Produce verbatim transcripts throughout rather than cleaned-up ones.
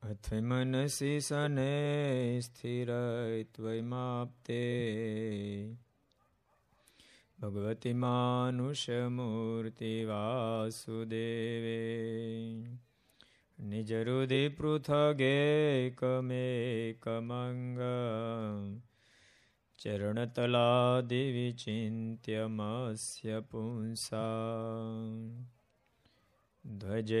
અથ્વ મનસી સને સ્થિરત્વમાપ્તે ભગવતી માનુષમૂર્તિ વાસુદેવે નિજ હૃદિ પૃથગેકમેકમંગ ચરણતલાદિ વિચિન્ત્યમસ્ય પુંસા ધ્વજ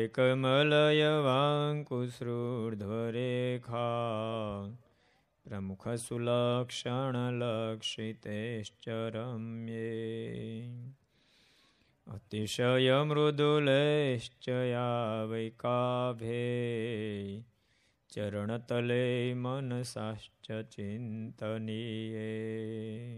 કમલયવાંકુશ્રુર્ધ્વરેખા પ્રમુખ સુલક્ષણ લક્ષિતેશ્ચ રમ્યે અતિશય મૃદુલેશ્ચ યાવૈકાભે ચરણતલે મનસાશ્ચ ચિંતનીયે.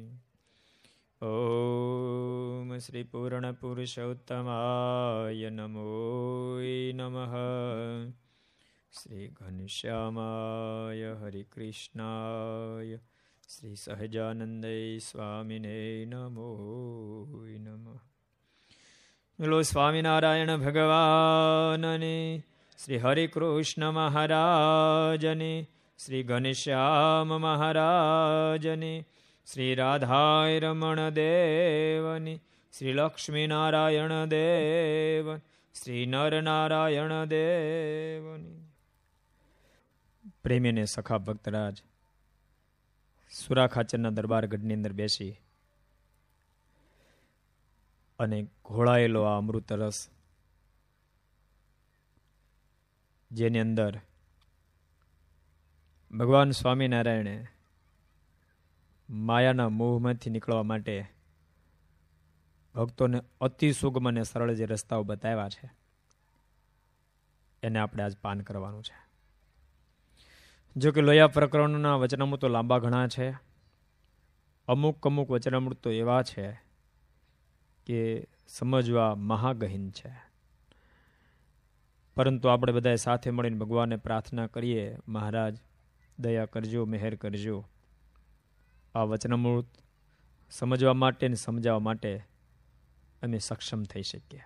ઓમ શ્રી પૂર્ણ પુરુષોત્તમાય નમો નમઃ. શ્રી ઘનશ્યામાય હરિકૃષ્ણાય શ્રી સહજાનંદય સ્વામિને નમો નમઃ. બોલો સ્વામિનારાયણ ભગવાનની, શ્રી હરિકૃષ્ણ મહારાજની, શ્રી ઘનશ્યામ મહારાજની, શ્રી રાધાય રમણ દેવની, શ્રી લક્ષ્મીનારાયણ દેવ, શ્રી નરનારાયણ દેવની. પ્રેમીને સખા ભક્તરાજ સુરા ખાચરના દરબાર ગઢની અંદર બેસી અને ઘોળાયેલો આ અમૃત રસ, જેની અંદર ભગવાન સ્વામિનારાયણે માયાના મોહમાંથી નીકળવા માટે ભક્તોને અતિ સુગમ અને સરળ જે રસ્તાઓ બતાવ્યા છે, એને આપણે આજ પાન કરવાનું છે. જો કે લોયા પ્રકરણના વચનામૃત તો લાંબા ઘણા છે. અમુક અમુક વચનામૃત તો એવા છે કે સમજવા મહાગહીન છે. પરંતુ આપણે બધા સાથે મળીને ભગવાનને પ્રાર્થના કરીએ, મહારાજ દયા કરજો, મહેર કરજો. આ વચનામૃત સમજવા માટે અને સમજાવવા માટે અમે સક્ષમ થઈ શકીએ.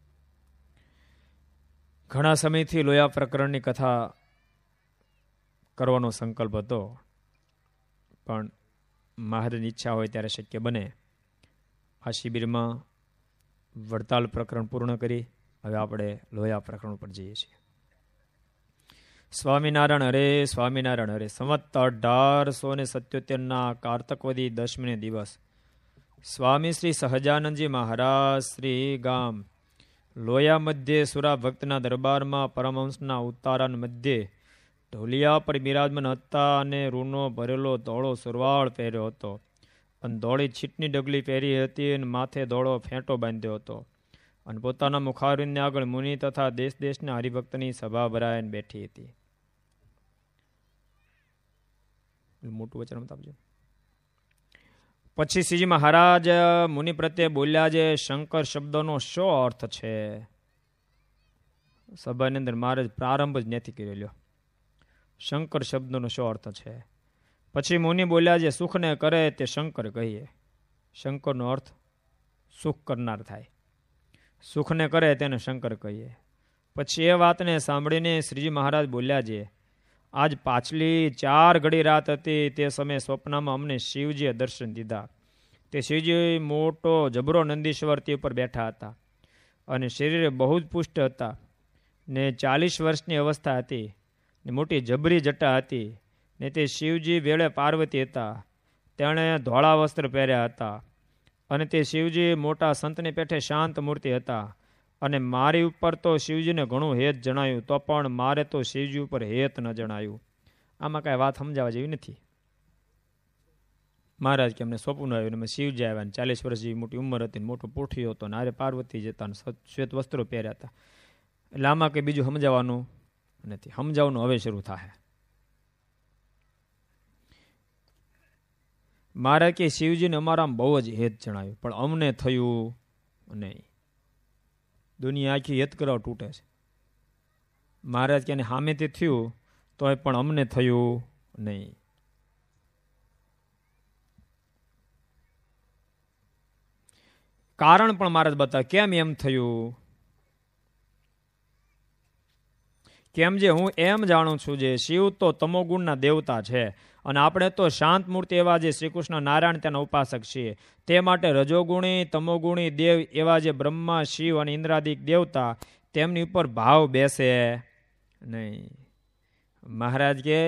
ઘણા સમયથી લોયા પ્રકરણની કથા કરવાનો સંકલ્પ હતો, પણ મહારાજની ઈચ્છા હોય ત્યારે શક્ય બને. આ શિબિરમાં વડતાલ પ્રકરણ પૂર્ણ કરી હવે આપણે લોયા પ્રકરણ પર જઈએ છીએ. સ્વામિનારાયણ હરે, સ્વામિનારાયણ હરે. સંવત અઢારસો ને સત્યોતેર ના કાર્તકવદી દસમીને દિવસ સ્વામી શ્રી સહજાનંદજી મહારાજ શ્રી ગામ લોયા મધ્યે સુરા ભક્તના દરબારમાં પરમહંસના ઉતારાન મધ્યે ઢોલિયા પર બિરાજમાન હતા અને રૂનો ભરેલો ધોળો સુરવાળ પહેર્યો હતો અને ધોળી છીટની ડગલી પહેરી હતી અને માથે ધોળો ફેંટો બાંધ્યો હતો અને પોતાના મુખારવિંદને આગળ મુનિ તથા દેશ દેશના હરિભક્તની સભા ભરાઈને બેઠી હતી. મોટું વચન આપજો. પછી શ્રીજી મહારાજ મુનિ પ્રત્યે બોલ્યા, જે શંકર શબ્દનો શું અર્થ છે? સભાની અંદર મહારાજ પ્રારંભ જ નથી કરેલો. શંકર શબ્દનો શું અર્થ છે? પછી મુનિ બોલ્યા, જે સુખને કરે તે શંકર કહીએ. શંકરનો અર્થ સુખ કરનાર થાય. સુખને કરે તેને શંકર કહીએ. પછી એ વાતને સાંભળીને શ્રીજી મહારાજ બોલ્યા, છે આજ પાછલી ચાર ઘડી રાત હતી તે સમયે સ્વપ્નમાં અમને શિવજીએ દર્શન દીધા. તે શિવજી મોટો જબરો નંદીશ્વર તે ઉપર બેઠા હતા અને શરીરે બહુ જ પુષ્ટ હતા ને ચાલીસ વર્ષની અવસ્થા હતી ને મોટી જબરી જટા હતી ને તે શિવજી વેળે પાર્વતી હતા. તેણે ધોળા વસ્ત્ર પહેર્યા હતા અને તે શિવજી મોટા સંતની પેઠે શાંત મૂર્તિ હતા અને મારી ઉપર તો શિવજીને ઘણું હેત જણાયું, તો પણ મારે તો શિવજી ઉપર હેત ન જણાયું. આમાં કાંઈ વાત સમજાવવા જેવી નથી. મહારાજ કે અમને સોંપવું આવ્યું, અમે શિવજી આવ્યા ને ચાલીસ વર્ષ જેવી મોટી ઉંમર હતી, મોટો પોઠિયો હતો ને આરે પાર્વતી જતા ને શ્વેત વસ્ત્રો પહેર્યા હતા. એટલે આમાં કંઈ બીજું સમજાવવાનું નથી. સમજાવવાનું હવે શરૂ થાય. મારે કે શિવજીને અમારામાં બહુ જ હેત જણાયું, પણ અમને થયું નહીં. દુનિયા આખી હેત કરવા તૂટે છે. મહારાજ કે સામેથી થયું તો પણ અમને થયું નહીં. કારણ પણ મહારાજ બતાવે કેમ એમ થયું કેમ જે હું એમ જાણું છું જે શિવ તો તમોગુણના દેવતા છે અને આપણે તો શાંત મૂર્તિ એવા જે શ્રી કૃષ્ણ નારાયણ તેના ઉપાસક છીએ. તે માટે રજોગુણી તમોગુણી દેવ એવા જે બ્રહ્મા શિવ અને ઇન્દ્રાદિક દેવતા તેમની ઉપર ભાવ બેસે નહીં. મહારાજ કે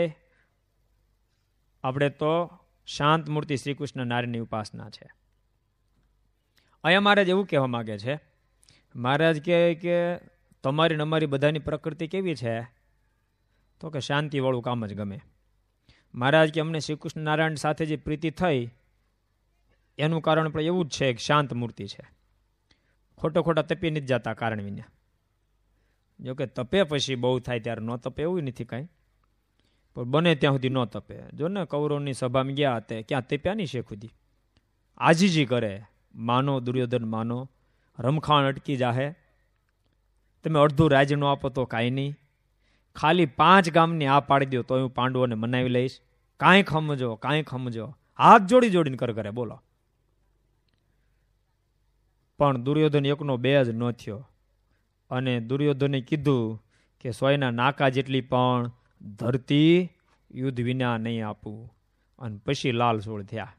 આપણે તો શાંત મૂર્તિ શ્રી કૃષ્ણ નારાયણની ઉપાસના છે. અહીંયા મહારાજ એવું કહેવા માંગે છે, મહારાજ કહે કે તમારી ને અમારી બધાની પ્રકૃતિ કેવી છે? તો કે શાંતિવાળું કામ જ ગમે. મહારાજ કે અમને શ્રી કૃષ્ણ નારાયણ સાથે જે પ્રીતિ થઈ એનું કારણ પણ એવું જ છે કે શાંત મૂર્તિ છે. ખોટો ખોટા તપી નથી જતા કારણ વિના. જોકે તપે પછી બહુ થાય ત્યારે ન તપે એવું નથી કાંઈ, પણ બને ત્યાં સુધી ન તપે. જો ને કૌરવની સભામાં ગયા તે ક્યાં તપ્યા નહીં છે ખુદી. આજીજી કરે, માનો દુર્યોધન માનો, રમખાણ અટકી જાહે, તમે અડધું રાજ્ય ન આપો તો કાંઈ નહીં, ખાલી પાંચ ગામની આ પાડી દો તો હું પાંડવોને મનાવી લઈશ, કાંઈ ખમજો કાંઈ ખમજો, હાથ જોડી જોડીને કર કરે. બોલો. પણ દુર્યોધન એકનો બે જ ન થયો અને દુર્યોધને કીધું કે સોયના નાકા જેટલી પણ ધરતી યુદ્ધ વિના નહીં આપું. અને પછી લાલ સોળ થયા.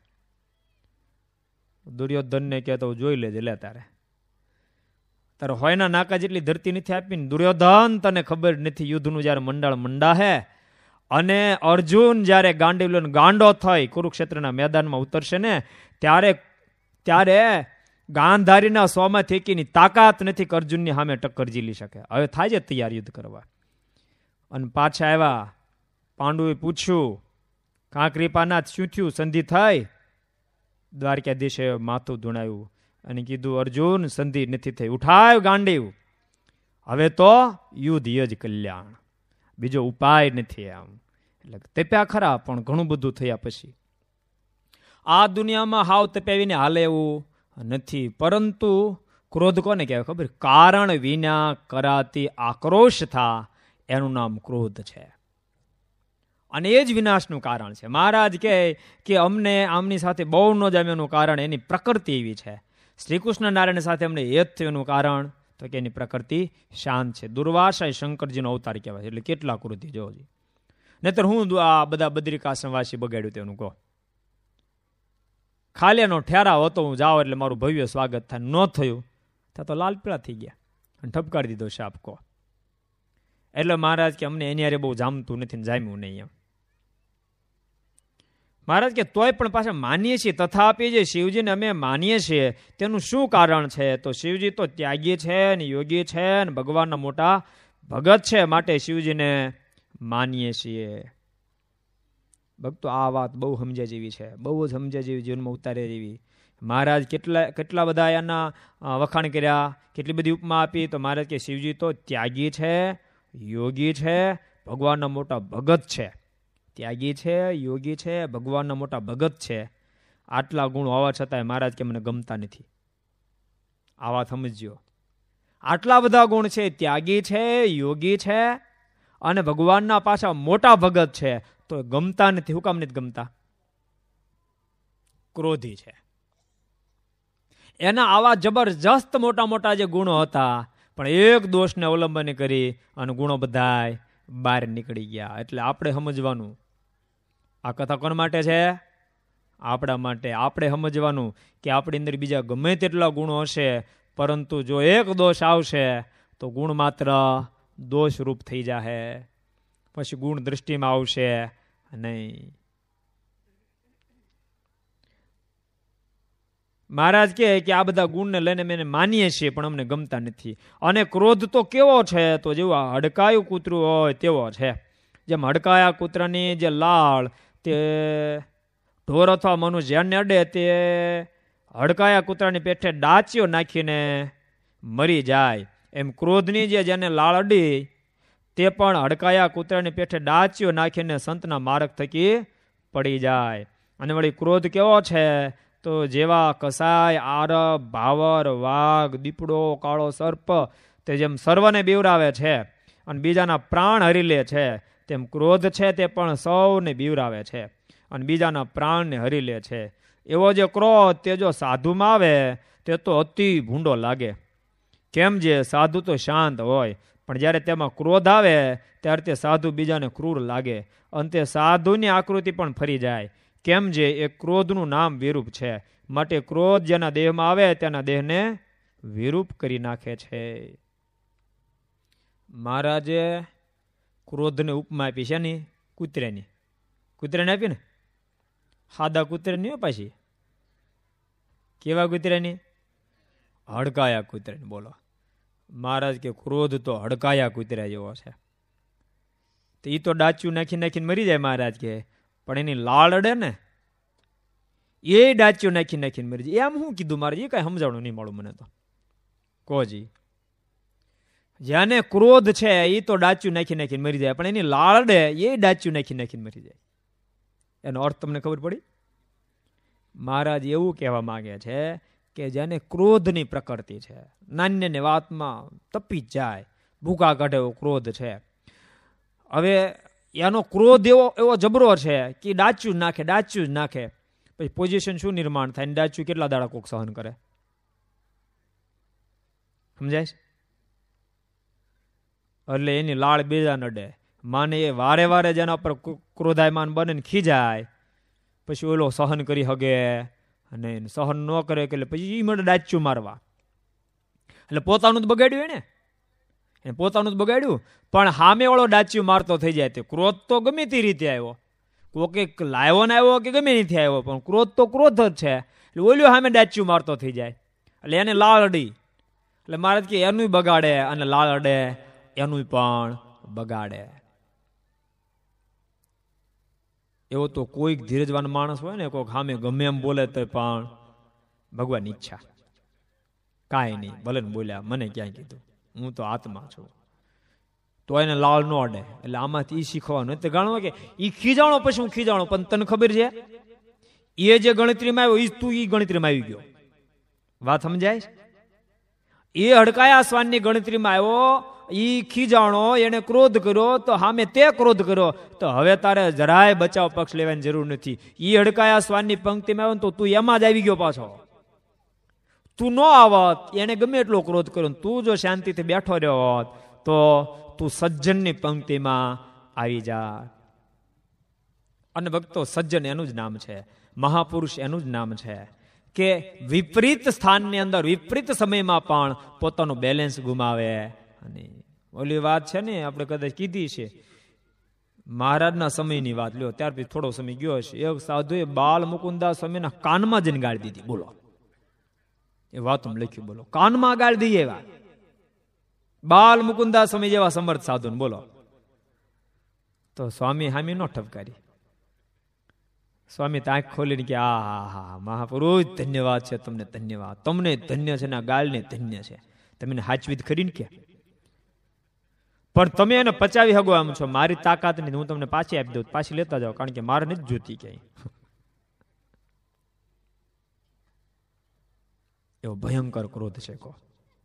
દુર્યોધનને કહેતો જોઈ લેજે, લે તારે તારે હોયના નાકા જેટલી ધરતી નથી આપીને દુર્યોધન તને ખબર નથી યુદ્ધનું જયારે મંડાળ મંડા હે અને અર્જુન જયારે ગાંડીવ ગાંડો થઈ કુરુક્ષેત્રના મેદાનમાં ઉતરશે ને ત્યારે ત્યારે ગાંધારીના સોમાં થેકીની તાકાત નથી કે અર્જુનની સામે ટક્કર ઝીલી શકે. હવે થાય છે તૈયાર યુદ્ધ કરવા. અને પાછા આવ્યા. પાંડુએ પૂછ્યું, કાં કૃપાનાથ શું થયું, સંધિ થઈ? દ્વારકાધીશે માથું ધૂણાયું અને કીધું, અર્જુન સંધિ નથી થઈ, ઉઠાવ ગાંડીવ, હવે તો યુદ્ધ યજ કલ્યાણ, બીજો ઉપાય નથી. આમ એટલે તપ્યા ખરા પણ ઘણું બધું થયા પછી આ દુનિયામાં હાવ તપ્યાવીને હાલે એવું નથી. પરંતુ ક્રોધ કોને કહેવાય ખબર? કારણ વિના કરાતી આક્રોશ થા એનું નામ ક્રોધ છે અને એ જ વિનાશનું કારણ છે. મહારાજ કહે કે અમને આમની સાથે બહુ ન જામ્યાનું કારણ એની પ્રકૃતિ એવી છે. શ્રી કૃષ્ણ નારાયણ સાથે અમને એ જ થયું કારણ તો કે એની પ્રકૃતિ શાંત છે. દુર્વાસા એ શંકરજીનો અવતાર કહેવાય, એટલે કેટલા કૃતિ જોજી. નહીતર હું આ બધા બદ્રિકાશ્રમવાસી બગાડ્યું તેનું કહો. ખાલી એનો ઠેરાવ હતો, હું જાઉં એટલે મારું ભવ્ય સ્વાગત થાય, ન થયું ત્યાં તો લાલ પીળા થઈ ગયા અને ઠપકારી દીધો શાપ કહો. એટલે મહારાજ કે અમને એની હારે બહુ જામતું નથી ને જામ્યું નહીં એમ. મહારાજ કે તોય પણ પાછા માનીએ છીએ, તથાપી જે શિવજીને અમે માનીએ છીએ તેનું શું કારણ છે? તો શિવજી તો ત્યાગી છે ને યોગી છે ને ભગવાનના મોટા ભગત છે, માટે શિવજીને માનીએ છીએ. ભક્તો આ વાત બહુ સમજ્યા જેવી છે, બહુ જ સમજ્યા જેવી, જીવનમાં ઉતારે જેવી. મહારાજ કેટલા કેટલા બધા એના વખાણ કર્યા, કેટલી બધી ઉપમા આપી. તો મહારાજ કે શિવજી તો ત્યાગી છે, યોગી છે, ભગવાનના મોટા ભગત છે. ત્યાગી છે, યોગી છે, ભગવાનના મોટા ભગત છે. આટલા ગુણ હોવા છતાંય મહારાજ કે મને ગમતા નથી. આ વાત સમજ્યો. આટલા બધા ગુણ છે, ત્યાગી છે, યોગી છે અને ભગવાનના પાછા મોટા ભગત છે, તો ગમતા નથી. હું કામ નથી ગમતા? ક્રોધી છે. એના આવા જબરજસ્ત મોટા મોટા જે ગુણો હતા પણ એક દોષને અવલંબન કરી અને ગુણો બધાય બહાર નીકળી ગયા. એટલે આપણે સમજવાનું, આ કથા કોના માટે છે? આપણા માટે. આપણે સમજવાનું કે આપણી અંદર બીજા ગમે તેટલા ગુણો હશે, પરંતુ જો એક દોષ આવશે તો ગુણ માત્ર દોષ રૂપ થઈ જાહે, પછી ગુણ દ્રષ્ટિમાં આવશે નહીં. મહારાજ કહે કે આ બધા ગુણને લઈને મેં માનીએ છીએ પણ અમને ગમતા નથી. અને ક્રોધ તો કેવો છે? તો જેવું હડકાયું કૂતરું હોય તેવો છે. જેમ હડકાયા કૂતરાની જે લાળ તે ઢોર અથવા મનુષ્ય જેને અડે તે હડકાયા કૂતરાની પેઠે ડાચીઓ નાખીને મરી જાય, એમ ક્રોધની જે જેને લાળ અડી તે પણ હડકાયા કૂતરાની પેઠે ડાચીઓ નાખીને સંતના માર્ગ થકી પડી જાય. અને વળી ક્રોધ કેવો છે? તો જેવા કસાય, આરબ, ભાવર, વાઘ, દીપડો, કાળો સર્પ તે જેમ સર્વને બીવરાવે છે અને બીજાના પ્રાણ હરી લે છે, તેમ ક્રોધ છે તે પણ સૌને બીવરાવે છે અને બીજાના પ્રાણને હરી લે છે. એવો જે ક્રોધ તે જો સાધુમાં આવે તે તો અતિ ભૂંડો લાગે. કેમ જે સાધુ તો શાંત હોય, પણ જ્યારે તેમાં ક્રોધ આવે ત્યારે તે સાધુ બીજાને ક્રૂર લાગે. અંતે સાધુની આકૃતિ પણ ફરી જાય. કેમ જે એ ક્રોધનું નામ વિરૂપ છે. માટે ક્રોધ જેના દેહમાં આવે તેના દેહને વિરૂપ કરી નાખે છે. મહારાજે ક્રોધને ઉપમા આપી છે ને કૂતરાની. કૂતરાને આપી ને સાદા કૂતરાની પાછી કેવા કૂતરાની? હડકાયા કૂતરાની. બોલો, મહારાજ કે ક્રોધ તો હડકાયા કૂતરા જેવો છે. તો એ તો ડાચ્યું નાખી નાખીને મરી જાય મહારાજ કે, પણ એની લાળ અડે ને એ ડાચ્યું નાખી નાખીને મરી જાય. એમ શું કીધું મહારાજ? એ કઈ સમજાણું નહીં મળું મને તો. કોજી જેને ક્રોધ છે એ તો ડાચ્યું નાખી નાખીને મરી જાય, પણ એની લાળ અડે એ ડાચ્યું નાખી નાખીને મરી જાય. એનો અર્થ તમને ખબર પડી? મહારાજ એવું કહેવા માંગે છે કે જેને ક્રોધની પ્રકૃતિ છે, નાન્યને વાતમાં તપી જાય, ભૂકા કાઢે એવો ક્રોધ છે. હવે એનો ક્રોધ એવો એવો જબરો છે કે ડાચ્યું જ નાખે ડાચ્યું જ નાખે. પછી પોઝિશન શું નિર્માણ થાય? ડાચ્યું કેટલા દાડા કોક સહન કરે? સમજાય છે? એટલે એની લાળ બેજા નડે. માને એ વારે વારે જેના પર ક્રોધાયમાન બને ને ખીજાય, પછી ઓલો સહન કરી હગે અને સહન ન કરે એટલે પછી એ મને ડાચ્યું મારવા. એટલે પોતાનું જ બગાડ્યું એને એને પોતાનું જ બગાડ્યું. પણ સામે વાળો ડાચ્યું મારતો થઈ જાય. તે ક્રોધ તો ગમે તે રીતે આવ્યો, કોકે લાવ્યો ને આવ્યો કે ગમે નથી આવ્યો, પણ ક્રોધ તો ક્રોધ જ છે. એટલે ઓલ્યો સામે ડાચ્યું મારતો થઈ જાય. એટલે એને લાળ અડી. એટલે મહારાજ કે એનું બગાડે અને લાળ અડે એનું પણ બગાડે. એવો તો કોઈક ધીરજવાન માણસ હોય ને, કોઈક સામે ગમે એમ બોલે તો પણ ભગવાન ઈચ્છા કાંઈ નહીં, ભલે ને બોલ્યા, મને ક્યાંય કીધું, હું તો આત્મા છું, તો એને લાળ ન અડે. એટલે આમાંથી ઈ શીખવાનું તો જાણો કે ઈ ખીજાણો પછી હું ખીજાણો, પણ તને ખબર છે એ જે ગણતરીમાં આવ્યો ઈ તું ઈ ગણતરીમાં આવી ગયો. વાત સમજાય? એ હડકાયા શ્વાનની ગણતરીમાં આવ્યો, ઈ ખીજાણો, એને ક્રોધ કર્યો, તો સામે તે ક્રોધ કર્યો, તો હવે તારે જરાય બચાવ પક્ષ લેવાની જરૂર નથી. ઈ હડકાયા શ્વાનની પંક્તિમાં આવ્યો તો તું એમાં જ આવી ગયો પાછો. તું ન આવત, એને ગમે એટલો ક્રોધ કર્યો, તું જો શાંતિથી બેઠો રહ્યો હોત તો તું સજ્જનની પંક્તિમાં આવી જા. અને ભક્તો, સજ્જન એનું જ નામ છે, મહાપુરુષ એનું જ નામ છે કે વિપરીત સ્થાનની અંદર વિપરીત સમયમાં પણ પોતાનું બેલેન્સ ગુમાવે. અને ઓલી વાત છે ને, આપણે કદાચ કીધી છે, મહારાજના સમયની વાત લ્યો, ત્યાર પછી થોડો સમય ગયો હશે, એક સાધુએ બાલ મુકુંદાસ સ્વામીના કાનમાં જઈને ગાળ દીધી. બોલો, એ વાત લખ્યું. બોલો, કાનમાં ગાળ દઈએ એવા બાલ મુકુંદાસ સ્વામી જેવા સમર્થ સાધુ. બોલો, તો સ્વામી હામી નો ઠપકારી. સ્વામી આંખ ખોલીને કે આ હા હા મહાપુરુષ, ધન્યવાદ છે તમને, ધન્યવાદ, તમને ધન્ય છે ને ગાળને ધન્ય છે, તમે હાચવીત કરીને કે, પણ તમે એને પચાવી હગો આમ છો, મારી તાકાત નથી, હું તમને પાછી આપી દઉં, પાછી લેતા જાઓ, કારણ કે મારે નથી જોતી ક્યાંય. એવો ભયંકર ક્રોધ છે. કો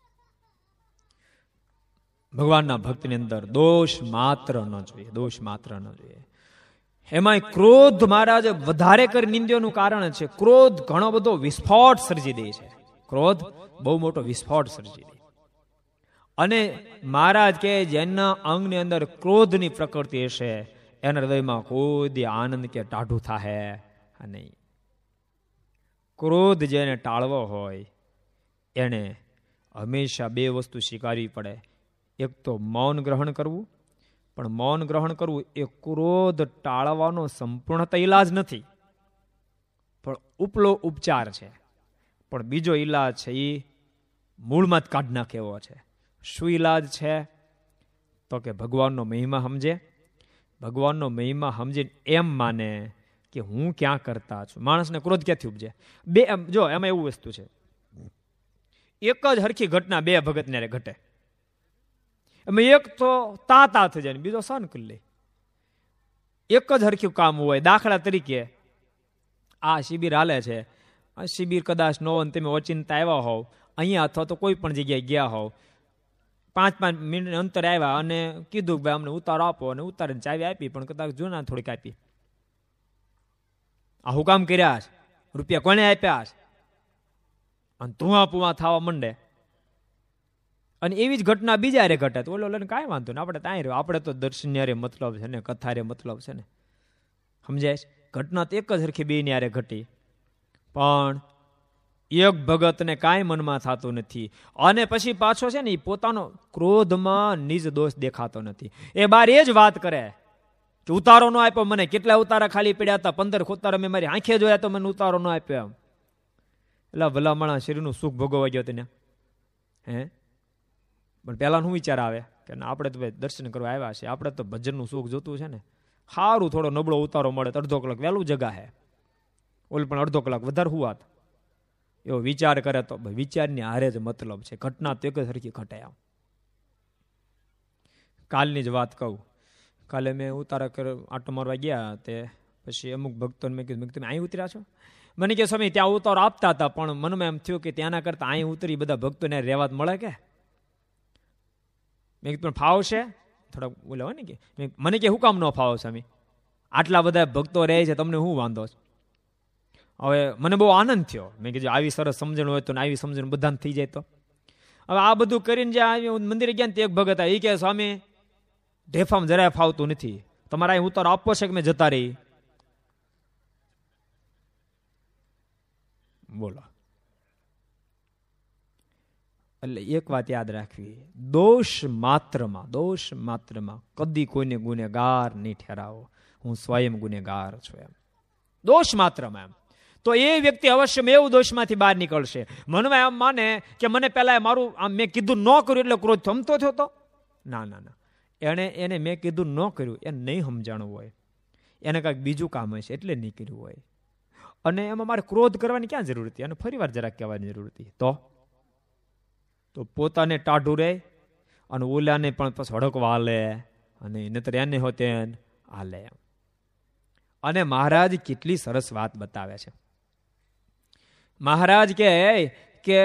ભગવાનના ભક્તની અંદર દોષ માત્ર ન જોઈએ, દોષ માત્ર ન જોઈએ. એમાં ક્રોધ મહારાજે વધારે કરી નિંદ્યનું કારણ છે. ક્રોધ ઘણો બધો વિસ્ફોટ સર્જી દે છે. ક્રોધ બહુ મોટો વિસ્ફોટ સર્જી દે. અને મહારાજ કે જેના અંગની અંદર ક્રોધની પ્રકૃતિ હશે એના હૃદયમાં કોઈ દી આનંદ કે ટાઢું થાહે નહીં. ક્રોધ જેને ટાળવો હોય એને હંમેશા બે વસ્તુ સ્વીકારવી પડે. એક તો મૌન ગ્રહણ કરવું, પણ મૌન ગ્રહણ કરવું એ ક્રોધ ટાળવાનો સંપૂર્ણતા ઈલાજ નથી, પણ ઉપલો ઉપચાર છે. પણ બીજો ઈલાજ છે એ મૂળમાં જ કાઢ નાખે એવો છે. શું ઈલાજ છે? તો કે ભગવાનનો મહિમા સમજે, ભગવાનનો મહિમા સમજીને એમ માને કે હું ક્યાં કરતા છું. માણસને ક્રોધ ક્યાંથી ઉપજે? બે જો એમાં એવું વસ્તુ છે, એક જ હરખી ઘટના બે ભગતને ઘટે. એમાં એક તો તા તા થઈ જાય, બીજો સહન કરી લે. એક જ હરખ્યું કામ હોય. દાખલા તરીકે આ શિબિર હાલે છે, આ શિબિર કદાચ નો તમે ઓચિંતા આવ્યા હોવ અહીંયા અથવા તો કોઈ પણ જગ્યાએ ગયા હોવ, પાંચ પાંચ મિનિટ અંતર આવ્યા અને કીધું ભાઈ અમને ઉતારો આપો, અને ઉતારીને ચાવી આપી, પણ કદાચ જૂના થોડીક આપી. આ હું કામ કર્યા છે? રૂપિયા કોને આપ્યા છે? અને ધુઆ પુઆ થવા માંડે. અને એવી જ ઘટના બીજા રે ઘટે તો ઓલો લઈને કાંઈ વાંધો ને, આપણે ત્યાં રહ્યો, આપણે તો દર્શન યારે મતલબ છે ને, કથા રે મતલબ છે ને, સમજાય? ઘટના તો એક જ સરખી બે ની યારે ઘટી, પણ એક ભગતને કાંઈ મનમાં થતું નથી. અને પછી પાછો છે ને એ પોતાનો ક્રોધમાં નિજ દોષ દેખાતો નથી. એ બાર એ જ વાત કરે કે ઉતારો ન આપ્યો મને, કેટલા ઉતારા ખાલી પડ્યા હતા, પંદર ઉતારા મેં મારી આંખે જોયા તો મને ઉતારો ન આપ્યો. એમ એટલે ભલામણા શરીરનું સુખ ભોગવવા ગયો તને હે. પણ પહેલા શું વિચાર આવે કે આપણે તો ભાઈ દર્શન કરવા આવ્યા છે, આપણે તો ભજનનું સુખ જોતું છે ને, સારું થોડો નબળો ઉતારો મળે તો અડધો કલાક વહેલું જગા હે, ઓલ પણ અડધો કલાક વધારે હું વાત, એવો વિચાર કરે તો વિચારની હારે જ મતલબ છે. ઘટના તો એક જ સરખી ઘટે. આમ કાલની જ વાત કહું, કાલે મેં ઉતારા કર આટો મારવા ગયા, તે પછી અમુક ભક્તોને મેં કીધું તમે અહીં ઉતર્યા છો? મને કે સમય ત્યાં ઉતારો આપતા હતા, પણ મનમાં એમ થયું કે ત્યાંના કરતા અહીં ઉતરી બધા ભક્તોને રહેવા મળે કે. મેં કીધું પણ ફાવ છે થોડાક બોલે હોય ને કે, મને કે હું કામ ન ફાવો સ્વામી, આટલા બધા ભક્તો રહે છે તમને શું વાંધો છે? હવે મને બહુ આનંદ થયો. મેં કીધું આવી સરસ સમજણ હોય તો ને આવી સમજણ બધાને થઈ જાય તો. હવે આ બધું કરીને જે આવ્યું મંદિરે ગયા ને તે એક ભગત એ કે સ્વામી ઢેફામાં જરાય ફાવતું નથી, તમારે અહીં ઉતારો આપવો છે કે મેં જતા રહી? બોલો. એટલે એક વાત યાદ રાખવી, દોષ માત્રમાં દોષ માત્રમાં કદી કોઈને ગુનેગાર નહીં ઠેરાવો. હું સ્વયં ગુનેગાર છું એમ દોષ માત્રમાં. એમ તો એ વ્યક્તિ અવશ્ય એવું દોષમાંથી બહાર નીકળશે. મનમાં એમ માને કે મને પહેલા મારું આમ મેં કીધું ન કર્યું એટલે ક્રોધ થમતો થયો તો ના ના ના, એને એને મેં કીધું ન કર્યું એને નહીં સમજાણું હોય, એને કાંઈક બીજું કામ હશે એટલે નહીં કર્યું હોય. અને એમાં મારે ક્રોધ કરવાની ક્યાં જરૂર હતી? અને ફરી વાર જરાક કહેવાની જરૂર હતી. તો તો પોતાને ટાઢું રહે અને ઓલાને પણ પછી હડકવા હાલે, અને નતર એને હોતે હાલે. અને મહારાજ કેટલી સરસ વાત બતાવે છે. મહારાજ કહે કે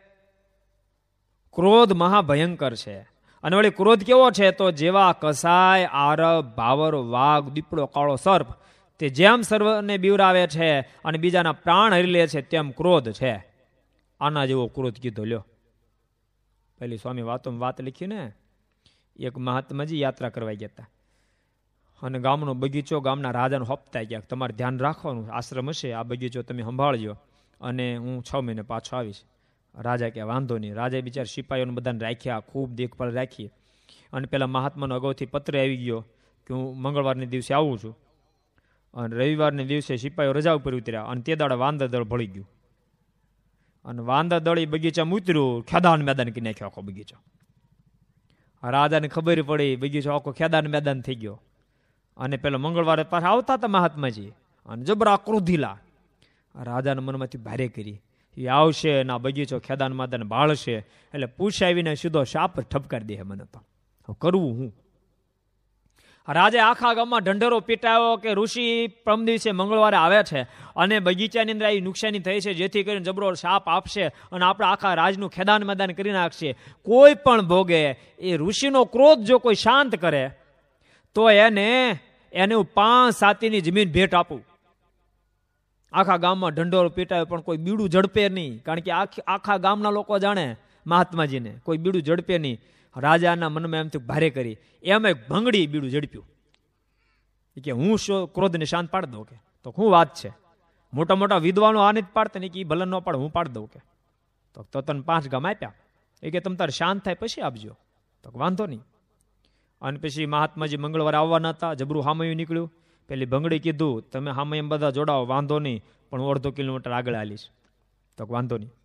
ક્રોધ મહાભયંકર છે. અને વળી ક્રોધ કેવો છે? તો જેવા કસાય, આરબ, ભાવર, વાઘ, દીપડો, કાળો સર્પ તે જેમ સર્વને બીવરાવે છે અને બીજાના પ્રાણ હરી લે છે, તેમ ક્રોધ છે. આના જેવો ક્રોધ કીધો. લ્યો પેલી સ્વામી વાતોમાં વાત લખી ને, એક મહાત્માજી યાત્રા કરવા ગયા હતા અને ગામનો બગીચો ગામના રાજાને હોપતા ગયા, તમારે ધ્યાન રાખવાનું, આશ્રમ હશે, આ બગીચો તમે સંભાળજો અને હું છ મહિને પાછો આવીશ. રાજા કે વાંધો નહીં. રાજાએ બિચારા સિપાહીઓને બધાને રાખ્યા, ખૂબ દેખભાળ રાખી. અને પેલા મહાત્માનો અગાઉથી પત્ર આવી ગયો કે હું મંગળવારને દિવસે આવું છું. અને રવિવારને દિવસે સિપાહીઓ રજા ઉપર ઉતર્યા અને તે દાડે વાંદર દળ ભળી ગયું. અને વાંદર દળ એ બગીચામાં ઉતર્યું, ખેદાન મેદાન કરી નાખ્યો આખો બગીચો. રાજાને ખબર પડી બગીચો આખો ખેદાન મેદાન થઈ ગયો. અને પેલા મંગળવારે પાછા આવતા હતા મહાત્માજી અને જબરા ક્રોધીલા. રાજાના મનમાંથી ભારે કરી, એ આવશે ને આ બગીચો ખેદાન માદાન બાળશે એટલે પૂછાવીને સીધો શાપ ઠપકારી દે. મને તો કરવું હું? રાજે આખા ગામમાં ઢંઢેરો પીટાયો કે ઋષિ પરમ દિવસે મંગળવારે આવે છે અને બગીચાની અંદર આવી નુકસાની થઈ છે, જેથી કરીને જબરો શાપ આપશે અને આપણે આખા રાજનું ખેદાન મેદાન કરી નાખશે. કોઈ પણ ભોગે એ ઋષિનો ક્રોધ જો કોઈ શાંત કરે તો એને એને હું પાંચ સાતીની જમીન ભેટ આપું. આખા ગામમાં ઢંઢોરો પીટાયો પણ કોઈ બીડું ઝડપે નહીં, કારણ કે આખા ગામના લોકો જાણે મહાત્માજીને, કોઈ બીડું ઝડપે નહીં. રાજાના મનમાં એમ થયું ભારે કરી, એમ એક ભંગડી બીડું ઝડપ્યું કે હું શું ક્રોધને શાંત પાડી દઉં? કે તો શું વાત છે? મોટા મોટા વિદ્વાનો આને જ પાડતા નહીં કે ભલે ન પાડે, હું પાડી દઉં. કે તો તને પાંચ ગામ આપ્યા, એ કે તમે તારે શાંત થાય પછી આપજો. તો વાંધો નહીં. અને પછી મહાત્માજી મંગળવારે આવવાના હતા, જબરું હામયું નીકળ્યું. પેલી ભંગડી કીધું તમે હામયું બધા જોડાવો, વાંધો નહીં, પણ હું અડધો કિલોમીટર આગળ હાલીશ. તો વાંધો નહીં.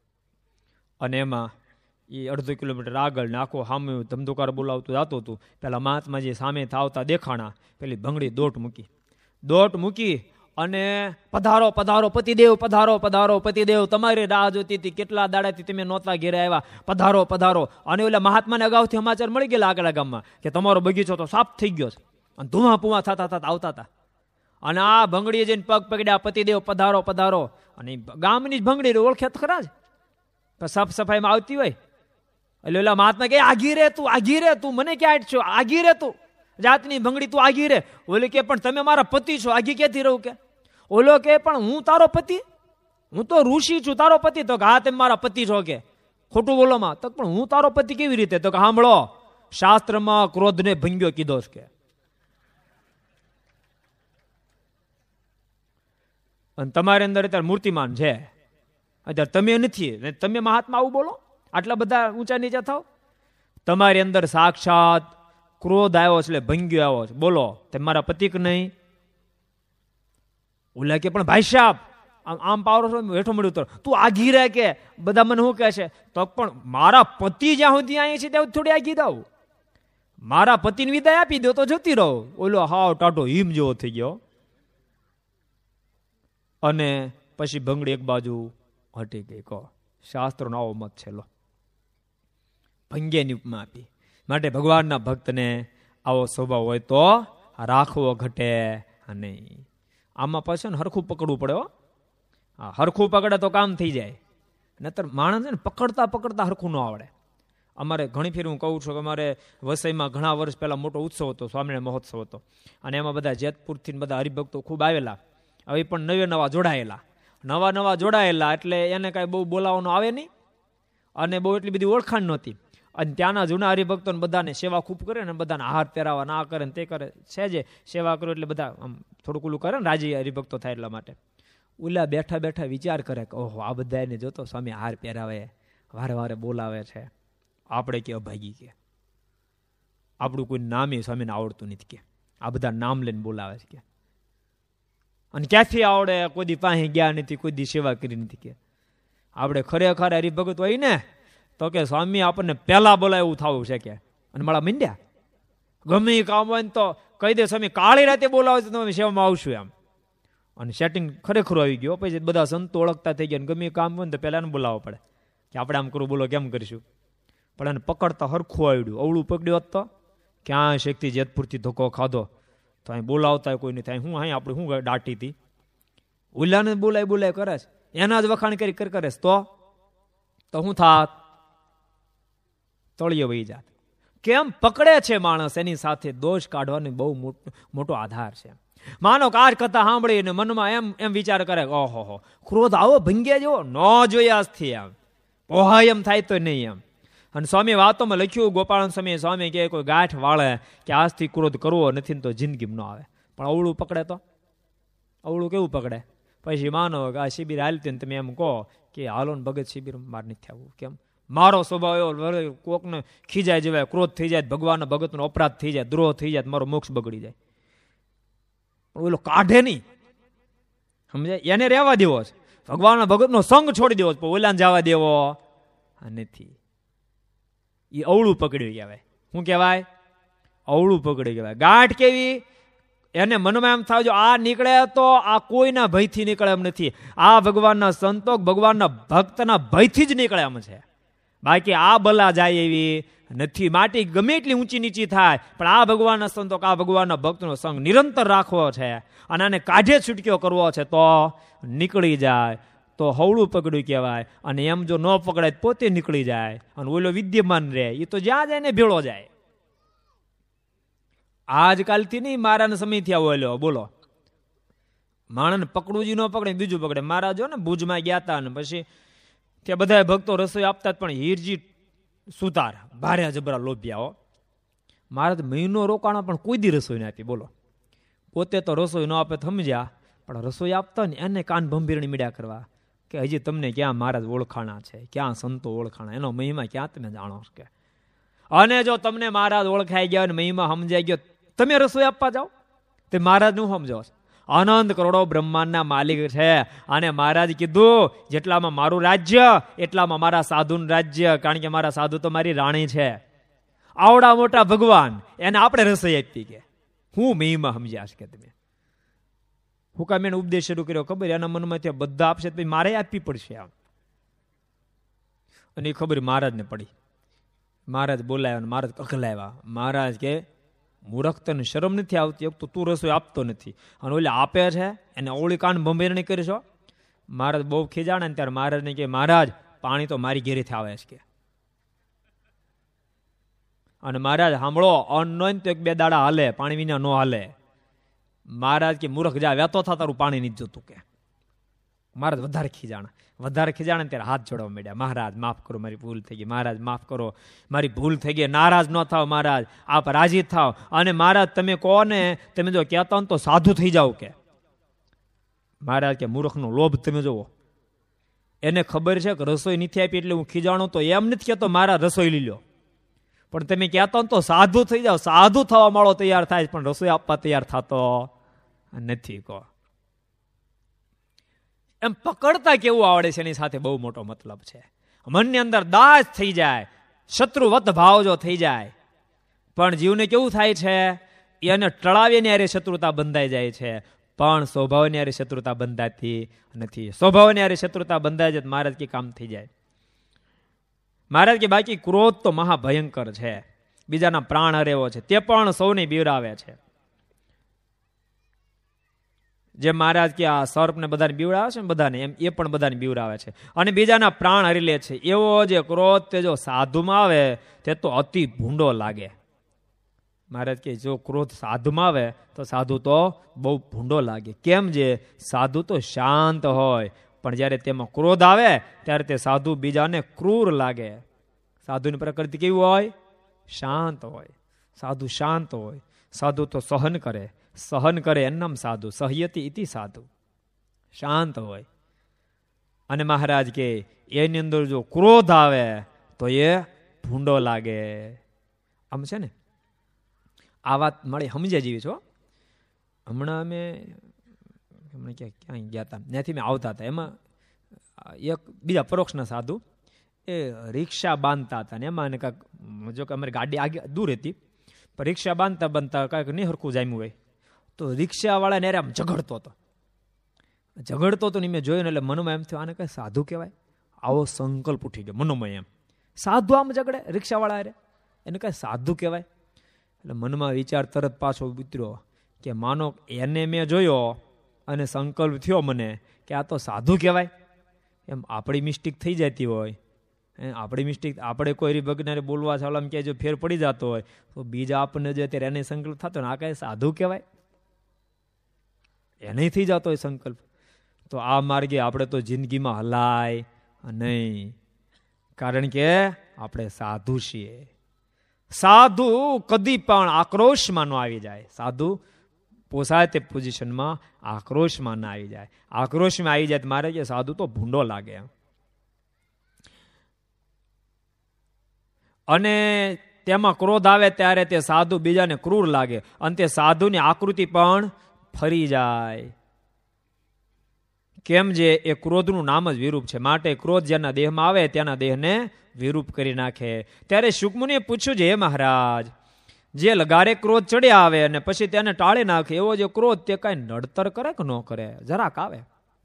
અને એમાં એ અડધો કિલોમીટર આગળ ને આખો હામયું ધમધુકાર બોલાવતું જતું હતું. પેલા મહાત્માજી સામે થાવતા દેખાણા. પેલી ભંગડી દોટ મૂકી દોટ મૂકી અને પધારો પધારો પતિદેવ, પધારો પધારો પતિદેવ, તમારી રાહ જોતી હતી, કેટલા દાડાથી તમે નહોતા ઘેરે આવ્યા, પધારો પધારો. અને ઓલા મહાત્માને અગાઉથી સમાચાર મળી ગયેલા આગળ ગામમાં કે તમારો બગીચો તો સાફ થઈ ગયો છે. અને ધુમા પુમા થતા થતા આવતા હતા. અને આ ભંગડીએ જઈને પગ પકડ્યા, પતિદેવ પધારો પધારો. અને ગામની જ ભંગડી ઓળખે તો ખરા જ, સાફ સફાઈમાં આવતી હોય. એટલે ઓલા મહાત્મા કે આગી રે તું, આગી રે તું, મને ક્યાં છો? આગી રે તું, જાતની ભંગડી તું આગી રે. ઓલી કે પણ તમે મારા પતિ છો, આગી ક્યાંથી રહું? કે ઓલો કે પણ હું તારો પતિ, હું તો ઋષિ છું, તારો પતિ? તો હા તમે મારા પતિ છો. કે ખોટું બોલોમાં. તો પણ હું તારો પતિ કેવી રીતે? તો કે સાંભળો, શાસ્ત્રમાં ક્રોધને ભંગ્યો કીધો છે કે. અને તમારી અંદર અત્યારે મૂર્તિમાન છે, અત્યારે તમે નથી, તમે મહાત્મા આવું બોલો? આટલા બધા ઊંચા નીચા થાવ? તમારી અંદર સાક્ષાત ક્રોધ આવ્યો છે, એટલે ભંગ્યો આવ્યો છે. બોલો, તે મારા પતિ કે નહીં? ઓલા કે પણ ભાઈ સાહેબ આમ આમ પાવરો છો, હેઠો મળ્યું તો તું આગી રહે કે બધા મને શું કહે છે? તો પણ મારા પતિ જ્યાં સુધી અહીંયા છે ત્યાં થોડી આગી દઉં. મારા પતિને વિદાય આપી દો તો જતી રહો. ઓલો હાવ ટાઢો હિમ જેવો થઈ ગયો. અને પછી ભંગડી એક બાજુ હટી ગઈ. કહો, શાસ્ત્રનો આવો મત છે. લો, ભંગ્યાની ઉપમા આપી. માટે ભગવાનના ભક્તને આવો સ્વભાવ હોય તો રાખવો ઘટે નહીં. આમાં પછી ને હરખું પકડવું પડે. હો, હા, હરખું પકડે તો કામ થઈ જાય. નતર માણસ છે ને પકડતા પકડતા હરખું ન આવડે. અમારે ઘણી ફેર હું કહું છું કે અમારે વસઈમાં ઘણા વર્ષ પહેલા મોટો ઉત્સવ હતો, સ્વામિનારાયણ મહોત્સવ હતો. અને એમાં બધા જેતપુરથી બધા હરિભક્તો ખૂબ આવેલા. હવે પણ નવે નવા જોડાયેલા નવા નવા જોડાયેલા એટલે એને કાંઈ બહુ બોલાવવાનું આવે નહીં, અને બહુ એટલી બધી ઓળખાણ નહોતી. અને ત્યાંના જૂના હરિભક્તોને બધાને સેવા ખૂબ કરે ને, બધાને હાર પહેરાવા ના કરે ને તે કરે છે. જે સેવા કરો એટલે બધા આમ થોડુંક ઓલું કરે ને, રાજી હરિભક્તો થાય એટલા માટે. ઓલા બેઠા બેઠા વિચાર કરે કે ઓહો, આ બધા એને જોતો સ્વામી હાર પહેરાવે, વારે વારે બોલાવે છે, આપણે કે અભાગી કે આપણું કોઈ નામે સ્વામીને આવડતું નથી કે આ બધા નામ લઈને બોલાવે છે કે. અને ક્યાંથી આવડે? કોઈ દી પાસે ગયા નથી, કોઈ દી સેવા કરી નથી કે. આપણે ખરેખર હરિભગત હોય ને તો કે સ્વામી આપણને પહેલા બોલાય એવું થવું છે કે. અને મારા મીંડ્યા ગમે એ કામ હોય ને તો કહી દે સ્વામી કાળી રાતે બોલાવે છે તો અમે સેવામાં આવશું એમ. અને સેટિંગ ખરેખર આવી ગયો. પછી બધા સંતો ઓળખતા થઈ ગયા. ગમે કામ હોય ને તો પહેલા એને બોલાવવો પડે કે આપણે આમ કરવું, બોલો કેમ કરીશું. પણ એને પકડતા હરખું આવડ્યું. અવળું પકડ્યું હોત તો ક્યાં શેખથી જેતપુરથી ધોકો ખાધો તો અહીં બોલાવતા કોઈ નહીં થાય. હું અહીં આપણે શું દાટી હતી? ઉલ્લાને બોલાય બોલાય કરે છે, એના જ વખાણ કરી કર કરે તો તો શું થાત? તળિયે વહી જાત. કેમ પકડે છે માણસ? એની સાથે દોષ કાઢવાનો બહુ મોટો આધાર છે. માનો કે આ કથા સાંભળીને મનમાં એમ એમ વિચાર કરે ઓહો હો, ક્રોધ આવો ભંગ્યા જેવો ન જોયા આજથી એમ પોહાય એમ થાય તો નહીં એમ. અને સ્વામી વાતોમાં લખ્યું, ગોપાળન સ્વામી સ્વામી કે કોઈ ગાંઠ વાળે કે આજથી ક્રોધ કરવો નથી તો જિંદગીમાં ન આવે. પણ અવળું પકડે તો અવળું કેવું પકડે? પછી માનો કે આ શિબિર હાલતી ને તમે એમ કહો કે હાલો ને ભગત શિબિર માર નથી આવવું. કેમ? મારો સ્વભાવ એવો, કોકને ખીજાય જવાય, ક્રોધ થઈ જાય, ભગવાનના ભગતનો અપરાધ થઈ જાય, દ્રોહ થઈ જાય, મારો મોક્ષ બગડી જાય. પણ ઓલો કાઢે નહીં, સમજાય? એને રહેવા દેવો છે, ભગવાનના ભગતનો સંગ છોડી દેવો છે, પણ ઓલાને જવા દેવો નથી. એ અવળું પકડ્યું કહેવાય. શું કહેવાય? અવળું પકડ્યું કહેવાય. ગાંઠ કેવી? એને મનમાં એમ થાય જો આ નીકળે તો આ કોઈના ભયથી નીકળે એમ નથી, આ ભગવાનના સંતો ભગવાનના ભક્તના ભયથી જ નીકળે એમ છે. બાકી આ બલા જાય એવી નથી. માટી ગમે એટલી ઊંચી નીચી થાય પણ આ ભગવાનના સંતો આ ભગવાનના ભક્તનો સંગ નિરંતર રાખવો છે અને આને કાઢે છૂટક્યો કરવો છે તો નીકળી જાય તો હવળું પકડ્યું કહેવાય. અને એમ જો ન પકડાય પોતે નીકળી જાય અને ઓલો વિદ્યમાન રહે, એ તો જ્યાં જાય ને ભેળો જાય. આજકાલથી નહીં, મારાના સમયથી આવો લો. બોલો, માણસને પકડવું જ ન પકડે, બીજું પકડે. મારા જો ને ભુજમાં ગયા હતા ને પછી ત્યાં બધા ભક્તો રસોઈ આપતા પણ હીરજી સુતાર ભારે જબરા લોભ્યા હો. મારા મહિનો રોકાણા પણ કોઈ દી રસોઈ ના આપી. બોલો, પોતે તો રસોઈ ન આપે સમજ્યા, પણ રસોઈ આપતા ને એને કાન ભંભીરણી મીડ્યા કરવા કે હજી તમને ક્યાં મહારાજ ઓળખાણા છે, ક્યાં સંતો ઓળખાણા, એનો મહિમા ક્યાં તમે જાણો કે. અને જો તમને મહારાજ ઓળખાઈ ગયા ને મહિમા સમજાઈ ગયો, તમે રસોઈ આપવા જાઓ તે મહારાજ નું સમજો. અનંત કરોડો બ્રહ્માંડના માલિક છે અને મહારાજ કીધું જેટલામાં મારું રાજ્ય એટલામાં મારા સાધુનું રાજ્ય, કારણ કે મારા સાધુ તો મારી રાણી છે. આવડા મોટા ભગવાન એને આપણે રસોઈ આપી કે હું મહિમા સમજ્યા છે કે તમે હું કામ એને ઉપદેશ શરૂ કર્યો ખબર? એના મનમાં ત્યાં બધા આપશે તો મારે આપવી પડશે આમ. અને એ ખબર મહારાજને પડી. મહારાજ બોલાયા, મહારાજ કખલાવ્યા. મહારાજ કે મૂર્ખ તને શરમ નથી આવતી? એક તો તું રસોઈ આપતો નથી અને ઓલે આપે છે એને ઓળી કાન ભંભેરણી કરીશો. મહારાજ બહુ ખીજાણે ને ત્યારે મહારાજને કે મહારાજ પાણી તો મારી ઘેરેથી આવે છે કે. અને મહારાજ સાંભળો, અન્ન હોય તો એક બે દાડા હાલે, પાણી વિના ન હાલે. મહારાજ કે મૂર્ખ જા વેતો થા, તારું પાણી નથી જોતું કે. મહારાજ વધારે ખીજાણા વધારે ખીજાણા ત્યારે હાથ જોડવા માંડ્યા. મહારાજ માફ કરો, મારી ભૂલ થઈ ગઈ. મહારાજ માફ કરો, મારી ભૂલ થઈ ગઈ. નારાજ ન થાવ મહારાજ, આપ રાજી થાવ. અને મહારાજ તમે કહો ને, તમે જો કહેતા હો તો સાધુ થઈ જાવ કે. મહારાજ કે મૂર્ખનો લોભ તમે જોવો. એને ખબર છે કે રસોઈ નથી આપી એટલે હું ખીજાણું, તો એમ નથી કહેતો મારા રસોઈ લઈ લો. પણ તમે કહેતા હો તો સાધુ થઈ જાવ. સાધુ થવા માળો તૈયાર થાય, પણ રસોઈ આપવા તૈયાર થતો નથી. કહો એમ પકડતા કેવું આવડે છે એની સાથે બહુ મોટો મતલબ છે. મનની અંદર દાસ થઈ જાય, શત્રુવત ભાવ જો થઈ જાય, પણ જીવને કેવું થાય છે, એને ટળાવીને યારે શત્રુતા બંધાઈ જાય છે. પણ સ્વભાવની યારે શત્રુતા બંધાતી નથી. સ્વભાવની યારે શત્રુતા બંધાય જાય મહારાજ કે કામ થઈ જાય. મહારાજ કે બાકી ક્રોધ તો મહાભયંકર છે, બીજાના પ્રાણ હરેવો છે, તે પણ સૌને બીવરાવે છે. જે મહારાજ કે આ સર્પને બધાને બીવડાવે છે ને બધાને, એમ એ પણ બધાને બીવરાવે છે અને બીજાના પ્રાણ હરી લે છે. એવો જે ક્રોધ તે જો સાધુમાં આવે તે તો અતિ ભૂંડો લાગે. મહારાજ કે જો ક્રોધ સાધુમાં આવે તો સાધુ તો બહુ ભૂંડો લાગે. કેમ? જે સાધુ તો શાંત હોય, પણ જ્યારે તેમાં ક્રોધ આવે ત્યારે તે સાધુ બીજાને ક્રૂર લાગે. સાધુની પ્રકૃતિ કેવી હોય? શાંત હોય. સાધુ શાંત હોય. સાધુ તો સહન કરે, સહન કરે એનું સાધુ. સહ્યતી ઇતિ સાધુ. શાંત હોય. અને મહારાજ કે એની અંદર જો ક્રોધ આવે તો એ ભૂંડો લાગે. આમ છે ને, આ વાત મળી સમજ્યા જેવી છો. હમણાં અમે હમણાં ક્યાં ક્યાંય ગયા હતા, ત્યાંથી મેં આવતા હતા. એમાં એક બીજા પરોક્ષના સાધુ એ રિક્ષા બાંધતા હતા ને એમાં કાંઈક, જો કે અમારી ગાડી આગે દૂર હતી, પણ રિક્ષા બાંધતા બાંધતા કાંઈક નહીં હરખું જામ્યું હોય તો રિક્ષાવાળાને આમ ઝઘડતો હતો ઝઘડતો હતો ને મેં જોયું ને એટલે મનમાં એમ થયું આને કઈ સાધુ કહેવાય? આવો સંકલ્પ ઉઠી ગયો મનોમાં. એમ સાધુ આમ ઝઘડે રિક્ષાવાળા અરે એને કઈ સાધુ કહેવાય? એટલે મનમાં વિચાર તરત પાછો ઉતર્યો કે માનો એને મેં જોયો અને સંકલ્પ થયો મને કે આ તો સાધુ કહેવાય. એમ આપણી મિસ્ટેક થઈ જતી હોય, આપણી મિસ્ટેક આપણે કોઈ ભગનારે બોલવા ચાલવામાં ક્યાંય જો ફેર પડી જતો હોય તો બીજા આપણને જે ત્યારે એને સંકલ્પ થતો ને આ કઈ સાધુ કહેવાય? એને થઈ જતો હોય સંકલ્પ. તો આ માર્ગે આપણે તો જિંદગીમાં હલાય નહીં, કારણ કે આપણે સાધુ છીએ. સાધુ કદી પણ આક્રોશમાં ન આવી જાય. સાધુ પોસાય તે પોઝિશનમાં આક્રોશમાં ના આવી જાય. આક્રોશમાં આવી જાય મારે કે સાધુ તો ભૂંડો લાગે. અને તેમાં ક્રોધ આવે ત્યારે તે સાધુ બીજાને ક્રૂર લાગે અને તે સાધુની આકૃતિ પણ ફરી જાય. કેમ? જે એ ક્રોધનું નામ જ વિરૂપ છે. માટે ક્રોધ જેના દેહમાં આવે તેના દેહને વિરૂપ કરી નાખે. ત્યારે શુકમુનિએ પૂછ્યું છે, હે મહારાજ, જે લગારે ક્રોધ ચડ્યા આવે અને પછી તેને ટાળી નાખે એવો જે ક્રોધ તે કઈ નડતર કરે કે ન કરે? જરાક આવે,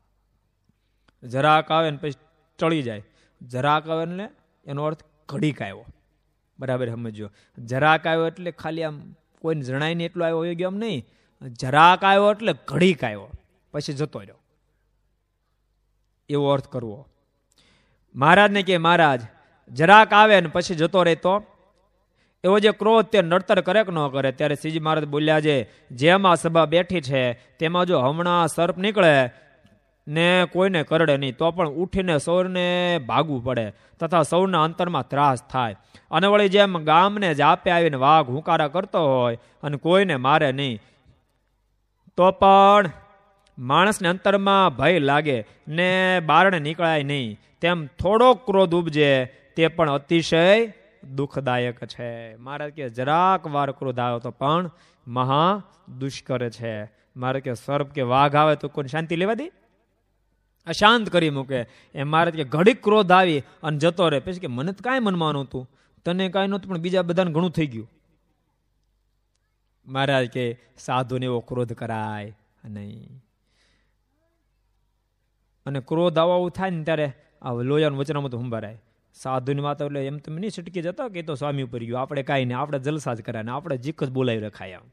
જરાક આવે ને પછી ટળી જાય. જરાક આવે એટલે એનો અર્થ ઘડીક આવ્યો. બરાબર સમજો. જરાક આવ્યો એટલે ખાલી આમ કોઈને જણાય નહીં એટલો આવ્યો હોય એમ નહીં. જરાક આવ્યો એટલે ઘડીક આવ્યો પછી જતો રહ્યો, એવો અર્થ કરવો. મહારાજને કે મહારાજ જરાક આવે ને પછી જતો રહેતો એવો જે ક્રોધ તે નડતર કરે કે ન કરે? ત્યારે શ્રીજી મહારાજ બોલ્યા છે, જેમાં સભા બેઠી છે તેમાં જો હમણાં સર્પ નીકળે ને કોઈને કરડે નહીં તો પણ ઉઠીને સૌને ભાગવું પડે તથા સૌના અંતરમાં ત્રાસ થાય. અને વળી જેમ ગામને જાપે આવીને વાઘ હુંકારા કરતો હોય અને કોઈને મારે નહીં તો પણ માણસને અંતરમાં ભય લાગે ને બારણે નીકળાય નહીં, તેમ થોડો ક્રોધ ઉપજે તે પણ અતિશય દુઃખદાયક છે. મારે કે જરાક વાર ક્રોધ આવ્યો તો પણ મહા દુષ્કર છે. મારે કે સર્પ કે વાઘ આવે તો કોઈ શાંતિ લેવા દે? અશાંત કરી મૂકે. એમ મારે કે ઘડીક ક્રોધ આવી અને જતો રહે. પછી કે મને તો કાંઈ મનમાં નહોતું, તને કાંઈ નહોતું, પણ બીજા બધાને ઘણું થઈ ગયું. મહારાજ કે સાધુને એવો ક્રોધ કરાય નહીં. અને ક્રોધ આવું થાય ને ત્યારે આ લોયાનું વચનામાં તો સંભાળાય. સાધુની વાત એટલે એમ તમે નહીં છટકી જતા કે તો સ્વામી ઉપર ગયું, આપણે કાંઈ નહીં, આપણે જલસા જ કરાય ને આપણે જીક જ બોલાવી રખાય. આમ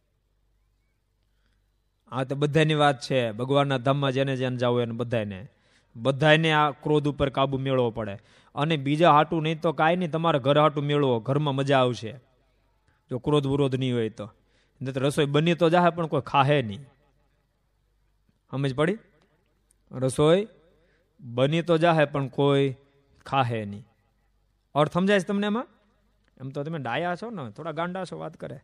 આ તો બધાની વાત છે. ભગવાનના ધામમાં જેને જેને જવું એને બધાને બધાને આ ક્રોધ ઉપર કાબુ મેળવવો પડે. અને બીજા હાટું નહીં તો કાંઈ નહીં, તમારા ઘર હાટું મેળવો, ઘરમાં મજા આવશે. જો ક્રોધ વિરોધ નહીં હોય તો રસોઈ બની તો જાહે પણ કોઈ ખાહે નહીં. સમજ પડી? રસોઈ બની તો જાહે પણ કોઈ ખાહે નહીં. અર્થ સમજાય છે તમને એમાં? એમ તો તમે ડાયા છો ને, થોડા ગાંડા છો, વાત કરે.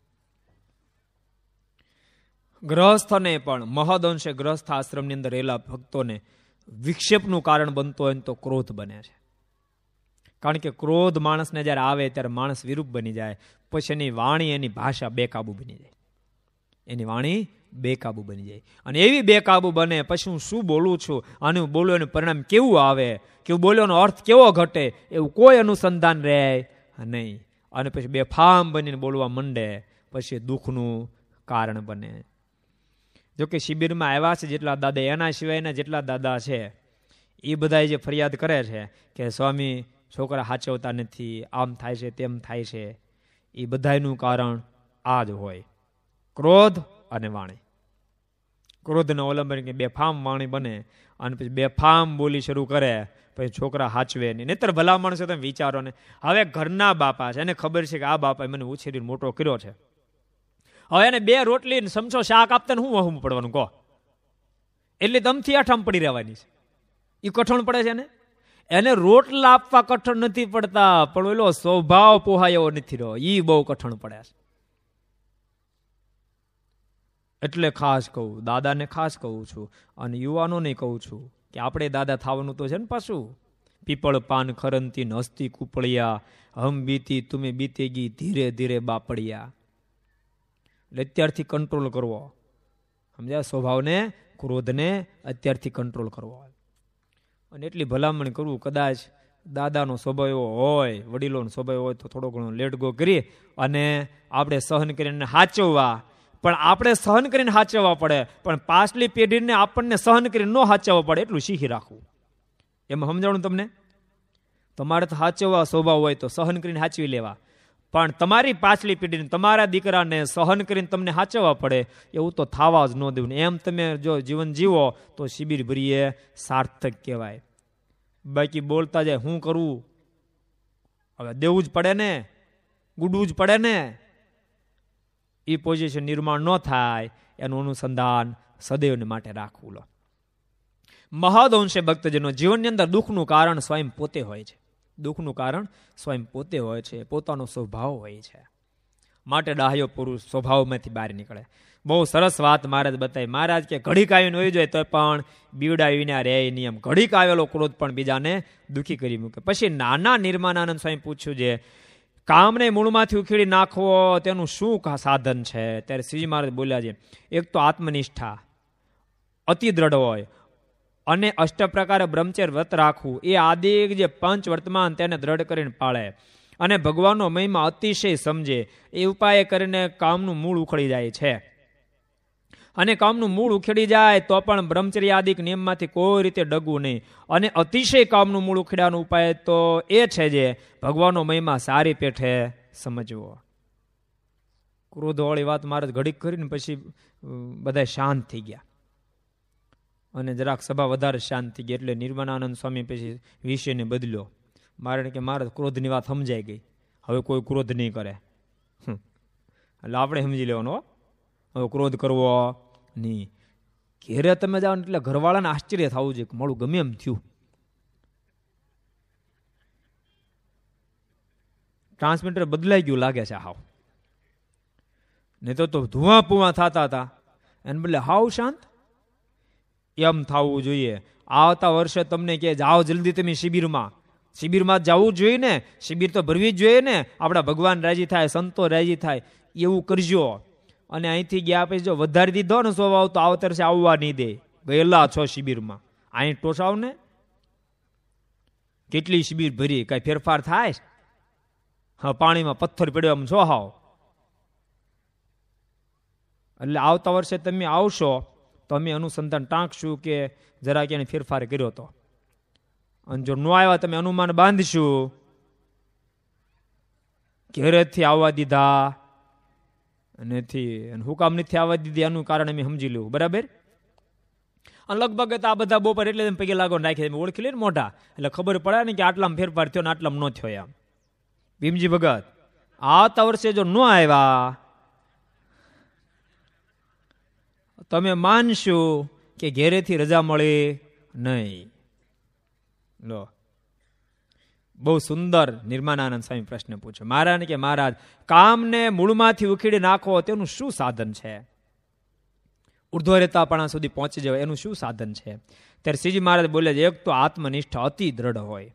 ગ્રહસ્થને પણ મહદઅંશે ગ્રહસ્થ આશ્રમની અંદર રહેલા ભક્તોને વિક્ષેપનું કારણ બનતો હોય તો ક્રોધ બને છે. કારણ કે ક્રોધ માણસને જ્યારે આવે ત્યારે માણસ વિરૂપ બની જાય, પછી એની વાણી, એની ભાષા બેકાબુ બની જાય. એની વાણી બેકાબુ બની જાય અને એવી બેકાબુ બને પછી હું શું બોલું છું, અને હું બોલું એનું પરિણામ કેવું આવે, કે હું બોલ્યોનો અર્થ કેવો ઘટે, એવું કોઈ અનુસંધાન રહે નહીં. અને પછી બેફામ બનીને બોલવા માંડે, પછી દુઃખનું કારણ બને. જોકે શિબિરમાં આવ્યા છે જેટલા દાદા, એના સિવાયના જેટલા દાદા છે એ બધા જે ફરિયાદ કરે છે કે સ્વામી છોકરા હાચવતા નથી, આમ થાય છે, તેમ થાય છે, એ બધાનું કારણ આ જ હોય, ક્રોધ અને વાણી. ક્રોધના અવલંબન કે બેફામ વાણી બને અને પછી બેફામ બોલી શરૂ કરે, પછી છોકરા હાચવે નહીં. નહીતર ભલા માણસો તમે વિચારો ને, હવે ઘરના બાપા છે, એને ખબર છે કે આ બાપાએ મને ઉછેરીને મોટો કર્યો છે, હવે એને બે રોટલી સમજો શાક આપતા હું વહું પડવાનું કહો, એટલે દમથી આઠામ પડી રહેવાની છે. એ કઠણ પડે છે ને, એને રોટલા આપવા કઠણ નથી પડતા, પણ એલો સ્વભાવ પોહાય એવો નથી રહ્યો, એ બહુ કઠણ પડે છે. એટલે ખાસ કહું, દાદાને ખાસ કહું છું અને યુવાનોને કહું છું કે આપણે દાદા થવાનું તો છે ને પાછું. પીપળ પાન ખરંતી હસ્તી કુપળિયા, હમ બીતી તુમે બીતેગી ધીરે ધીરે બાપડિયા. એટલે અત્યારથી કંટ્રોલ કરવો, સમજ્યા? સ્વભાવને, ક્રોધને અત્યારથી કંટ્રોલ કરવો અને એટલી ભલામણ કરવું. કદાચ દાદાનો સ્વભાવ એવો હોય, વડીલોનો સ્વભાવ હોય તો થોડો ઘણો લેટ ગો કરી અને આપણે સહન કરીને હાચવવા. પણ આપણે સહન કરીને હાચવવા પડે, પણ પાછલી પેઢીને આપણને સહન કરીને ન હાચવવા પડે એટલું શીખી રાખવું. એમાં સમજાણું તમને? તમારે તો હાચવવા સ્વભાવ હોય તો સહન કરીને હાચવી લેવા, પણ તમારી પાછલી પેઢીને, તમારા દીકરાને સહન કરીને તમને હાચવવા પડે એવું તો થવા જ ન દેવું. એમ તમે જો જીવન જીવો તો શિબિર ભરીએ સાર્થક કહેવાય. બાકી બોલતા જાય હું કરવું, હવે દેવું જ પડે ને, ગુડવું જ પડે ને, એ પોઝિશન નિર્માણ ન થાય એનું અનુસંધાન સદૈવને માટે રાખવું. લો, મહદઅંશે ભક્તજનો જીવનની અંદર દુઃખનું કારણ સ્વયં પોતે હોય છે. દુઃખનું કારણ સ્વયં પોતે હોય છે, પોતાનો સ્વભાવ હોય છે. માટે ડાહ્યો પુરુષ સ્વભાવમાંથી બહાર નીકળે. બહુ સરસ વાત મહારાજ બતાવી. મહારાજ કે ઘડીક આવીને હોય જાય તો પણ બીવડાવીને રે નિયમ, ઘડીક આવેલો ક્રોધ પણ બીજાને દુઃખી કરી મૂકે. પછી નાના નિર્માનાનંદ સ્વામી પૂછ્યું છે કામને મૂળમાંથી ઉખેડી નાખવો તેનું શું સાધન છે? ત્યારે શ્રીજી મહારાજ બોલ્યા છે, એક તો આત્મનિષ્ઠા અતિ દ્રઢ હોય અને અષ્ટ પ્રકારે બ્રહ્મચર્ય વ્રત રાખવું, એ આદિ જે પંચ વર્તમાન તેને દ્રઢ કરીને પાળે અને ભગવાનનો મહિમા અતિશય સમજે, એ ઉપાય કરીને કામનું મૂળ ઉખડી જાય છે. અને કામનું મૂળ ઉખેડી જાય તો પણ બ્રહ્મચર્ય આદિક નિયમમાંથી કોઈ રીતે ડગવું નહીં. અને અતિશય કામનું મૂળ ઉખેડવાનો ઉપાય તો એ છે જે ભગવાનનો મહિમા સારી પેઠે સમજવો. ક્રોધવાળી વાત મારે ઘડીક કરીને પછી બધા શાંત થઈ ગયા અને જરાક સભા વધારે શાંત થઈ ગઈ. એટલે નિર્માનાનંદ સ્વામી પછી વિષયને બદલ્યો. મારે કે મારે ક્રોધની વાત સમજાઈ ગઈ, હવે કોઈ ક્રોધ નહીં કરે. એટલે આપણે સમજી લેવાનો, હવે ક્રોધ કરવો નહીં. ઘેરે તમે જાઓ એટલે ઘરવાળાને આશ્ચર્ય થવું જોઈએ કે મારું ગમે એમ થયું. ટ્રાન્સમીટર બદલાઈ ગયું લાગે છે હાવ, નહીં તો તો ધુઆ પુઆ થતા હતા, એને બદલે હાવ શાંત. એમ થવું જોઈએ. આવતા વર્ષે તમને કે જાઓ જલ્દી તમે શિબિરમાં, શિબિરમાં જવું જોઈએ ને, શિબિર તો ભરવી જ જોઈએ ને, આપણા ભગવાન રાજી થાય, સંતો રાજી થાય, એવું કરજો. અને અહીંથી ગયા પછી જો વધારી દીધો ને સ્વભાવ તો આવતા વર્ષે આવવા નહીં દે. ગયેલા છો શિબિરમાં, અહીં ટોસાવ ને. કેટલી શિબિર ભરી, કઈ ફેરફાર થાય? હા, પાણીમાં પથ્થર પડ્યો એમ છો હાવ. એટલે આવતા વર્ષે તમે આવશો તો અમે અનુસંધાન ટાંકશું કે જરા ક્યાંય ફેરફાર કર્યો હતો. અને જો ન આવ્યા તમે અનુમાન બાંધશું, ઘેરેથી આવવા દીધા નથી, હું કામ નથી આવવા દીધી એનું કારણ અમે સમજી લેવું. બરાબર? અને લગભગ આ બધા બપોર એટલે પગે લાગો નાખી ઓળખી લે ને મોઢા, એટલે ખબર પડે ને કે આટલામાં ફેરફાર થયો ને આટલામાં ન થયો. એમ ભીમજી ભગત આવતા વર્ષે જો ન આવ્યા તમે માનશું કે ઘેરેથી રજા મળી નહીં? લો, બહુ સુંદર નિર્માનાનંદ સ્વામી પ્રશ્ન પૂછ્યો. મહારાજ કે મહારાજ, કામને મૂળમાંથી ઉખેડી નાખો તેનું શું સાધન છે? ઉર્ધ્વરેતાપણા સુધી પહોંચી જવાય એનું શું સાધન છે? ત્યારે શ્રીજી મહારાજ બોલે છે, એક તો આત્મનિષ્ઠા અતિ દ્રઢ હોય.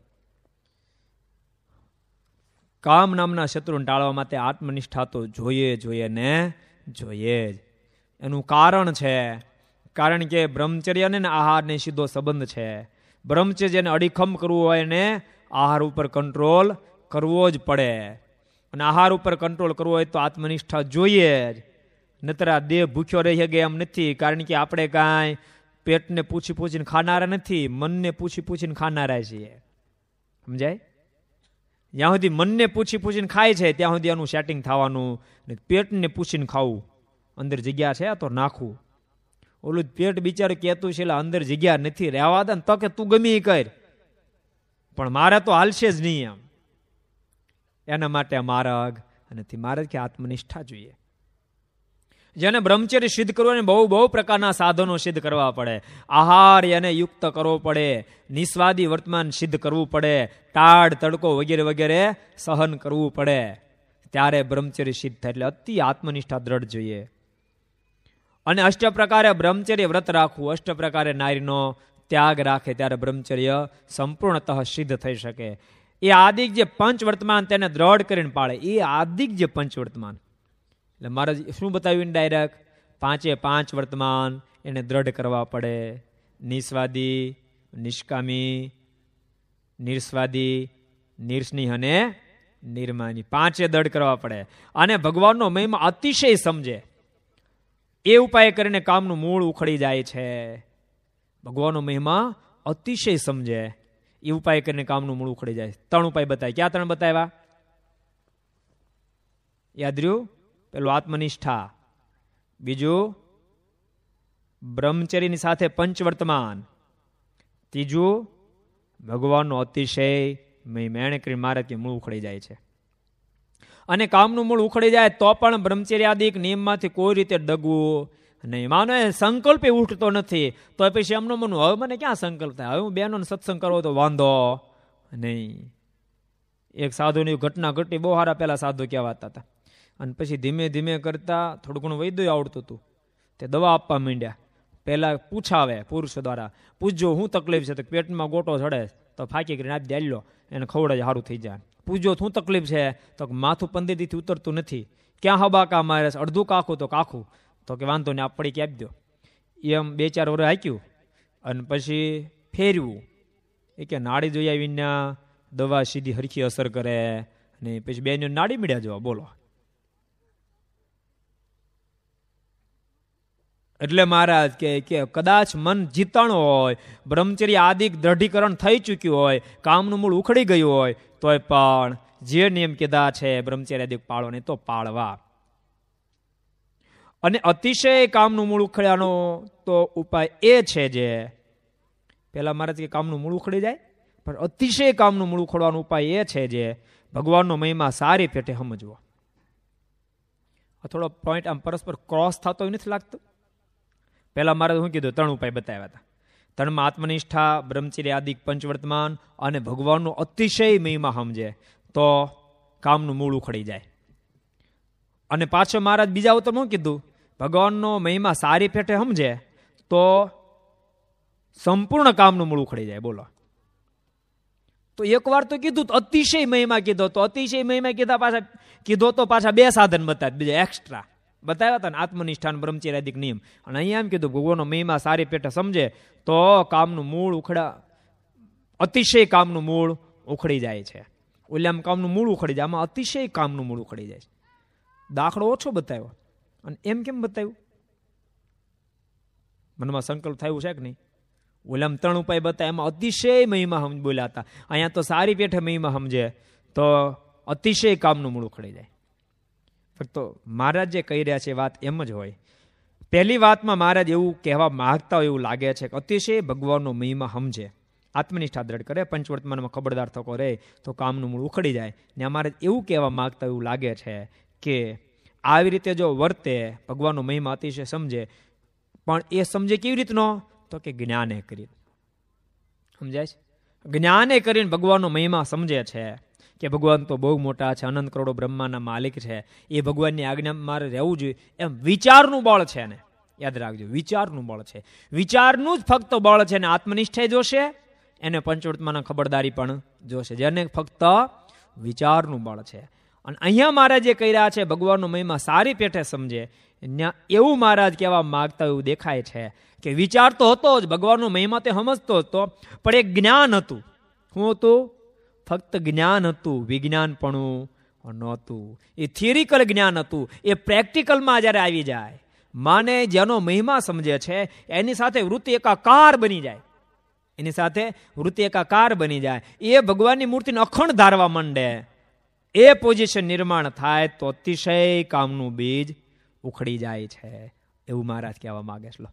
કામ નામના શત્રુને ટાળવા માટે આત્મનિષ્ઠા તો જોઈએ જોઈએ ને જોઈએ જ. એનું કારણ છે, કારણ કે બ્રહ્મચર્ય ને આહારને સીધો સંબંધ છે. બ્રહ્મચર્યને અડીખમ કરવું હોય ને આહાર ઉપર કંટ્રોલ કરવો જ પડે. અને આહાર ઉપર કંટ્રોલ કરવો હોય તો આત્મનિષ્ઠા જોઈએ જ. નતર આ દેહ ભૂખ્યો રહી શકે એમ નથી. કારણ કે આપણે કાંઈ પેટને પૂછી પૂછીને ખાનારા નથી, મનને પૂછી પૂછીને ખાનારા છીએ. સમજાય? જ્યાં સુધી મનને પૂછી પૂછીને ખાય છે ત્યાં સુધી આનું સેટિંગ થવાનું. પેટને પૂછીને ખાવું, અંદર જગ્યા છે તો નાખવું. ઓલું પેટ બિચારું કહેતું છે અંદર જગ્યા નથી, રહેવા દે ને તો કે તું ગમે એ કર, પણ મારે તો હાલશે જ નહીં. એમ એના માટે માર્ગ નથી. માર્ગ કે આત્મનિષ્ઠા જોઈએ. જેને બ્રહ્મચર્ય સિદ્ધ કરવું બહુ બહુ પ્રકારના સાધનો સિદ્ધ કરવા પડે. આહાર એને યુક્ત કરવો પડે, નિસ્વાદી વર્તમાન સિદ્ધ કરવું પડે, ટાળ તડકો વગેરે વગેરે સહન કરવું પડે, ત્યારે બ્રહ્મચર્ય સિદ્ધ થાય. એટલે અતિ આત્મનિષ્ઠા દ્રઢ જોઈએ. અને અષ્ટ પ્રકારે બ્રહ્મચર્ય વ્રત રાખવું, અષ્ટ પ્રકારે નારીનો ત્યાગ રાખે ત્યારે બ્રહ્મચર્ય સંપૂર્ણતઃ સિદ્ધ થઈ શકે. એ આદિક જે પંચ વર્તમાન તેને દ્રઢ કરીને પાળે, એ આદિક જે પંચ વર્તમાન, એટલે મારે શું બતાવ્યું ડાયરેક્ટ? પાંચે પાંચ વર્તમાન એને દ્રઢ કરવા પડે. નિસ્વાદી, નિષ્કામી, નિર્સ્વાદી, નિર્સ્નેહ અને નિર્માની, પાંચે દ્રઢ કરવા પડે. અને ભગવાનનો મહિમા અતિશય સમજે, એ ઉપાય કરીને કામનું મૂળ ઉખડી જાય છે. ભગવાનનો મહિમા અતિશય સમજે, એ ઉપાય કરીને કામનું મૂળ ઉખડી જાય. ત્રણ ઉપાય બતાવ્યા. ક્યાં ત્રણ બતાવ્યા? યાદ રહ્યું? પેલું આત્મનિષ્ઠા, બીજું બ્રહ્મચર્યની સાથે પંચવર્તમાન, ત્રીજું ભગવાનનો અતિશય મહિમા. એને કરી મારે કે મૂળ ઉખડી જાય છે. અને કામનું મૂળ ઉખડી જાય તો પણ બ્રહ્મચર્યાદિક નિયમમાંથી કોઈ રીતે ડગવું નહીં. માનો એ સંકલ્પ ઉઠતો નથી તો પછી એમનો મન હવે મને ક્યાં સંકલ્પ થાય, હવે હું બેનો સત્સંગ કરવો તો વાંધો નહીં. એક સાધુની ઘટના ઘટી, બહુ સારા પેલા સાધુ કહેવાતા હતા. અને પછી ધીમે ધીમે કરતા થોડું ઘણું વૈદ્ય આવડતું હતું, તે દવા આપવા માંડ્યા. પહેલા પૂછાવે પુરુષો દ્વારા, પૂછજો શું તકલીફ છે? તો પેટમાં ગોટો ચડે તો ફાંકી કરીને આપી દે, લો એને ખવડાય સારું થઈ જાય. પૂછજો શું તકલીફ છે? તો માથું પંદર દીથી ઉતરતું નથી. ક્યાં હબાકા મારે? અડધું કાખું તો કાખું. તો કે વાંધો ને આપ પડી કે આપી દો. એમ બે ચાર વર્ષ હાક્યું અને પછી ફેરવું. એ કે નાડી જોઈ આવીને દવા સીધી હરખી અસર કરે ને પછી બે નાડી મળ્યા જવા. બોલો, એટલે મહારાજ કે કદાચ મન જીતાણું હોય, બ્રહ્મચર્ય આદિક દ્રઢીકરણ થઈ ચૂક્યું હોય, કામનું મૂળ ઉખડી ગયું હોય, તોય પણ જે નિયમ કીધા છે બ્રહ્મચર્ય આદિક પાળો ને તો પાળવા. અને અતિશય કામનું મૂળ ઉખડ્યાનો તો ઉપાય એ છે, જે પેલા મહારાજ કે કામનું મૂળ ઉખડી જાય, પણ અતિશય કામનું મૂળ ઉખડવાનો ઉપાય એ છે જે ભગવાનનો મહિમા સારી પેટે સમજવો. આ થોડો પોઈન્ટ આમ પરસ્પર ક્રોસ થતો નથી લાગતો? પેલા મારે શું કીધું? ત્રણ ઉપાય બતાવ્યા હતા. ત્રણમાં આત્મનિષ્ઠા, બ્રહ્મચર્ય આદિક પંચવર્તમાન અને ભગવાનનો અતિશય મહિમા સમજે તો કામનું મૂળ ઉખડી જાય. અને પાછો મહારાજ બીજા ઉત્તરમાં શું કીધું? ભગવાનનો મહિમા સારી પેટે સમજે તો સંપૂર્ણ કામનું મૂળ ઉખડી જાય. બોલો, તો એક વાર તો કીધું તો અતિશય મહિમા કીધો, તો અતિશય મહિમા કીધા પાછા કીધો તો પાછા બે સાધન બતાવ્યા, બીજા એક્સ્ટ્રા બતાવ્યા હતા ને, આત્મનિષ્ઠાન બ્રહ્મચર્યાદિક નિયમ. અને અહીંયા એમ કીધું ભગવાનનો મહિમા સારી પેટે સમજે તો કામનું મૂળ ઉખડા, અતિશય કામનું મૂળ ઉખડી જાય છે. ઓલામાં કામનું મૂળ ઉખડી જાય, આમાં અતિશય કામનું મૂળ ઉખડી જાય છે. દાખલો ઓછો બતાવ્યો અને એમ કેમ બતાવ્યું? મનમાં સંકલ્પ થયું છે કે નહીં? ઓલામ ત્રણ ઉપાય બતાવ્યા, એમાં અતિશય મહિમા સમજ બોલ્યા હતા. અહીંયા તો સારી પેઠે મહિમા સમજે તો અતિશય કામનું મૂળ ઉખડી જાય. ફક્ત મહારાજ જે કહી રહ્યા છે વાત એમ જ હોય. પહેલી વાતમાં મહારાજ એવું કહેવા માંગતા હોય એવું લાગે છે કે અતિશય ભગવાનનો મહિમા સમજે, આત્મનિષ્ઠા દ્રઢ કરે, પંચવર્તમાનમાં ખબરદાર થકો રહે તો કામનું મૂળ ઉખડી જાય. ને અમારે એવું કહેવા માંગતા એવું લાગે છે કે આવી રીતે જો વર્તે, ભગવાનનો મહિમા અતિશય સમજે, પણ એ સમજે કેવી રીતનો? તો કે જ્ઞાને કરીને. સમજાય છે? જ્ઞાને કરીને ભગવાનનો મહિમા સમજે છે કે ભગવાન તો બહુ મોટા છે, અનંત કરોડો બ્રહ્માના માલિક છે, એ ભગવાનની આજ્ઞા મારે રહેવું જોઈએ, એમ વિચારનું બળ છે ને. યાદ રાખજો, વિચારનું બળ છે. વિચારનું જ ફક્ત બળ છે ને. આત્મનિષ્ઠે જોશે એને પંચવર્તમાના ખબરદારી પણ જોશે, જેને ફક્ત વિચારનું બળ છે. અને અહીંયા મહારાજ જે કહી રહ્યા છે ભગવાનનો મહિમા સારી પેઠે સમજે, એવું મહારાજ કહેવા માંગતા એવું દેખાય છે કે વિચાર તો હતો જ, ભગવાનનો મહિમા તે સમજતો હતો, પણ એક જ્ઞાન હતું. શું હતું? ફક્ત જ્ઞાન હતું, વિજ્ઞાનપણું નહોતું. એ થિયરિકલ જ્ઞાન હતું. એ પ્રેક્ટિકલમાં જ્યારે આવી જાય, માને જેનો મહિમા સમજે છે એની સાથે વૃત્તિ એકાકાર બની જાય, એની સાથે વૃત્તિ એકાકાર બની જાય, એ ભગવાનની મૂર્તિને અખંડ ધારવા માંડે, એ પોઝિશન નિર્માણ થાય તો અતિશય કામનું બીજ ઉખડી જાય છે, એવું મહારાજ કહેવા માંગે છે.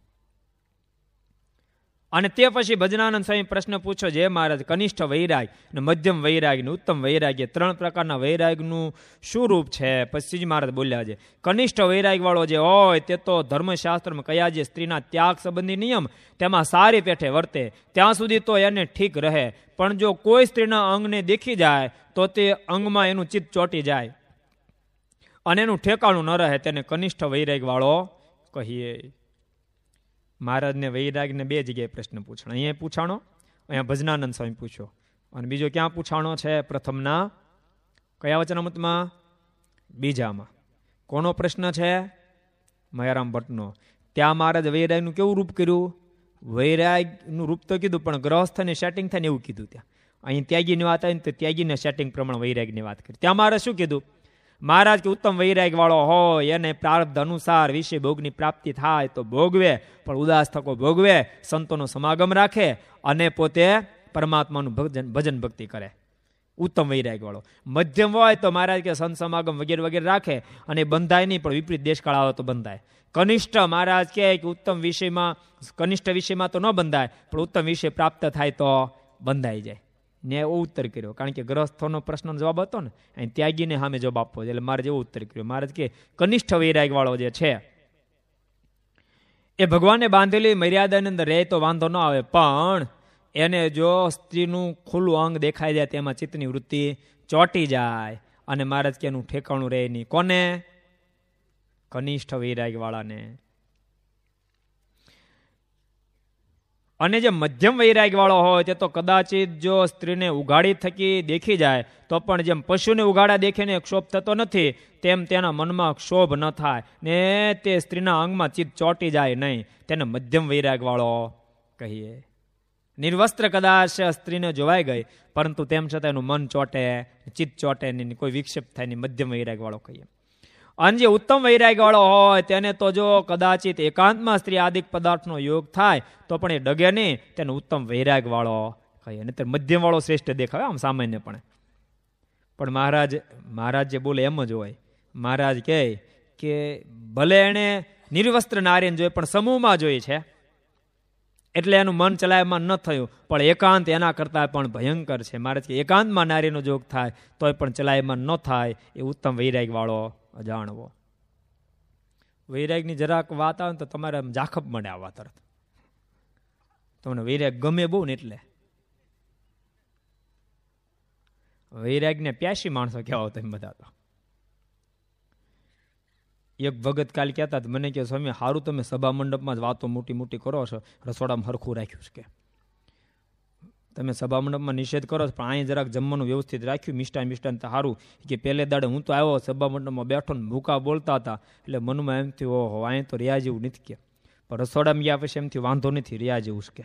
અને તે પછી ભજનાનંદ સ્વામી પ્રશ્ન પૂછ્યો, જે મહારાજ કનિષ્ઠ વૈરાગ ને મધ્યમ વૈરાગ ને ઉત્તમ વૈરાગ્ય ત્રણ પ્રકારના વૈરાગનું શું રૂપ છે? પછી મહારાજ બોલ્યા છે, કનિષ્ઠ વૈરાગ વાળો જે હોય તે તો ધર્મશાસ્ત્રમાં કયા જે સ્ત્રીના ત્યાગ સંબંધી નિયમ તેમાં સારી પેઠે વર્તે ત્યાં સુધી તો એને ઠીક રહે, પણ જો કોઈ સ્ત્રીના અંગને દેખી જાય તો તે અંગમાં એનું ચિત્ત ચોંટી જાય અને એનું ઠેકાણું ન રહે, તેને કનિષ્ઠ વૈરાગ વાળો કહીએ. મહારાજને વૈરાગને બે જગ્યાએ પ્રશ્ન પૂછાણો. અહીંયા પૂછાણો, અહીંયા ભજનાનંદ સ્વામી પૂછ્યો, અને બીજો ક્યાં પૂછાણો છે? પ્રથમના કયા વચનામૃતમાં? બીજામાં. કોનો પ્રશ્ન છે? મયારામ ભટ્ટનો. ત્યાં મહારાજ વૈરાગનું કેવું રૂપ કર્યું? વૈરાગનું રૂપ તો કીધું, પણ ગ્રહસ્થને સેટિંગ થાય ને એવું કીધું. ત્યાં અહીં ત્યાગીની વાત આવી તો ત્યાગીને સેટિંગ પ્રમાણે વૈરાગની વાત કરી. ત્યાં મહારાજ શું કીધું? મહારાજ કે ઉત્તમ વૈરાગ વાળો હોય એને પ્રારબ્ધ અનુસાર વિષય ભોગની પ્રાપ્તિ થાય તો ભોગવે, પણ ઉદાસ થકો ભોગવે, સંતોનો સમાગમ રાખે અને પોતે પરમાત્માનું ભજન ભજન ભક્તિ કરે. ઉત્તમ વૈરાગ વાળો. મધ્યમ હોય તો મહારાજ કે સંત સમાગમ વગેરે વગેરે રાખે અને બંધાય નહીં, પણ વિપરીત દેશકાળ આવે તો બંધાય. કનિષ્ઠ મહારાજ કહે કે ઉત્તમ વિષયમાં, કનિષ્ઠ વિષયમાં તો ન બંધાય, પણ ઉત્તમ વિષય પ્રાપ્ત થાય તો બંધાઈ જાય. ને એવો ઉત્તર કર્યો, કારણ કે ગ્રહસ્થોનો પ્રશ્નનો જવાબ હતો ને, અહીં ત્યાગીને સામે જવાબ આપવો, એટલે મારે જેવો ઉત્તર કર્યો. મહારાજ કે કનિષ્ઠ વૈરાગ વાળો જે છે એ ભગવાનને બાંધેલી મર્યાદાની અંદર રહે તો વાંધો ન આવે, પણ એને જો સ્ત્રીનું ખુલ્લું અંગ દેખાઈ જાય તેમાં ચિત્તની વૃત્તિ ચોંટી જાય અને મહારાજ કે એનું ઠેકાણું રહે નહીં. કોને? કનિષ્ઠ વૈરાગ વાળાને. અને જે મધ્યમ વૈરાગ વાળો હોય તે તો કદાચિત જો સ્ત્રીને ઉઘાડી થકી દેખી જાય તો પણ જેમ પશુને ઉઘાડા દેખીને ક્ષોભ થતો નથી તેમ તેના મનમાં ક્ષોભ ન થાય ને તે સ્ત્રીના અંગમાં ચિત્ત ચોંટી જાય નહીં, તેને મધ્યમ વૈરાગ વાળો કહીએ. નિર્વસ્ત્ર કદાચ સ્ત્રીને જોવાઈ ગઈ પરંતુ તેમ છતાં એનું મન ચોટે, ચિત્ત ચોટે નહીં, કોઈ વિક્ષેપ થાય નહીં, મધ્યમ વૈરાગ વાળો કહીએ. અને જે ઉત્તમ વૈરાગ વાળો હોય તેને તો જો કદાચિત એકાંતમાં સ્ત્રી આદિક પદાર્થનો યોગ થાય તો પણ એ ડગે નહીં, તેને ઉત્તમ વૈરાગ વાળો કહીએ. અને મધ્યમ વાળો શ્રેષ્ઠ દેખાવે આમ સામાન્યપણે. પણ મહારાજ મહારાજ જે બોલે એમ જ હોય. મહારાજ કહે કે ભલે એને નિર્વસ્ત્ર નારીને જોઈએ પણ સમૂહમાં જોઈએ છે એટલે એનું મન ચલાયમાન ન થયું, પણ એકાંત એના કરતાં પણ ભયંકર છે. મહારાજ કે એકાંતમાં નારીનો જોગ થાય તોય પણ ચલાયમાન ન થાય, એ ઉત્તમ વૈરાગ વાળો જાણવો. વૈરાગની જરાક વાત આવે ને તો તમારે જાખપ મળે આવવા તરત. તમને વૈરાગ ગમે બહુ ને એટલે વૈરાગને પ્યાસી માણસો કહેવા તમે બધા. તો એક ભગત કાલ કહેતા મને કે સ્વામી સારું તમે સભા મંડપમાં જ વાતો મોટી મોટી કરો છો, રસોડામાં હરખું રાખ્યું છે કે તમે સભા મંડપમાં નિષેધ કરો છો પણ અહીં જરાક જમવાનું વ્યવસ્થિત રાખ્યું, મિષ્ટાન મિષ્ટાન તો સારું કે પહેલે દાડે હું તો આવ્યો સભા મંડપમાં બેઠો ને ભૂકા બોલતા હતા એટલે મનમાં એમ થયું ઓહો અહીં તો રહ્યા જેવું નથી કે, પણ રસોડામાં ગયા પછી એમથી વાંધો નથી, રહ્યા જેવું છે કે.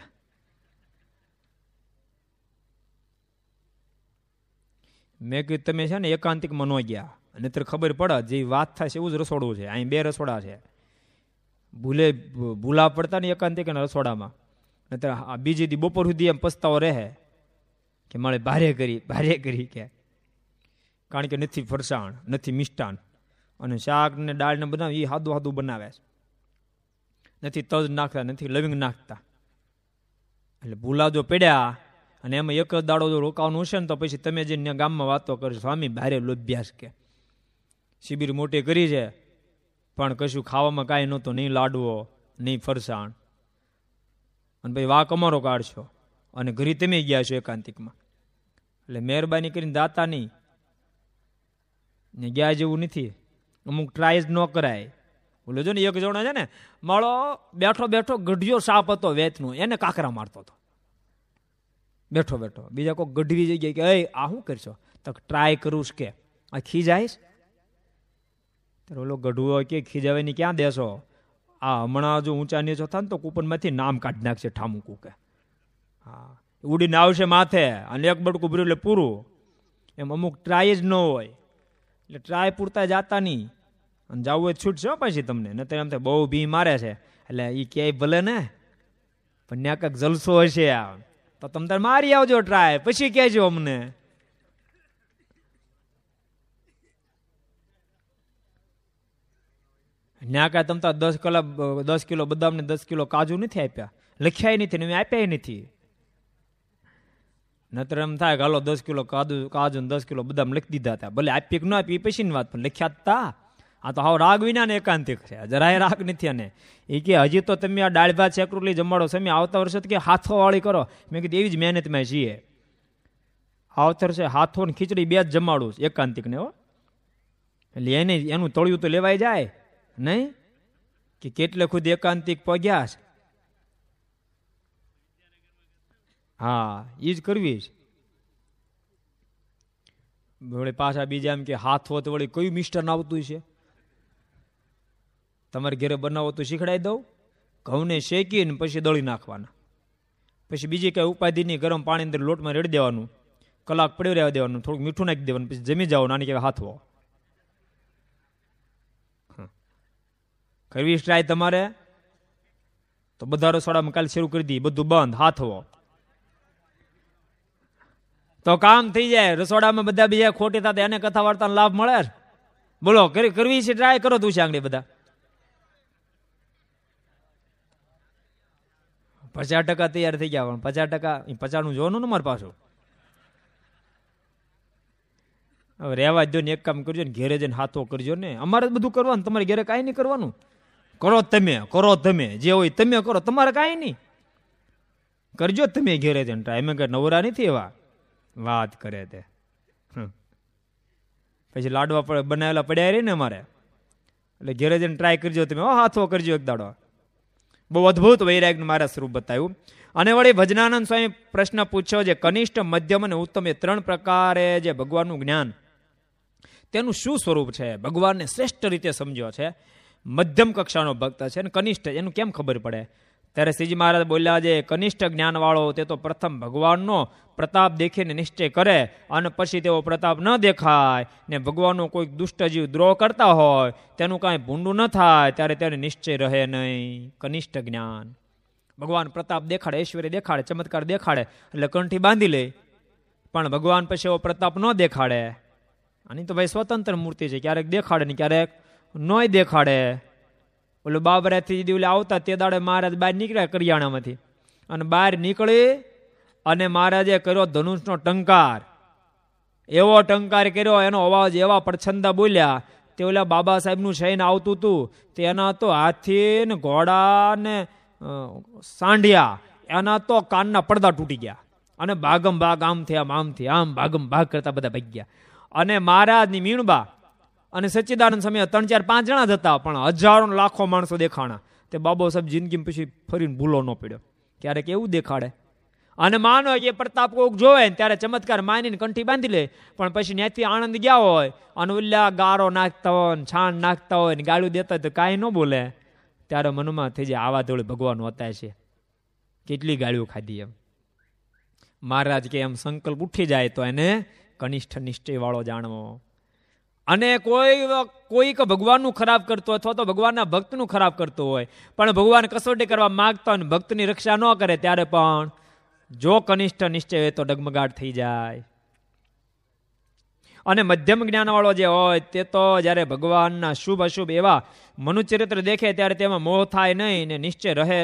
મેં કીધું તમે છે ને એકાંતિકમાં ન ગયા અને ત્યારે ખબર પડે જે વાત થાય છે એવું જ રસોડું છે. અહીં બે રસોડા છે, ભૂલે ભૂલા પડતા ને એકાંતિક અને રસોડામાં. આ બીજી દી બપોર સુધી એમ પસ્તાવો રહે કે મારે ભારે કરી ભારે કરી કે, કારણ કે નથી ફરસાણ, નથી મિષ્ટાન, અને શાક ને દાળ ને બનાવે એ સાદું સાદું બનાવે છે, નથી તજ નાખતા, નથી લવિંગ નાખતા. એટલે ભૂલા જો પડ્યા અને એમાં એક જ દાડો જો રોકાવાનું હશે ને તો પછી તમે જે ગામમાં વાતો કરશો સ્વામી ભારે લોભ્યાસ કે શિબિર મોટી કરી છે પણ કશું ખાવામાં કાંઈ નહોતું, નહીં લાડવો નહીં ફરસાણ. અને ભાઈ વાક અમારો કાઢશો અને ઘરે તમે ગયા છો એકાંતિકમાં. એટલે મહેરબાની કરીને દાતા નહીં ને ગયા જેવું નથી. અમુક ટ્રાય જ ન કરાય. બોલો જો ને એક જણો છે ને માળો બેઠો બેઠો ગઢિયો સાપ હતો વેચનું, એને કાકરા મારતો હતો બેઠો બેઠો. બીજા કોઈ ગઢવી જગ્યાએ કે એ આ શું કરશો? તો ટ્રાય કરું કે આ ખીજાઈશ? ઓલો ગઢવો કે ખીજાવાની ક્યાં દેશો? આ હમણાં જો ઊંચા નીચો થાય ને તો કૂપનમાંથી નામ કાઢી નાખશે ઠામુકું કે. હા, ઉડીને આવશે માથે અને એક બડકું ભર્યું એટલે પૂરું. એમ અમુક ટ્રાય જ ન હોય એટલે ટ્રાય પૂરતા જાતા નહીં. અને જવું હોય છૂટશે પછી તમને, ન તો એમ થાય બહુ ભી મારે છે એટલે એ ક્યાંય ભલે ને પણ ત્યાં કંઈક જલસો હશે તો તમે તારે મારી આવજો ટ્રાય, પછી કહેજો અમને. ન્યા કાંઈ તમે તાર દસ કલાક દસ કિલો બદામ ને દસ કિલો કાજુ નથી આપ્યા, લખ્યા નથી ને આપ્યા નથી. નતર એમ થાય કે હાલો દસ કિલો કાજુ કાજુ ને દસ કિલો બદામ લખી દીધા હતા, ભલે આપી કે ન આપી એ પછીની વાત, પણ લખ્યા હતા. આ તો હાવ રાગ વિના ને એકાંતિક છે, જરાય રાગ નથી. અને એ કે હજી તો તમે આ દાળ ભાત શેકરોટલી જમાડો સમય, આવતા વર્ષે કે હાથો વાળી કરો. મેં કીધું એવી જ મહેનતમાં છીએ. આવતા વર્ષે હાથો ને ખીચડી બે જ જમાડું એકાંતિક ને હો. એટલે એને એનું તળિયું તો લેવાય જાય નહીં કે કેટલે ખુદ એકાંતિક પગ્યા છે. હા, એ જ કરવી છે. વળી પાછા બીજા એમ કે હાથ હોત વળી કયું મિસ્ટર આવતું છે? તમારે ઘરે બનાવો તો શીખડાઈ દઉં. ઘઉંને શેકીને પછી દળી નાખવાના, પછી બીજી કઈ ઉપાધિ નહીં, ગરમ પાણી અંદર લોટમાં રેડી દેવાનું, કલાક પડી રહેવા દેવાનું, થોડુંક મીઠું નાખી દેવાનું, પછી જમી જાઓ. નાની કહેવાય હાથવો. કરવી ટ્રાય તમારે તો બધા રસોડામાં કાલે શરૂ કરી દી, બધું બંધ, હાથવો તો કામ થઈ જાય. રસોડામાં બધા બીજા ખોટી થતા એને કથા વાર્તાનો લાભ મળે. બોલો કરવી છે ટ્રાય કરો તું છે આંગળી બધા. પચાસ ટકા તૈયાર થઈ ગયા, પણ પચાસ ટકા પચાસ નું જોવાનું ને મારે પાછું. હવે રહેવા દો ને, એક કામ કરજો ને, ઘેરે જઈને હાથો કરજો ને. અમારે બધું કરવાનું, તમારે ઘેરે કાંઈ નહીં કરવાનું. કરો તમે, કરો તમે, જે હોય તમે કરો, તમારે કાંઈ નહીં. કરજો તમે ઘેરે જઈને ટ્રાય. એમ કે નવરા નથી એવા વાત કરે તે. પછી લાડવા બનાવેલા પડ્યા રહી ને અમારે, એટલે ઘેરે જઈને ટ્રાય કરજો તમે. હાથો કરજો એક દાડો. બહુ અદભુત વૈરાગ્યનું મારા સ્વરૂપ બતાવ્યું. અને વળી ભજનાનંદ સ્વામી પ્રશ્ન પૂછ્યો, જે કનિષ્ઠ, મધ્યમ અને ઉત્તમ એ ત્રણ પ્રકારે જે ભગવાનનું જ્ઞાન તેનું શું સ્વરૂપ છે? ભગવાનને શ્રેષ્ઠ રીતે સમજ્યો છે, મધ્યમ કક્ષાનો ભક્ત છે, અને કનિષ્ઠ એનું કેમ ખબર પડે? ત્યારે શ્રીજી મહારાજ બોલ્યા, જે કનિષ્ઠ જ્ઞાન વાળો તે તો પ્રથમ ભગવાનનો પ્રતાપ દેખીને નિશ્ચય કરે, અને પછી તેઓ પ્રતાપ ન દેખાય ને ભગવાનનો કોઈ દુષ્ટ જીવ દ્રોહ કરતા હોય, તેનું કાંઈ ભૂંડું ન થાય, ત્યારે તેને નિશ્ચય રહે નહીં. કનિષ્ઠ જ્ઞાન. ભગવાન પ્રતાપ દેખાડે, ઐશ્વર્ય દેખાડે, ચમત્કાર દેખાડે એટલે કંઠી બાંધી લે, પણ ભગવાન પછી એવો પ્રતાપ ન દેખાડે. આની તો ભાઈ સ્વતંત્ર મૂર્તિ છે, ક્યારેક દેખાડે ને ક્યારેક નોય દેખાડે. ઓલું બાબરાથી દિવલે આવતા તે દાડે મહારાજ બહાર નીકળ્યા કરિયાણામાંથી, અને બહાર નીકળી અને મહારાજે કર્યો ધનુષનો ટંકાર. એવો ટંકાર કર્યો, એનો અવાજ એવા પડછંદા બોલ્યા, તે ઓલા બાબા સાહેબનું શયન આવતું હતું, તેના તો હાથી ને ઘોડા ને સાંઢિયા, એના તો કાનના પડદા તૂટી ગયા, અને ભાગમ ભાગ આમથી આમ આમથી આમ ભાગમ ભાગ કરતા બધા ભાગી ગયા. અને મહારાજની મીણબા અને સચ્ચિદાનંદ સમય ત્રણ ચાર પાંચ જણા જ હતા, પણ હજારો લાખો માણસો દેખાણા. તે બાબો સાહેબ જિંદગી પછી ફરીને ભૂલો ન પડ્યો. ક્યારેક એવું દેખાડે, અને માનો કે પ્રતાપ કોક જોવે ત્યારે ચમત્કાર માનીને કંઠી બાંધી લે, પણ પછી ત્યાંથી આણંદ ગયા હોય અને ઉલ્લા ગારો નાખતા હોય ને છાણ નાખતા હોય ને ગાળું દેતા હોય તો કાંઈ ન બોલે, ત્યારે મનમાં થઈ જાય આવા ધોળે ભગવાન હોતા છે, કેટલી ગાળીઓ ખાધી. એમ મહારાજ કે એમ સંકલ્પ ઉઠી જાય તો એને કનિષ્ઠ નિશ્ચય વાળો જાણવો. અને કોઈ કોઈક ભગવાનનું ખરાબ કરતો હોય અથવા તો ભગવાનના ભક્તનું ખરાબ કરતો હોય, પણ ભગવાન કસોટી કરવા માંગતા હોય, ભક્તની રક્ષા ન કરે, ત્યારે પણ જો કનિષ્ઠ નિશ્ચય હોય તો ડગમગાટ થઈ જાય. અને મધ્યમ જ્ઞાન વાળો જે હોય તે તો જ્યારે ભગવાનના શુભ અશુભ એવા મનુચરિત્ર દેખે ત્યારે તેમાં મોહ થાય નહીં ને નિશ્ચય રહે,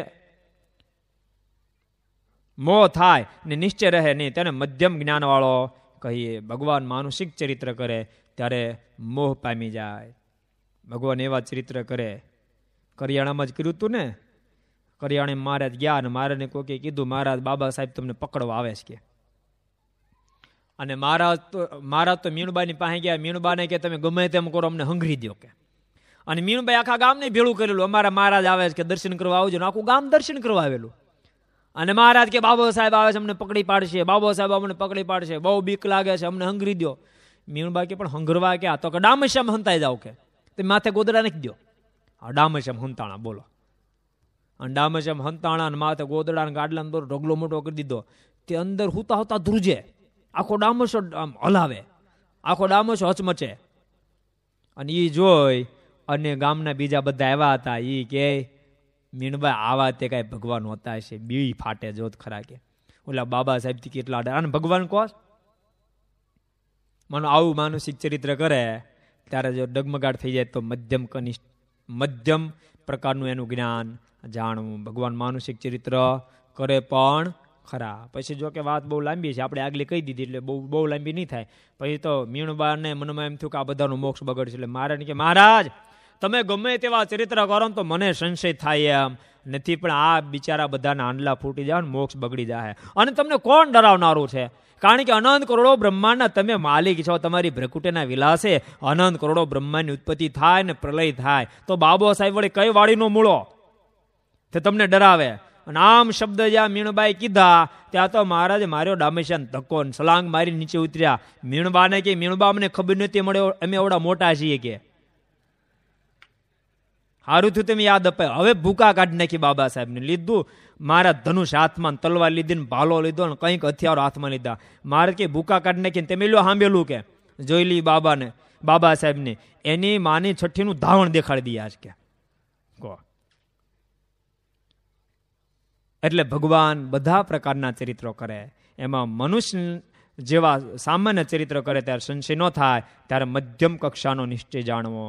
મોહ થાય ને નિશ્ચય રહે નહીં, તેને મધ્યમ જ્ઞાન વાળો કહીએ. ભગવાન માનુષિક ચરિત્ર કરે ત્યારે મોહ પામી જાય. ભગવાન એવા ચરિત્ર કરે, કરિયાણામાં જ કર્યું હતું ને, કરિયાણે મહારાજ ગયા અને મહારાજને કોકે કીધું, મહારાજ બાબા સાહેબ તમને પકડવા આવે છે કે. અને મહારાજ તો મહારાજ તો મીણબાની પાસે ગયા. મીણબાને કે તમે ગમે તેમ કરો, અમને હંગરી દો કે. અને મીણબાઈ આખા ગામને ભેળું કરેલું, અમારા મહારાજ આવે છે કે દર્શન કરવા આવજો. આખું ગામ દર્શન કરવા આવેલું. અને મહારાજ કે બાબો સાહેબ આવે છે, અમને પકડી પાડશે, બાબો સાહેબ અમને પકડી પાડશે, બહુ બીક લાગે છે, અમને હંગરી દો. મીણબા કે પણ હંગરવા ક્યાં? તો કે ડામશ્યામ હંતાઈ જાવ કે, તમે માથે ગોદડા નાખી દો. હા, ડામશ્યામ હંતાણા બોલો. અને ડામશ્યામ હંતાણા માથે ગોદડા ગાડલા ઢગલો મોટો કરી દીધો. તે અંદર હુતા હુતા ધ્રુજે, આખો ડામસો હલાવે, આખો ડામસો હચમચે. અને એ જોઈ અને ગામના બીજા બધા આવ્યા હતા. એ કે મીણબા આવા તે કઈ ભગવાન હોતા હશે, બી ફાટે જોત ખરા કે. ઓલા બાબા સાહેબ થી કેટલા ડર. અને ભગવાન કોસ માનો આવું માનસિક ચરિત્ર કરે ત્યારે જો ડગમગાટ થઈ જાય તો મધ્યમ કનિષ્ઠ મધ્યમ પ્રકારનું એનું જ્ઞાન જાણવું. ભગવાન માનસિક ચરિત્ર કરે પણ ખરા. પછી જો કે વાત બહુ લાંબી છે, આપણે આગલી કહી દીધી એટલે બહુ બહુ લાંબી નહીં થાય. પછી તો મીણબાને મનમાં એમ થયું કે આ બધાનો મોક્ષ બગડશે. એટલે મહારાજ કે મહારાજ તમે ગમે તેવા ચરિત્ર કરો તો મને સંશય થાય એમ નથી, પણ આ બિચારા બધાના આંડલા ફૂટી જાય ને મોક્ષ બગડી જાય. અને તમને કોણ ડરાવનારું છે? કારણ કે અનંત કરોડો બ્રહ્માંડના તમે માલિક છો. તમારી ભ્રકુટીના વિલાસે અનંત કરોડો બ્રહ્માંડની ઉત્પત્તિ થાય ને પ્રલય થાય. તો બાબો સાહેબ વળી કઈ વાડીનો મૂળો તે તમને ડરાવે? અને આમ શબ્દ જ્યાં મીણબાઈ કીધા ત્યાં તો મહારાજે માર્યો ડામેશ્યાન ધક્કો, સલાંગ મારી નીચે ઉતર્યા. મીણબાને કે મીણબા અમને ખબર નથી મળે, અમે એવડા મોટા છીએ કે. સારું થયું તમે યાદ અપાય. હવે ભૂકા કાઢી નાખી બાબા સાહેબને. લીધું મારા ધનુષ હાથમાં, તલવાર લીધી ને ભાલો લીધો ને કંઈક હથિયારો હાથમાં લીધા. મારે કે ભૂકા કાઢી નાખીને તમે લ્યો સાંભળેલું કે જોઈ લી બાબાને બાબા સાહેબને એની માની છઠ્ઠીનું ધાવણ દેખાડી દઈએ આજ કે. એટલે ભગવાન બધા પ્રકારના ચરિત્રો કરે. એમાં મનુષ્ય જેવા સામાન્ય ચરિત્ર કરે ત્યારે સંશય ન થાય, ત્યારે મધ્યમ કક્ષાનો નિશ્ચય જાણવો.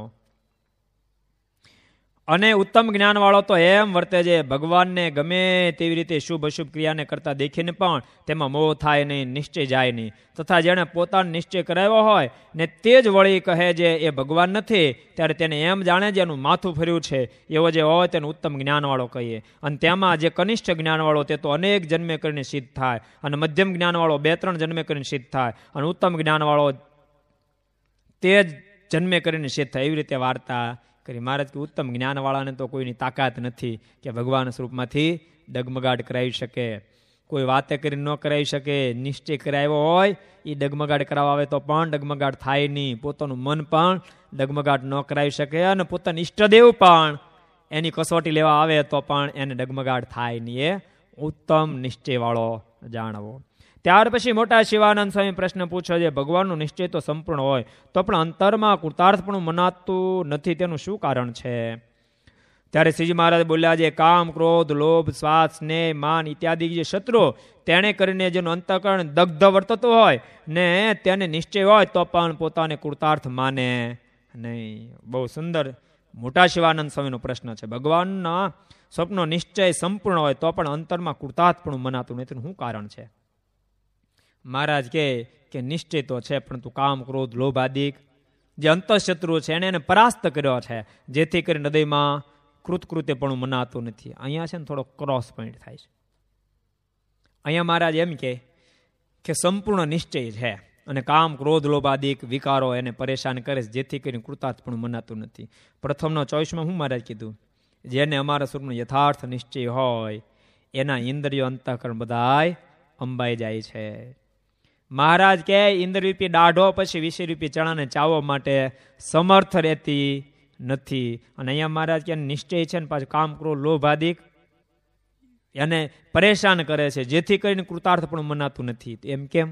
અને ઉત્તમ જ્ઞાન વાળો તો એમ વર્તે છે, ભગવાનને ગમે તેવી રીતે શુભ અશુભ ક્રિયાને કરતા દેખીને પણ તેમાં મોહ થાય નહીં, નિશ્ચય જાય નહીં. તથા જેણે પોતાનો નિશ્ચય કરાવ્યો હોય ને તે જ વળી કહે છે એ ભગવાન નથી, ત્યારે તેને એમ જાણે છે એનું માથું ફર્યું છે, એવો જે હોય તેને ઉત્તમ જ્ઞાન વાળો કહીએ. અને તેમાં જે કનિષ્ઠ જ્ઞાન વાળો તે તો અનેક જન્મે કરીને સિદ્ધ થાય, અને મધ્યમ જ્ઞાન વાળો બે ત્રણ જન્મે કરીને સિદ્ધ થાય, અને ઉત્તમ જ્ઞાન વાળો તે જ જન્મે કરીને સિદ્ધ થાય. એવી રીતે વાર્તા કરી. મહારાજ કે ઉત્તમ જ્ઞાનવાળાને તો કોઈની તાકાત નથી કે ભગવાન સ્વરૂપમાંથી ડગમગાટ કરાવી શકે. કોઈ વાતે કરી ન કરાવી શકે. નિશ્ચય કરાવ્યો હોય એ ડગમગાટ કરાવવા આવે તો પણ ડગમગાટ થાય નહીં. પોતાનું મન પણ ડગમગાટ ન કરાવી શકે, અને પોતાના ઈષ્ટદેવ પણ એની કસોટી લેવા આવે તો પણ એને ડગમગાટ થાય નહીં. એ ઉત્તમ નિશ્ચયવાળો જાણવો. ત્યાર પછી મોટા શિવાનંદ સ્વામી પ્રશ્ન પૂછ્યો છે, ભગવાનનો નિશ્ચય તો સંપૂર્ણ હોય તો પણ અંતરમાં કૃતાર્થપણું મનાતું નથી, તેનું શું કારણ છે? ત્યારે શ્રીજી મહારાજ બોલ્યા છે, કામ, ક્રોધ, લોભ, સ્વાદ, સ્નેહ, માન ઇત્યાદિ જે શત્રુ તેને કરીને જેનું અંતઃકરણ દગ્ધ વર્તતું હોય ને તેને નિશ્ચય હોય તો પણ પોતાને કૃતાર્થ માને નહીં. બહુ સુંદર મોટા શિવાનંદ સ્વામીનો પ્રશ્ન છે. ભગવાનના સ્વપ્નનો નિશ્ચય સંપૂર્ણ હોય તો પણ અંતરમાં કૃતાર્થપણું મનાતું નથી, તેનું શું કારણ છે? મહારાજ કહે કે નિશ્ચય તો છે, પરંતુ કામ, ક્રોધ, લોભ આદિ જે અંતઃશત્રુ છે એને એને પરાસ્ત કર્યો છે, જેથી કરીને હૃદયમાં કૃતકૃત્ય પણ મનાતું નથી. અહીંયા છે ને થોડો ક્રોસ પોઈન્ટ થાય છે. અહીંયા મહારાજ એમ કે કે સંપૂર્ણ નિશ્ચય છે અને કામ, ક્રોધ, લોભ આદિ વિકારો એને પરેશાન કરે છે, જેથી કરીને કૃતાર્થ પણ મનાતું નથી. પ્રથમનો ચોઈસમાં હું મહારાજ કીધું, જેને અમારા સ્વરૂપનો યથાર્થ નિશ્ચય હોય એના ઇન્દ્રિયો અંતઃકરણ બધાય અંબાઈ જાય છે. મહારાજ કે ઇન્દ્રરૂપી દાઢો પછી વિષયરૂપી ચણાને ચાવવા માટે સમર્થ રહેતી નથી. અને અહીંયા મહારાજ કે નિશ્ચય છે ને પાછું કામ, ક્રોધ, લોભ આદિ એને પરેશાન કરે છે, જેથી કરીને કૃતાર્થ પણ મનાતું નથી. એમ કેમ?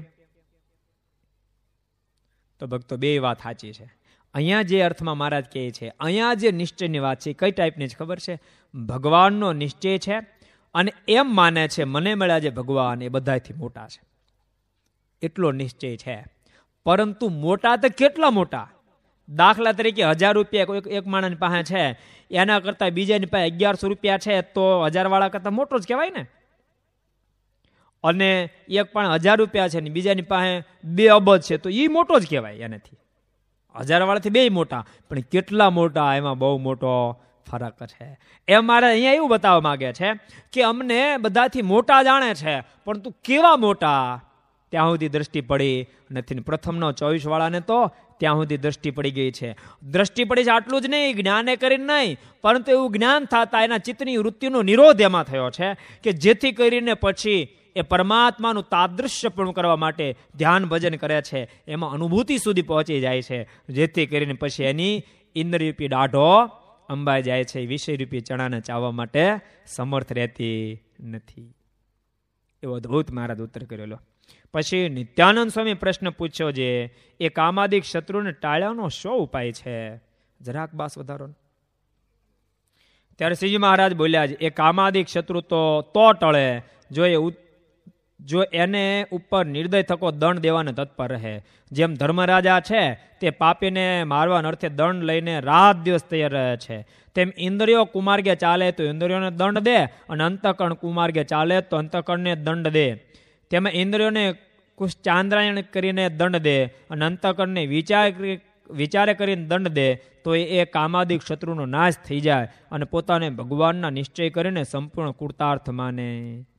તો ભક્તો બે વાત સાચી છે. અહીંયા જે અર્થમાં મહારાજ કહે છે, અહીંયા જે નિશ્ચયની વાત છે કઈ ટાઈપની છે ખબર છે? ભગવાનનો નિશ્ચય છે અને એમ માને છે મને મળ્યા જે ભગવાન એ બધાથી મોટા છે, એટલો નિશ્ચય છે. પરંતુ મોટા તો કેટલા મોટા? દાખલા તરીકે હજાર રૂપિયા એક માણસ પાસે છે, એના કરતા બીજાની પાસે અગિયારસો રૂપિયા છે, તો હજાર વાળા કરતા મોટો જ કહેવાય ને. અને એક પણ હજાર રૂપિયા છે ને બીજાની પાસે બે અબજ છે, તો એ મોટો જ કહેવાય એનાથી. હજાર વાળાથી બે મોટા, પણ કેટલા મોટા? એમાં બહુ મોટો ફરક છે. એ મારે અહીંયા એવું બતાવવા માંગે છે કે અમને બધાથી મોટા જાણે છે, પરંતુ કેવા મોટા ત્યાં સુધી દ્રષ્ટિ પડી નથી. પ્રથમનો ચોવીસ વાળાને તો ત્યાં સુધી દ્રષ્ટિ પડી ગઈ છે. દ્રષ્ટિ પડી છે આટલું જ નહીં, જ્ઞાને કરીને નહીં, પરંતુ એવું જ્ઞાન થતા એના ચિત્તની વૃત્તિનો નિરોધ એમાં થયો છે કે જેથી કરીને પછી એ પરમાત્માનું તાદૃશ્યપણું કરવા માટે ધ્યાન ભજન કરે છે, એમાં અનુભૂતિ સુધી પહોંચી જાય છે, જેથી કરીને પછી એની ઇન્દ્રરૂપી દાઢો અંબાઈ જાય છે, વિષયરૂપી ચણાને ચાવવા માટે સમર્થ રહેતી નથી. એવો અદભુત મહારાજ ઉત્તર કરેલો. પછી નિત્યાનંદ સ્વામી પ્રશ્ન પૂછ્યો છે, એ કામાદિક શત્રુને ટાળ્યાનો શો ઉપાય છે? જરાક બાસ વધારો. ત્યારે શ્રીજી મહારાજ બોલ્યા છે, એ કામાદિક શત્રુ તો તો ટળે જો એ જો એને ઉપર નિર્દય થકો દંડ દેવાને તત્પર રહે. જેમ ધર્મરાજા છે તે પાપીને મારવાના અર્થે દંડ લઈને રાત દિવસ તૈયાર રહે છે, તેમ ઇન્દ્રિયો કુમાર્ગે ચાલે તો ઇન્દ્રિયોને દંડ દે, અને અંતઃકરણ કુમાર્ગે ચાલે તો અંતઃકરણને દંડ દે. તેમાં ઇન્દ્રિયોને ચાંદ્રાયણ કરીને દંડ દે અને અંતઃકરણને વિચાર વિચારે કરીને દંડ દે, તો એ કામાદિક શત્રુનો નાશ થઈ જાય અને પોતાને ભગવાનના નિશ્ચય કરીને સંપૂર્ણ કૃતાર્થ માને.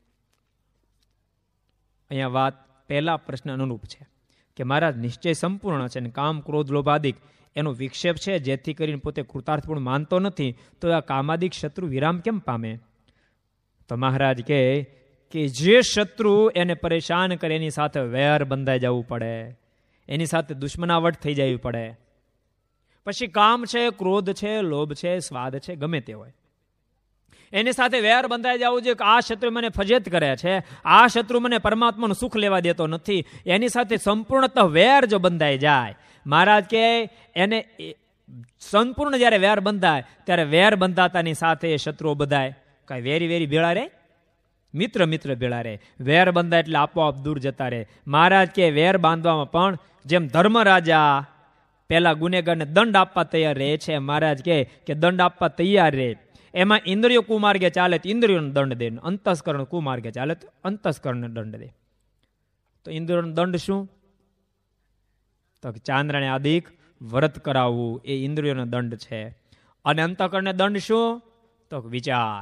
અહીંયા વાત પહેલા પ્રશ્ન અનુરૂપ છે કે મારા નિશ્ચય સંપૂર્ણ છે અને કામ ક્રોધ લોભાદિક એનો વિક્ષેપ છે, જેથી કરીને પોતે કૃતાર્થપૂર્ણ માનતો નથી, તો આ કામાદિક શત્રુ વિરામ કેમ પામે? તો મહારાજ કહે કે જે શત્રુ એને પરેશાન કરે એની સાથે વેર બંધાઈ જવું પડે, એની સાથે દુશ્મનાવટ થઈ જવી પડે. પછી કામ છે, ક્રોધ છે, લોભ છે, સ્વાદ છે, ગમે તે હોય, એની સાથે વેર બંધાઈ જવું જોઈએ કે આ શત્રુ મને ફજેત કરે છે, આ શત્રુ મને પરમાત્માનું સુખ લેવા દેતો નથી, એની સાથે સંપૂર્ણતઃ વેર જો બંધાઈ જાય. મહારાજ કે એને સંપૂર્ણ જયારે વેર બંધાય ત્યારે વેર બંધાતાની સાથે એ શત્રુઓ બધાય કઈ વેરી વેરી ભેળા રે, મિત્ર મિત્ર ભેળા રે. વેર બંધાય એટલે આપોઆપ દૂર જતા રહે. મહારાજ કે વેર બાંધવામાં પણ જેમ ધર્મરાજા પેલા ગુનેગારને દંડ આપવા તૈયાર રહે છે, મહારાજ કે દંડ આપવા તૈયાર રહે, એમાં ઇન્દ્રિયો કુમાર્ગે ચાલે તો ઇન્દ્રિયોનો દંડ દે, અંતસ્કરણ કુમાર્ગે ચાલે તો અંતસ્કરણને દંડ દે. તો ઇન્દ્રિયોનો દંડ શું? તો ચાંદ્રાને આદિક વ્રત કરાવવું એ ઇન્દ્રિયોનો દંડ છે. અને અંતઃકરણને દંડ શું? તો વિચાર.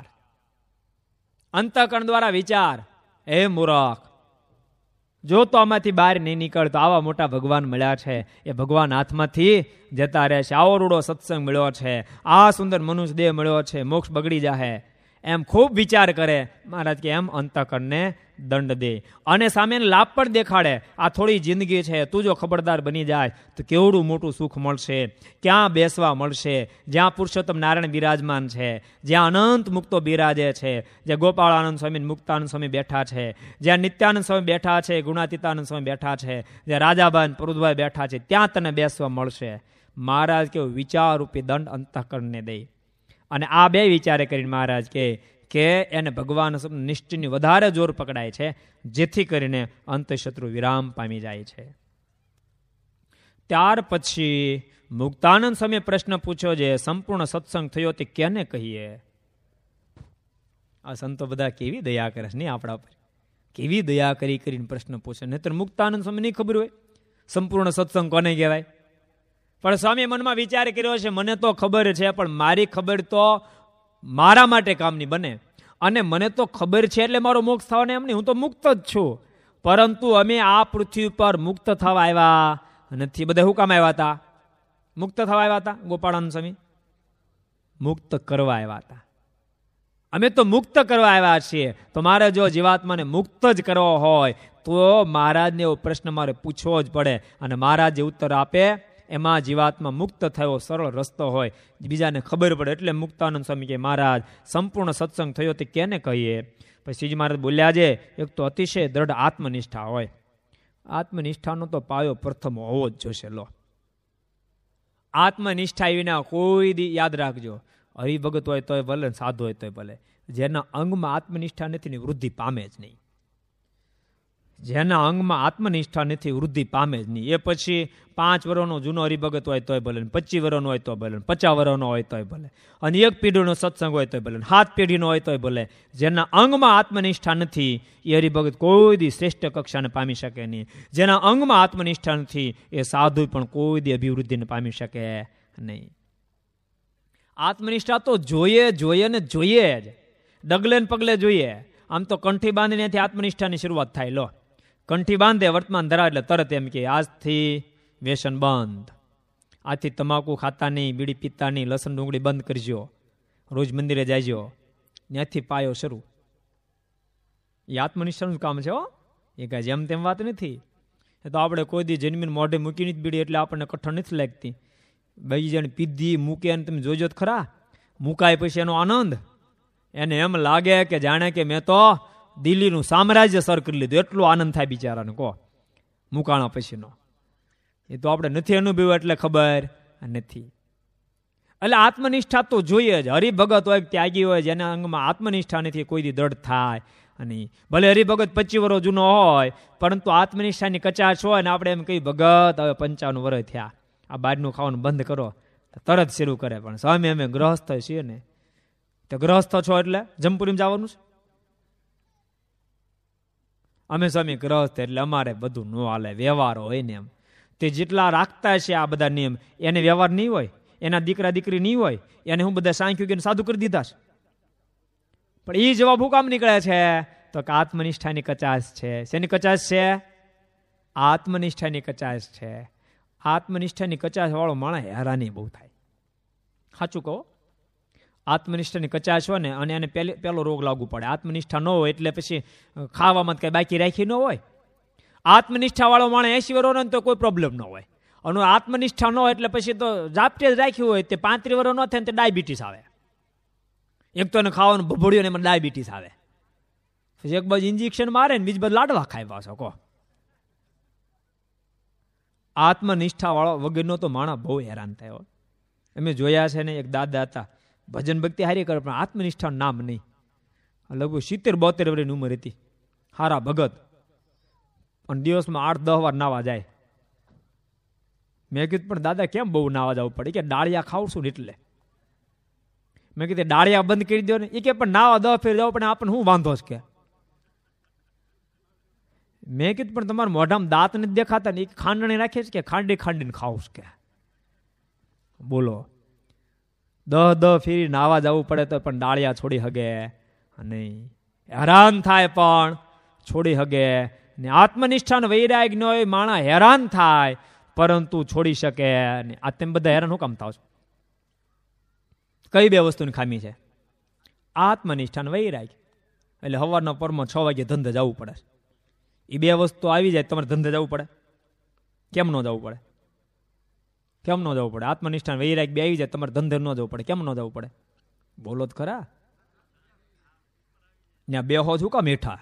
અંતઃકરણ દ્વારા વિચાર. એ મૂર્ખ, જો તો આમાંથી બહાર નહીં નીકળતો આવા મોટા ભગવાન મળ્યા છે, એ ભગવાન હાથમાંથી જતા રહે છે. આવો રૂડો સત્સંગ મળ્યો છે, આ સુંદર મનુષ્ય દેહ મળ્યો છે, મોક્ષ બગડી જાહે, એમ ખૂબ વિચાર કરે. મહારાજ કે એમ અંતઃકરણને દંડ દે અને સામે લાભ પણ દેખાડે. આ થોડી જિંદગી છે, તું જો ખબરદાર બની જાય તો કેવડું મોટું સુખ મળશે, ક્યાં બેસવા મળશે, જ્યાં પુરુષોત્તમ નારાયણ બિરાજમાન છે, જ્યાં અનંત મુક્તો બિરાજે છે, જ્યાં ગોપાળાનંદ સ્વામી, મુક્તાનંદ સ્વામી બેઠા છે, જ્યાં નિત્યાનંદ સ્વામી બેઠા છે, ગુણાતીતાનંદ સ્વામી બેઠા છે, જ્યાં રાજાભાઈ પ્રભુભાઈ બેઠા છે, ત્યાં તને બેસવા મળશે. મહારાજ કેવું વિચાર રૂપી દંડ અંતઃકરણને દે. અને આ બે વિચારે કરીને મહારાજ કે કે એને ભગવાન નિશ્ચયની વધારે જોર પકડાય છે, જેથી કરીને અંતઃશત્રુ વિરામ પામી જાય છે. ત્યાર પછી મુક્તાનંદ સ્વામી પ્રશ્ન પૂછ્યો છે, સંપૂર્ણ સત્સંગ થયો તે કેને કહીએ? આ સંતો બધા કેવી દયા કરે છે નહીં આપણા પર, કેવી દયા કરી કરીને પ્રશ્ન પૂછે. નહીતર મુક્તાનંદ સ્વામી નહીં ખબર હોય સંપૂર્ણ સત્સંગ કોને કહેવાય. પણ સ્વામી મનમાં વિચાર કર્યો છે, મને તો ખબર છે, પણ મારી ખબર તો મારા માટે કામની બને, અને મને તો ખબર છે એટલે મારો મોક્ષ થવાનો એમ નહીં, હું તો મુક્ત જ છું. પરંતુ અમે આ પૃથ્વી પર મુક્ત થવા આવ્યા નથી. બધા શું કામ આવ્યા હતા? મુક્ત થવા આવ્યા હતા. ગોપાળાનંદ સ્વામી મુક્ત કરવા આવ્યા હતા. અમે તો મુક્ત કરવા આવ્યા છીએ. તો મારે જો જીવાત્માને મુક્ત જ કરવો હોય તો મહારાજને એવો પ્રશ્ન મારે પૂછવો જ પડે, અને મહારાજ જે ઉત્તર આપે એમાં જીવાત્મા મુક્ત થયો સરળ રસ્તો હોય, બીજાને ખબર પડે. એટલે મુક્તાનંદ સ્વામી કે મહારાજ સંપૂર્ણ સત્સંગ થયો તે કેને કહીએ? પછી શ્રીજી મહારાજ બોલ્યા છે, એક તો અતિશય દ્રઢ આત્મનિષ્ઠા હોય. આત્મનિષ્ઠાનો તો પાયો પ્રથમ હોવો જ જોશે. લો, આત્મનિષ્ઠા વિના કોઈ દી યાદ રાખજો, હરિભગત હોય તોય ભલે, સાધુ હોય તોય ભલે, જેના અંગમાં આત્મનિષ્ઠા નથી ને વૃદ્ધિ પામે જ નહીં. જેના અંગમાં આત્મનિષ્ઠા નથી વૃદ્ધિ પામે જ નહીં. એ પછી પાંચ વર્ષનો જૂનો હરિભગત હોય તોય ભલે, પચીસ વર્ષનો હોય તો ભલે, પચાસ વર્ષનો હોય તોય ભલે, અને એક પેઢીનો સત્સંગ હોય તોય ભલે, સાત પેઢીનો હોય તોય ભલે, જેના અંગમાં આત્મનિષ્ઠા નથી એ હરિભગત કોઈ દી શ્રેષ્ઠ કક્ષાને પામી શકે નહીં. જેના અંગમાં આત્મનિષ્ઠા નથી એ સાધુ પણ કોઈ દી અભિવૃદ્ધિને પામી શકે નહીં. આત્મનિષ્ઠા તો જોઈએ જોઈએ ને જોઈએ જ, ડગલે ને પગલે જોઈએ. આમ તો કંઠી બાંધીને ત્યાંથી આત્મનિષ્ઠાની શરૂઆત થાય. લો કંઠી બાંધે વર્તમાન ધરા એટલે તરત એમ કે આજથી વ્યસન બંધ, આથી તમાકુ ખાતા નહીં, બીડી પીતા નહીં, લસણ ડુંગળી બંધ કરજો, રોજ મંદિરે જાયજો, ત્યાંથી પાયો શરૂ. એ આત્મનિષ્ઠાનું કામ છે હો, એ કાંઈ જેમ તેમ વાત નથી. એ તો આપણે કોઈ દી જન્મીને મોઢે મૂકીને જ બીડી એટલે આપણને કઠણ નથી લાગતી. બીજી જણ પીધી મૂકે અને તમે જોજો જ ખરા, મુકાય પછી એનો આનંદ, એને એમ લાગે કે જાણે કે મેં તો દિલ્હીનું સામ્રાજ્ય સર કરી લીધું, એટલો આનંદ થાય બિચારાને. કહો મુકાણા પછીનો એ તો આપણે નથી અનુભવ્યું એટલે ખબર નથી. એટલે આત્મનિષ્ઠા તો જોઈએ જ. હરિભગત હોય, ત્યાગી હોય, જેના અંગમાં આત્મનિષ્ઠા નથી કોઈ દી દ્રઢ થાય અને ભલે હરિભગત પચીસ વર્ષ જૂનો હોય પરંતુ આત્મનિષ્ઠાની કચાશ હોય ને આપણે એમ કહી ભગત હવે પંચાવન વર્ષ થયા, આ બહારનું ખાવાનું બંધ કરો, તરત શરૂ કરે. પણ સ્વામી અમે ગ્રહસ્થ છીએ ને, તો ગ્રહસ્થ છો એટલે જમપુરીમાં જવાનું છે? અમે સ્વામી ગ્રહસ્થ એટલે અમારે બધું ન હાલે, વ્યવહાર હોય ને એમ. તે જેટલા રાખતા છે આ બધા નિયમ, એને વ્યવહાર નહીં હોય, એના દીકરા દીકરી નહીં હોય, એને હું બધા સાંખ્યું કે સાધુ કરી દીધા છે. પણ એ જવાબ હું કામ નીકળે છે? તો કે આત્મનિષ્ઠાની કચાશ છે. શેની કચાશ છે? આત્મનિષ્ઠાની કચાશ છે. આત્મનિષ્ઠાની કચાશ વાળો માણસ હેરાની બહુ થાય. સાચું કહો, આત્મનિષ્ઠાની કચાશ હોય ને અને એને પેલો રોગ લાગુ પડે. આત્મનિષ્ઠા ન હોય એટલે પછી ખાવામાં કઈ બાકી રાખી ન હોય. આત્મનિષ્ઠા વાળો માણસ એસી વર્ષ ને તો કોઈ પ્રોબ્લેમ ન હોય, અને આત્મનિષ્ઠા ન હોય એટલે પછી તો જાપટે જ રાખ્યું હોય તે પાંત્રીસ વર્ષ ન થાય ને તે ડાયાબિટીસ આવે. એક તો એને ખાવાનું ભભોળ્યું ને એમાં ડાયાબિટીસ આવે. પછી એક બાજુ ઇન્જેક્શન મારે ને બીજી બાજુ લાડવા ખાય પાછો. કહો આત્મનિષ્ઠા વાળો વગરનો તો માણસ બહુ હેરાન થયો. અમે જોયા છે ને, એક દાદા હતા, ભજન ભક્તિ હારી કરે પણ આત્મનિષ્ઠાનું નામ નહીં. લગભગ સિત્તેર બોતેર વર્ષની ઉંમર હતી, હારા ભગત, અને દિવસમાં આઠ દસ વાર નાવા જાય. મેં કીધું પણ દાદા કેમ બહુ નાવા જવું પડે? કે ડાળિયા ખાવશું ને એટલે. મેં કીધું ડાળિયા બંધ કરી દો ને. એ કે પણ નાવા દસ ફેર જાવ પણ આપણને શું વાંધો છે કે? મેં કીધું પણ તમારા મોઢામાં દાંત નથી દેખાતા ને, એ ખાંડણી રાખે છે કે ખાંડી ખાંડીને ખાવું કે? બોલો, દહ દહ ફેરી નાવા જવું પડે તો પણ ડાળિયા છોડી હગે નહીં, હેરાન થાય પણ છોડી હગે ને. આત્મનિષ્ઠા ને વૈરાગ નો માણસ હેરાન થાય પરંતુ છોડી શકે ને. આ તેમ બધા હેરાન હું કામ થાવ છો? કઈ બે વસ્તુની ખામી છે? આત્મનિષ્ઠા ને વૈરાગ. એટલે સવારના પરમાં છ વાગે ધંધે જવું પડે. એ બે વસ્તુ આવી જાય તમારે ધંધે જવું પડે? કેમ ન જવું પડે? કેમ ન જવું પડે? આત્મનિષ્ઠા વૈરાગ બે આવી જાય તમારે ધંધે ન જવું પડે. કેમ ન જવું પડે? બોલો જ ખરા. ત્યાં બે હો છું કા મીઠા?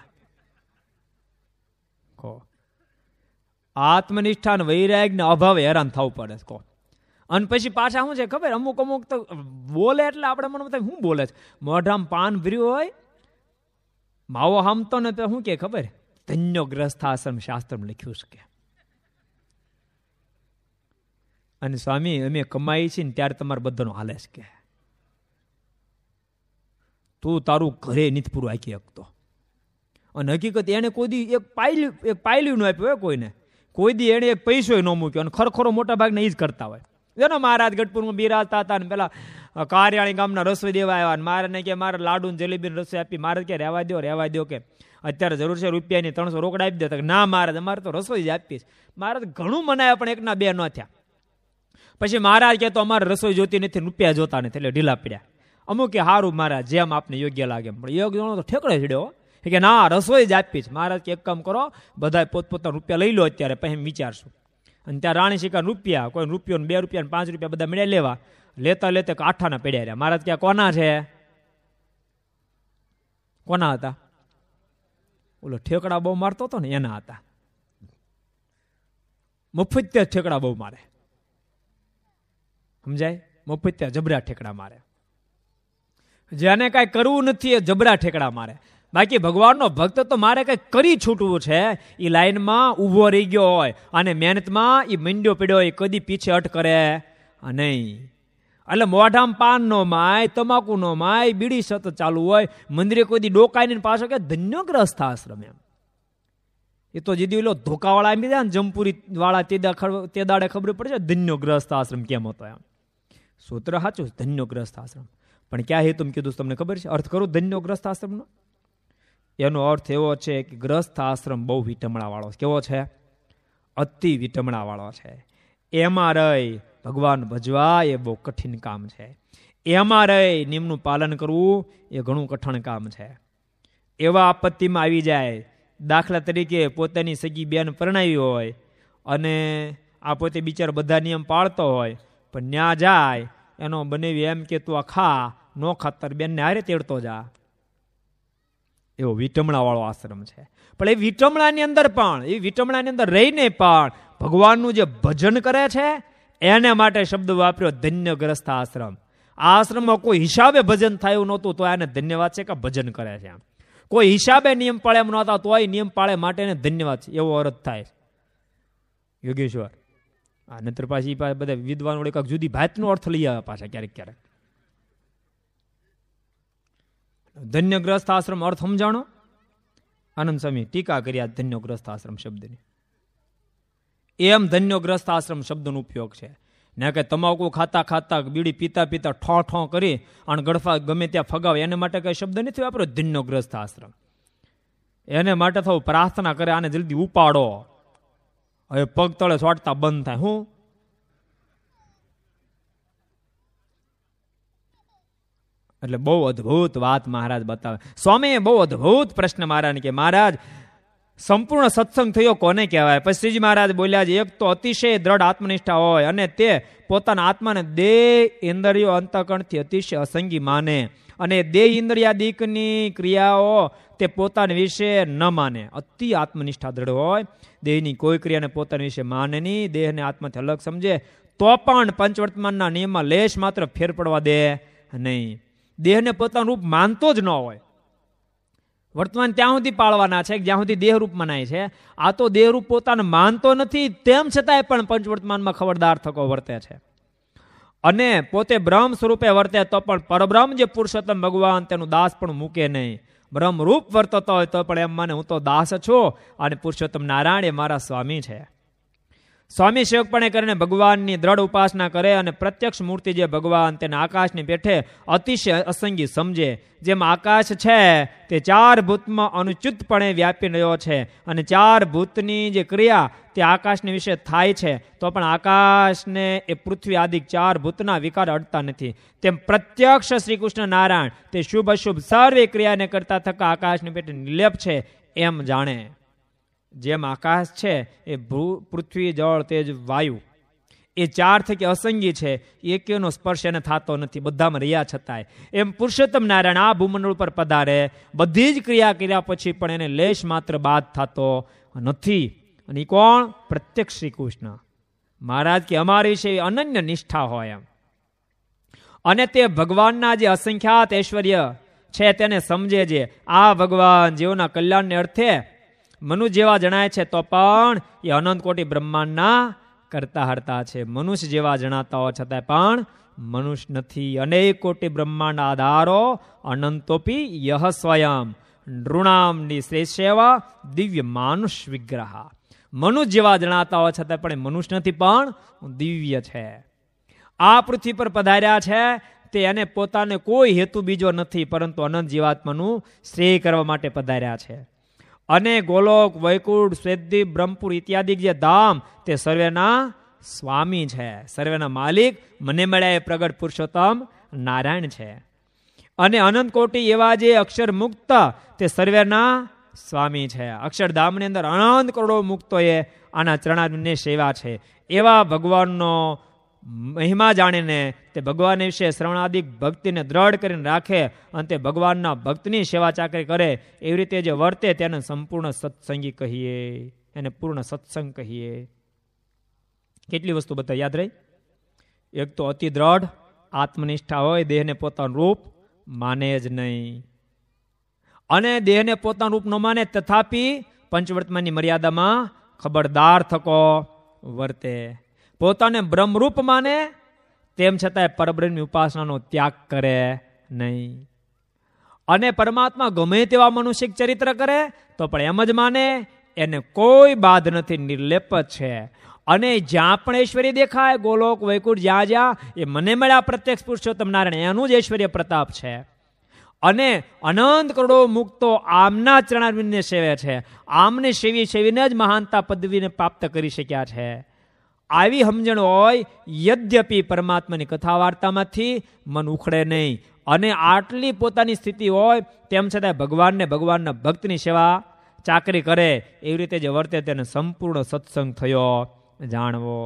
કહો આત્મનિષ્ઠા વૈરાગ ને અભાવે હેરાન થવું પડે. કહો અને પછી પાછા શું છે ખબર? અમુક અમુક તો બોલે એટલે આપણે મને શું બોલે છે? મોઢામાં પાન ભર્યું હોય, માવો હામતો ને તો શું કે ખબર? ધન્યો ગ્રસ્થાશ્રમ શાસ્ત્ર લખ્યું છે કે. અને સ્વામી અમે કમાઈ છીએ ને ત્યારે તમારે બધાનો હાલે છે કે. તું તારું ઘરે નથી પૂરું આખી શકતો. અને હકીકત એને કોઈ દી એક પાયલું એક પાયલું ન આપ્યું હોય કોઈને, કોઈ દી એને એક પૈસો ન મૂક્યો. અને ખરખરો મોટા ભાગના એ જ કરતા હોય. જેનો મહારાજ ગઢપુરમાં બિરાજતા હતા ને પેલા કારિયાણી ગામના રસોઈ દેવા આવ્યા, મારે ને કે મારે લાડુ ને જલેબી રસોઈ આપી. મારે કે રહેવા દો રહેવા દો કે અત્યારે જરૂર છે રૂપિયાની ત્રણસો રોકડા આપી દેતા. ના મહારાજ અમારે તો રસોઈ જ આપીશ. મહારાજ ઘણું મનાયા પણ એકના બે ન થયા. પછી મહારાજ કે તો અમારે રસોઈ જોતી નથી, રૂપિયા જોતા નથી, એટલે ઢીલા પડ્યા. અમુક કે હારું મહારાજ જેમ આપને યોગ્ય લાગે. પણ યોગ્ય જણો તો ઠેકડે છેડ્યો કે ના રસોઈ જ આપીશ. મહારાજ કે એક કામ કરો, બધા પોતપોતાના રૂપિયા લઈ લો અત્યારે, પછી વિચારશું. અને ત્યાં રાણી શિકાર રૂપિયા, કોઈ રૂપિયો બે રૂપિયા પાંચ રૂપિયા બધા મળ્યા લેવા. લેતા લેતા આઠાના પડ્યા રહ્યા. મહારાજ ક્યાં કોના છે? કોના હતા? ઓલો ઠેકડા બહુ મારતો હતો ને એના હતા. મફત ત્યાં ઠેકડા બહુ મારે, સમજાય? મફત ત્યાં જબરા ઠેકડા મારે. જેને કાંઈ કરવું નથી એ જબરા ઠેકડા મારે. બાકી ભગવાનનો ભક્ત તો મારે કંઈક કરી છૂટવું છે, એ લાઈનમાં ઊભો રહી ગયો હોય અને મહેનતમાં એ મંડ્યો પડ્યો હોય, કદી પીછે અટ કરે નહીં. એટલે મોઢામાં પાન નો માય, તમાકુ નો માય, બીડી સતત ચાલુ હોય, મંદિરે કોઈ દી ડોકાઈને પાછો કે ધન્ય ગ્રસ્થાશ્રમ. એમ એ તો જે દી ધોકાવાળા આપી દે ને જમપુરી વાળા તે દાડે ખબર પડે છે ધન્ય ગ્રસ્થાશ્રમ કેમ હતો. એમ સૂત્ર સાચું, ધન્યો ગ્રસ્થ આશ્રમ. પણ ક્યાં હેતુ કીધું તમને ખબર છે? અર્થ કરું ધન્યો ગ્રસ્થ આશ્રમનો. એનો અર્થ એવો છે કે ગ્રસ્થ આશ્રમ બહુ વિટમણા વાળો. કેવો છે? અતિ વિટમણા વાળો છે. એમાં રહી ભગવાન ભજવા એ બહુ કઠિન કામ છે. એમાં રહી નિયમનું પાલન કરવું એ ઘણું કઠણ કામ છે. એવા આપત્તિમાં આવી જાય, દાખલા તરીકે પોતાની સગી બેન પરણાવી હોય અને આ પોતે બિચાર બધા નિયમ પાળતો હોય, પણ ન્યા જાય એનો બનેવી એમ કે તું આ ખા, નો ખાતર બેનને હારે તેડતો જા. એવો વિટમણા વાળો આશ્રમ છે. પણ એ વિટમણાની અંદર પણ એ વિટમણાની અંદર રહીને પણ ભગવાનનું જે ભજન કરે છે એને માટે શબ્દ વાપર્યો ધન્યગ્રસ્થ આશ્રમ. આ આશ્રમમાં કોઈ હિસાબે ભજન થાય એવું નહોતું, તો એને ધન્યવાદ છે કે ભજન કરે છે. કોઈ હિસાબે નિયમ પાળે એમ નહોતા, તો નિયમ પાળે માટે એને ધન્યવાદ છે એવો અર્થ થાય. યોગેશ્વર આ નંતર પાછી બધા વિદ્વાનો એક જુદી ભાતનો અર્થ લઈ આવે પાછા ક્યારેક ક્યારેક. ધન્યગ્રસ્થ આશ્રમ અર્થ સમજાણો? આનંદ સ્વામી ટીકા કર્યા ધન્યગ્રસ્થ આશ્રમ શબ્દની. એમ ધન્યગ્રસ્ત આશ્રમ શબ્દનો ઉપયોગ છે. ને કે તમાકુ ખાતા ખાતા બીડી પીતા પીતા ઠો ઠો કરી અને ગળફા ગમે ત્યાં ફગાવે એને માટે કઈ શબ્દ નથી વાપર્યો ધન્યગ્રસ્ત આશ્રમ. એને માટે થવું પ્રાર્થના કરે આને જલ્દી ઉપાડો, હવે પગ તળે સોટતા બંધ થાય. હું એટલે બહુ અદભુત વાત મહારાજ બતાવે. સ્વામીએ બહુ અદભુત પ્રશ્ન મહારાજ કે મહારાજ સંપૂર્ણ સત્સંગ થયો કોને કહેવાય? પછી શ્રીજી મહારાજ બોલ્યા છે એક તો અતિશય દ્રઢ આત્મનિષ્ઠા હોય અને તે પોતાના આત્માને દેહ ઇન્દ્રિયો અંતઃકરણથી અતિશય અસંગી માને, અને દેહ ઇન્દ્રિયાદિકની ક્રિયાઓ તે પોતાના વિશે ન માને. અતિ આત્મનિષ્ઠા દ્રઢ હોય, દેહની કોઈ ક્રિયાને પોતાના વિશે માને નહીં, દેહને આત્માથી અલગ સમજે, તો પણ પંચવર્તમાનના નિયમમાં લેશ માત્ર ફેર પડવા દે નહીં. દેહને પોતાનું રૂપ માનતો જ ન હોય. વર્તમાન ત્યાં સુધી પાળવાના છે જ્યાં સુધી દેહરૂપ મનાય છે. આ તો દેહરૂપ પોતાને માનતો નથી, તેમ છતાંય પણ પંચવર્તમાનમાં ખબરદાર થકો વર્તે છે. અને પોતે બ્રહ્મ સ્વરૂપે વર્તે તો પણ પરબ્રહ્મ જે પુરુષોત્તમ ભગવાન તેનું દાસ પણ મૂકે નહીં. બ્રહ્મરૂપ વર્તતો હોય તો પણ એમ માને હું તો દાસ છું અને પુરુષોત્તમ નારાયણ એ મારા સ્વામી છે. સ્વામી સેવકપણે કરીને ભગવાનની દ્રઢ ઉપાસના કરે અને પ્રત્યક્ષ મૂર્તિ જે ભગવાન તેને આકાશની પેઠે અતિશય અસંગી સમજે. જેમ આકાશ છે તે ચાર ભૂતમાં અનુચિતપણે વ્યાપી રહ્યો છે અને ચાર ભૂતની જે ક્રિયા તે આકાશને વિશે થાય છે, તો પણ આકાશને એ પૃથ્વી આદિ ચાર ભૂતના વિકાર અડતા નથી. તેમ પ્રત્યક્ષ શ્રી કૃષ્ણ નારાયણ તે શુભ અશુભ સર્વે ક્રિયાને કરતા થકા આકાશની પેટે નિર્લેપ છે એમ જાણે. જેમ આકાશ છે એ પૃથ્વી જળ તેજ વાયુ એ ચાર થકી અસંગી છે, એકેનો સ્પર્શ એને થતો નથી, બધામાં રહ્યા છતાંય. એમ પુરુષોત્તમ નારાયણ આ ભૂમંડળ ઉપર પધારે, બધી જ ક્રિયા કર્યા પછી પણ એને લેશ માત્ર બાદ થતો નથી. અને એ કોણ? પ્રત્યક્ષ શ્રી કૃષ્ણ મહારાજ કે અમારી વિશે અનન્ય નિષ્ઠા હોય એમ. અને તે ભગવાનના જે અસંખ્યાત ઐશ્વર્ય છે તેને સમજે છે. આ ભગવાન જેઓના કલ્યાણને અર્થે મનુષ્ય જેવા જણાય છે તો પણ એ અનંત કોટી બ્રહ્માંડના કરતા હરતા છે. મનુષ્ય જેવા જણાતા હોય છતાં પણ મનુષ્ય નથી. અનેક કોટી બ્રહ્માંડ આધારો અનંતોપી યહ સ્વયં નૃણામની શ્રેષ્ઠ સેવા દિવ્ય માનુષ વિગ્રહ. મનુષ્ય જેવા જણાતા હોય છતાં પણ મનુષ્ય નથી, પણ દિવ્ય છે. આ પૃથ્વી પર પધાર્યા છે તે એને પોતાને કોઈ હેતુ બીજો નથી, પરંતુ અનંત જીવાત્માનું શ્રેય કરવા માટે પધાર્યા છે. અને ગોલોક, વૈકુંઠ, સ્વેદીપ, બ્રહ્મપુર ઇત્યાદિ જે ધામ તે સર્વેના સ્વામી છે, સર્વેના માલિક મને મળ્યા એ પ્રગટ પુરુષોત્તમ નારાયણ છે. અને અનંત કોટી એવા જે અક્ષર મુક્ત તે સર્વેના સ્વામી છે. અક્ષરધામની અંદર અનંત કરોડો મુક્તોએ આના ચરણાની સેવા છે. એવા ભગવાનનો મહિમા જાણીને તે ભગવાન વિશે શ્રવણાદિક ભક્તિને દ્રઢ કરીને રાખે અને તે ભગવાનના ભક્તની સેવા ચાકરી કરે, એવી રીતે જે વર્તે તેને સંપૂર્ણ સત્સંગી કહીએ, એને પૂર્ણ સત્સંગ કહીએ. કેટલી વસ્તુ બધા યાદ રહી? એક તો અતિ દ્રઢ આત્મનિષ્ઠા હોય, દેહને પોતાનું રૂપ માને જ નહીં. અને દેહને પોતાનું રૂપ ન માને તથાપી પંચવર્તમાનની મર્યાદામાં ખબરદાર થકો વર્તે. પોતાને બ્રહ્મરૂપ માને તેમ છતાંય પરબ્રહ્મની ઉપાસનાનો ત્યાગ કરે નહીં. અને પરમાત્મા ગમે તેવા મનુષ્ય ચરિત્ર કરે તો પણ એમ જ માને, એને કોઈ બાધ નથી, નિર્લેપ છે. અને જ્યાં પણ ઐશ્વર્ય દેખાય, ગોલોક વૈકુંઠ જ્યાં જ્યાં, એ મને મળ્યા પ્રત્યક્ષ પુરુષોત્તમ નારાયણ, એનું જ ઐશ્વર્ય પ્રતાપ છે. અને અનંત કરોડો મુક્તો આમના ચરણારવિંદને સેવે છે. આમને સેવી સેવીને જ મહાનતા પદવીને પ્રાપ્ત કરી શક્યા છે. આવી સમજણ હોય, યદ્યપી પરમાત્માની કથા વાર્તામાંથી મન ઉખડે નહીં. અને આટલી પોતાની સ્થિતિ હોય તેમ છતાં ભગવાનને, ભગવાનના ભક્તની સેવા ચાકરી કરે, એવી રીતે જે વર્તે તેને સંપૂર્ણ સત્સંગ થયો જાણવો.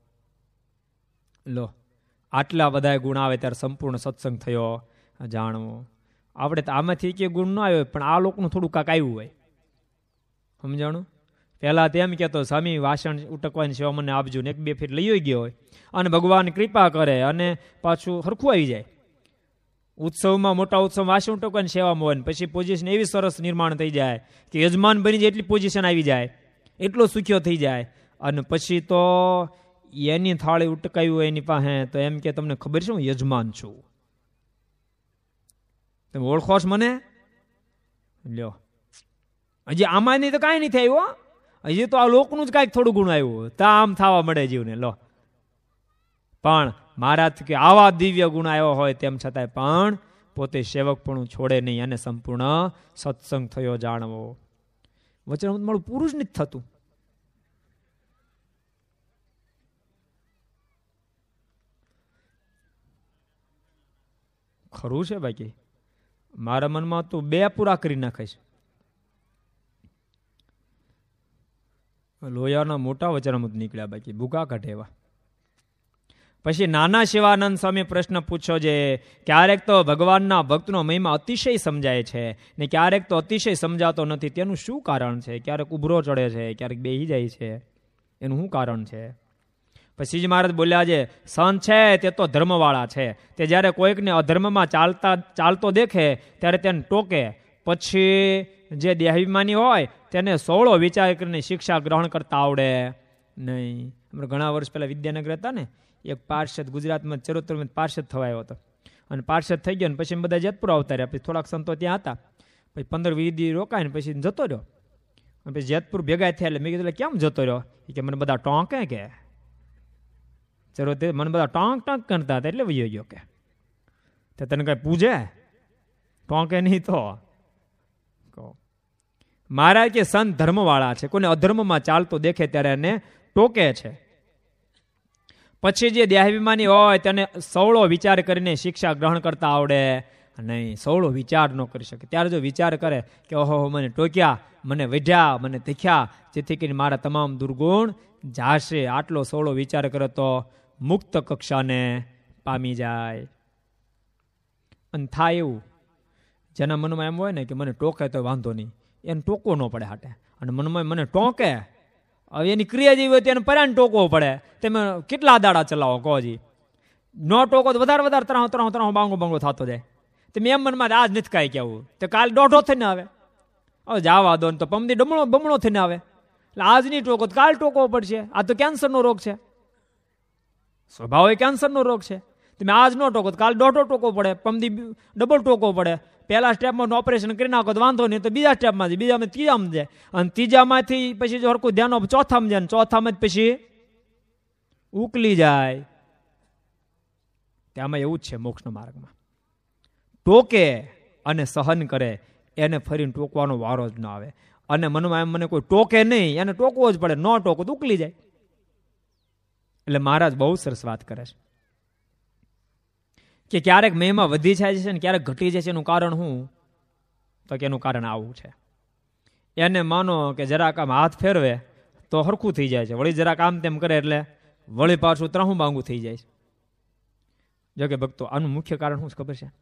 લો, આટલા બધા ગુણ આવે ત્યારે સંપૂર્ણ સત્સંગ થયો જાણવો. આપણે તો આમાંથી કે ગુણ ન આવ્યો, પણ આ લોકોનું થોડું કાંક આવ્યું હોય. સમજાણું? પહેલા તેમ કહેતો, સ્વામી વાસણ ઉટકવાની સેવા મને આપજો, ને એક બે ફેર લઈ ગયો હોય, અને ભગવાન કૃપા કરે અને પાછું હરખું આવી જાય. ઉત્સવમાં, મોટા ઉત્સવ વાસણ ઉટકવાની સેવામાં હોય, પછી પોઝિશન એવી સરસ નિર્માણ થઈ જાય કે યજમાન બની જાય એટલી પોઝિશન આવી જાય, એટલો સુખ્યો થઈ જાય. અને પછી તો એની થાળી ઉટકાવી હોય એની પાસે, તો એમ કે તમને ખબર છે હું યજમાન છું, તમે ઓળખો છો મને? લ્યો, હજી આમાં નહીં તો કાંઈ નહીં થયું, હજી તો આ લોકનું જ કાંઈક થોડું ગુણ આવ્યું, તો આમ થવા મળે જીવને. લો, પણ મહારાજ કે આવા દિવ્ય ગુણ આવ્યો હોય તેમ છતાંય પણ પોતે સેવકપણું છોડે નહીં અને સંપૂર્ણ સત્સંગ થયો જાણવો. વચન મારું પૂરું જ નથી થતું. ખરું છે બાકી મારા મનમાં તું બે પૂરા કરી નાખીશ. લોયાના મોટા વચનામૃત નીકળ્યા, બાકી ભૂકા કાઢેવા. પછી નાના શિવાનંદ સ્વામી પ્રશ્ન પૂછ્યો છે, ક્યારેક તો ભગવાનના ભક્તનો મહિમા અતિશય સમજાય છે ને ક્યારેક તો અતિશય સમજાતો નથી, તેનું શું કારણ છે? ક્યારેક ઉભરો ચડે છે, ક્યારેક બેહી જાય છે, એનું શું કારણ છે? પછી જ મહારાજ બોલ્યા છે, સંત છે તે તો ધર્મવાળા છે, તે જ્યારે કોઈકને અધર્મમાં ચાલતા ચાલતો દેખે ત્યારે તેને ટોકે. પછી જે દેહાભિમાની હોય તેને સોળો વિચાર કરીને શિક્ષા ગ્રહણ કરતા આવડે નહીં. અમે ઘણા વર્ષ પહેલા વિદ્યાનગર હતા ને, એક પાર્ષદ ગુજરાતમાં ચરોતરમાં પાર્ષદ થવાયો હતો, અને પાર્ષદ થઈ ગયો ને પછી બધા જેતપુર આવતા રહ્યા. પછી થોડાક સંતો ત્યાં હતા, પછી પંદર વીસ દી રોકાય ને પછી જતો રહ્યો. અને પછી જેતપુર ભેગા થયા એટલે મેં કીધું કેમ જતો રહ્યો? કે મને બધા ટોંકે કે ચરો તે મને બધા ટોંક ટોંક કરતા હતા એટલે વયો ગયો. કે તને કઈ પૂજે? ટોંકે નહીં તો મહારાજ કે સંત ધર્મવાળા છે, કોઈને અધર્મમાં ચાલતો દેખે ત્યારે એને ટોકે છે. પછી જે દેહાભિમાની હોય તેને સૌળો વિચાર કરીને શિક્ષા ગ્રહણ કરતા આવડે નહીં. સૌળો વિચાર ન કરી શકે. ત્યારે જો વિચાર કરે કે ઓહો મને ટોક્યા, મને વઢ્યા, મને તીખ્યા, જેથી કરીને મારા તમામ દુર્ગુણ જાશે, આટલો સૌળો વિચાર કરે તો મુક્ત કક્ષાને પામી જાય. અને થાય એવું જેના મનમાં એમ હોય ને કે મને ટોકે તો વાંધો નહીં, એને ટોકવો ન પડે હાટે. અને મનમાં મને ટોકે, હવે એની ક્રિયા જેવી હોય તેને પરાને ટોકવો પડે. તમે કેટલા દાડા ચલાવો કહો જી? ન ટોકો તો વધારે વધારે ત્રાહ ત્રાહ ત્રાહ બાંગો બાંગો થતો જાય. તમે એમ મનમાં આજ નથી કાંઈ કહેવું, તો કાલ દોઢો થઈને આવે. હવે જવા દો ને તો પમદી ડમણો બમણો થઈને આવે. એટલે આજ નહીં ટોકો તો કાલ ટોકવો પડશે. આ તો કેન્સરનો રોગ છે, સ્વભાવ એ કેન્સરનો રોગ છે. તમે આજ ન ટોકો તો કાલ દોઢો ટોકો પડે, પમદી ડબલ ટોકો પડે. પહેલા સ્ટેપમાં ઓપરેશન કરી નાખો તો વાંધો નહીં, તો બીજા સ્ટેપમાં જાય, બીજામાં ત્રીજામાં જાય, અને ત્રીજામાંથી પછી જો હરખું ધ્યાન આપો ચોથામાં જાય, ચોથામાં જ પછી ઉકલી જાય. ત્યાંમાં એવું જ છે મોક્ષના માર્ગમાં. ટોકે અને સહન કરે એને ફરીને ટોકવાનો વારો જ ન આવે. અને મનમાં એમ મને કોઈ ટોકે નહીં, એને ટોકવો જ પડે, ન ટોકો તો ઉકલી જાય. એટલે મહારાજ બહુ સરસ વાત કરે છે કે ક્યારેક મહિમા વધી જાય છે ને ક્યારેક ઘટી જાય છે. એનું કારણ શું? તો કે એનું કારણ આવું છે. એને માનો કે જરાક આમ હાથ ફેરવે તો હરખું થઈ જાય છે, વળી જરાક આમ તેમ કરે એટલે વળી પાછું ત્રાહું બાંગું થઈ જાય છે. જો કે ભક્તો આનું મુખ્ય કારણ શું ખબર છે?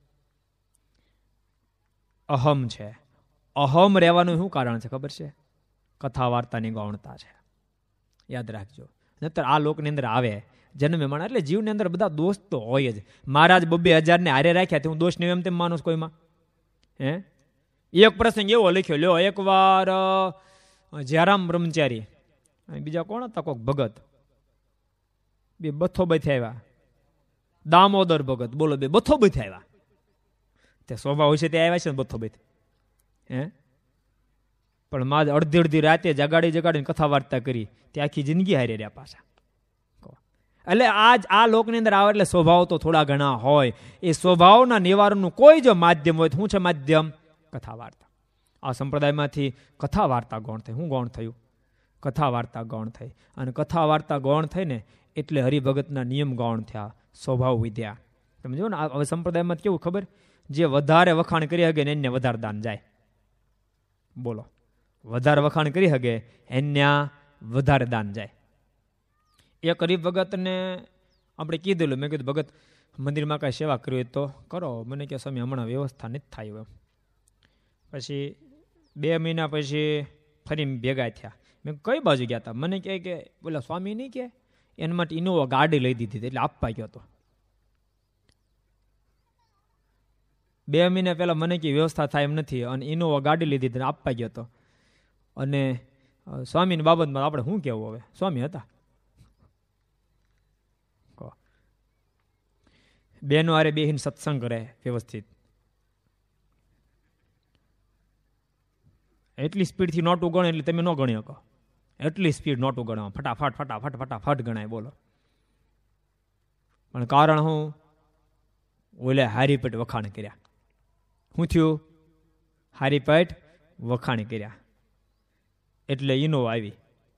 અહમ છે. અહમ રહેવાનું શું કારણ છે ખબર છે? કથા વાર્તાની ગૌણતા છે. યાદ રાખજો. નહીતર આ લોકની અંદર આવે જન્મે માણા એટલે જીવની અંદર બધા દોસ્ત તો હોય જ. મહારાજ બબ્બે હજાર ને હારે રાખ્યા હું દોષ ને એમ તેમ માનું કોઈમાં? હે, એક પ્રસંગ એવો લખ્યો, લ્યો એક વાર જ્યારામ બ્રહ્મચારી બીજા કોણ હતા કોક ભગત, બે બથો બથી આવ્યા. દામોદર ભગત બોલો, બે બથો બથી આવ્યા. તે સ્વભાવ છે તે આવ્યા છે ને બથો બથી. હે, પણ માજ અડધી અડધી રાતે જગાડી જગાડીને કથા વાર્તા કરી, તે આખી જિંદગી હારે રહ્યા પાછા. એટલે આજ આ લોકની અંદર આવે એટલે સ્વભાવ તો થોડા ઘણા હોય. એ સ્વભાવના નિવારણનું કોઈ જો માધ્યમ હોય તો શું છે માધ્યમ? કથા વાર્તા. આ સંપ્રદાયમાંથી કથા વાર્તા ગૌણ થઈ. શું ગૌણ થયું? કથા વાર્તા ગૌણ થઈ. અને કથા વાર્તા ગૌણ થઈને એટલે હરિભગતના નિયમ ગૌણ થયા, સ્વભાવ વિદ્યા. તમે જો ને હવે સંપ્રદાયમાં કેવું ખબર, જે વધારે વખાણ કરી શકે ને એને વધારે દાન જાય. બોલો, વધારે વખાણ કરી શકે એને વધારે દાન જાય. એક હરિભગતને આપણે કીધેલું, મેં કીધું ભગત મંદિરમાં કાંઈ સેવા કરવી હોય તો કરો. મને કે સ્વામી હમણાં વ્યવસ્થા નથી થાય એમ. પછી બે મહિના પછી ફરી ભેગા થયા. મેં કઈ બાજુ ગયા હતા? મને કહે કે બોલા સ્વામી નહીં કે એના માટે ઇનોવા ગાડી લઈ દીધી એટલે આપવા ગયો હતો. બે મહિના પહેલા મને કે વ્યવસ્થા થાય એમ નથી અને ઇનોવા ગાડી લીધી હતી આપવા ગયો હતો. અને સ્વામીની બાબતમાં આપણે શું કહેવું? હવે સ્વામી હતા. બેનો આરે બેહીન સત્સંગ કરે વ્યવસ્થિત. એટલી સ્પીડથી નોટું ગણે એટલે તમે ન ગણી શકો. એટલી સ્પીડ નોટું ગણવા ફટાફટ ફટાફટ ફટાફટ ગણાય. બોલો, પણ કારણ હું? ઓલે હારીપેટ વખાણ કર્યા. શું થયું? હારીપેટ વખાણ કર્યા એટલે ઈનો આવી.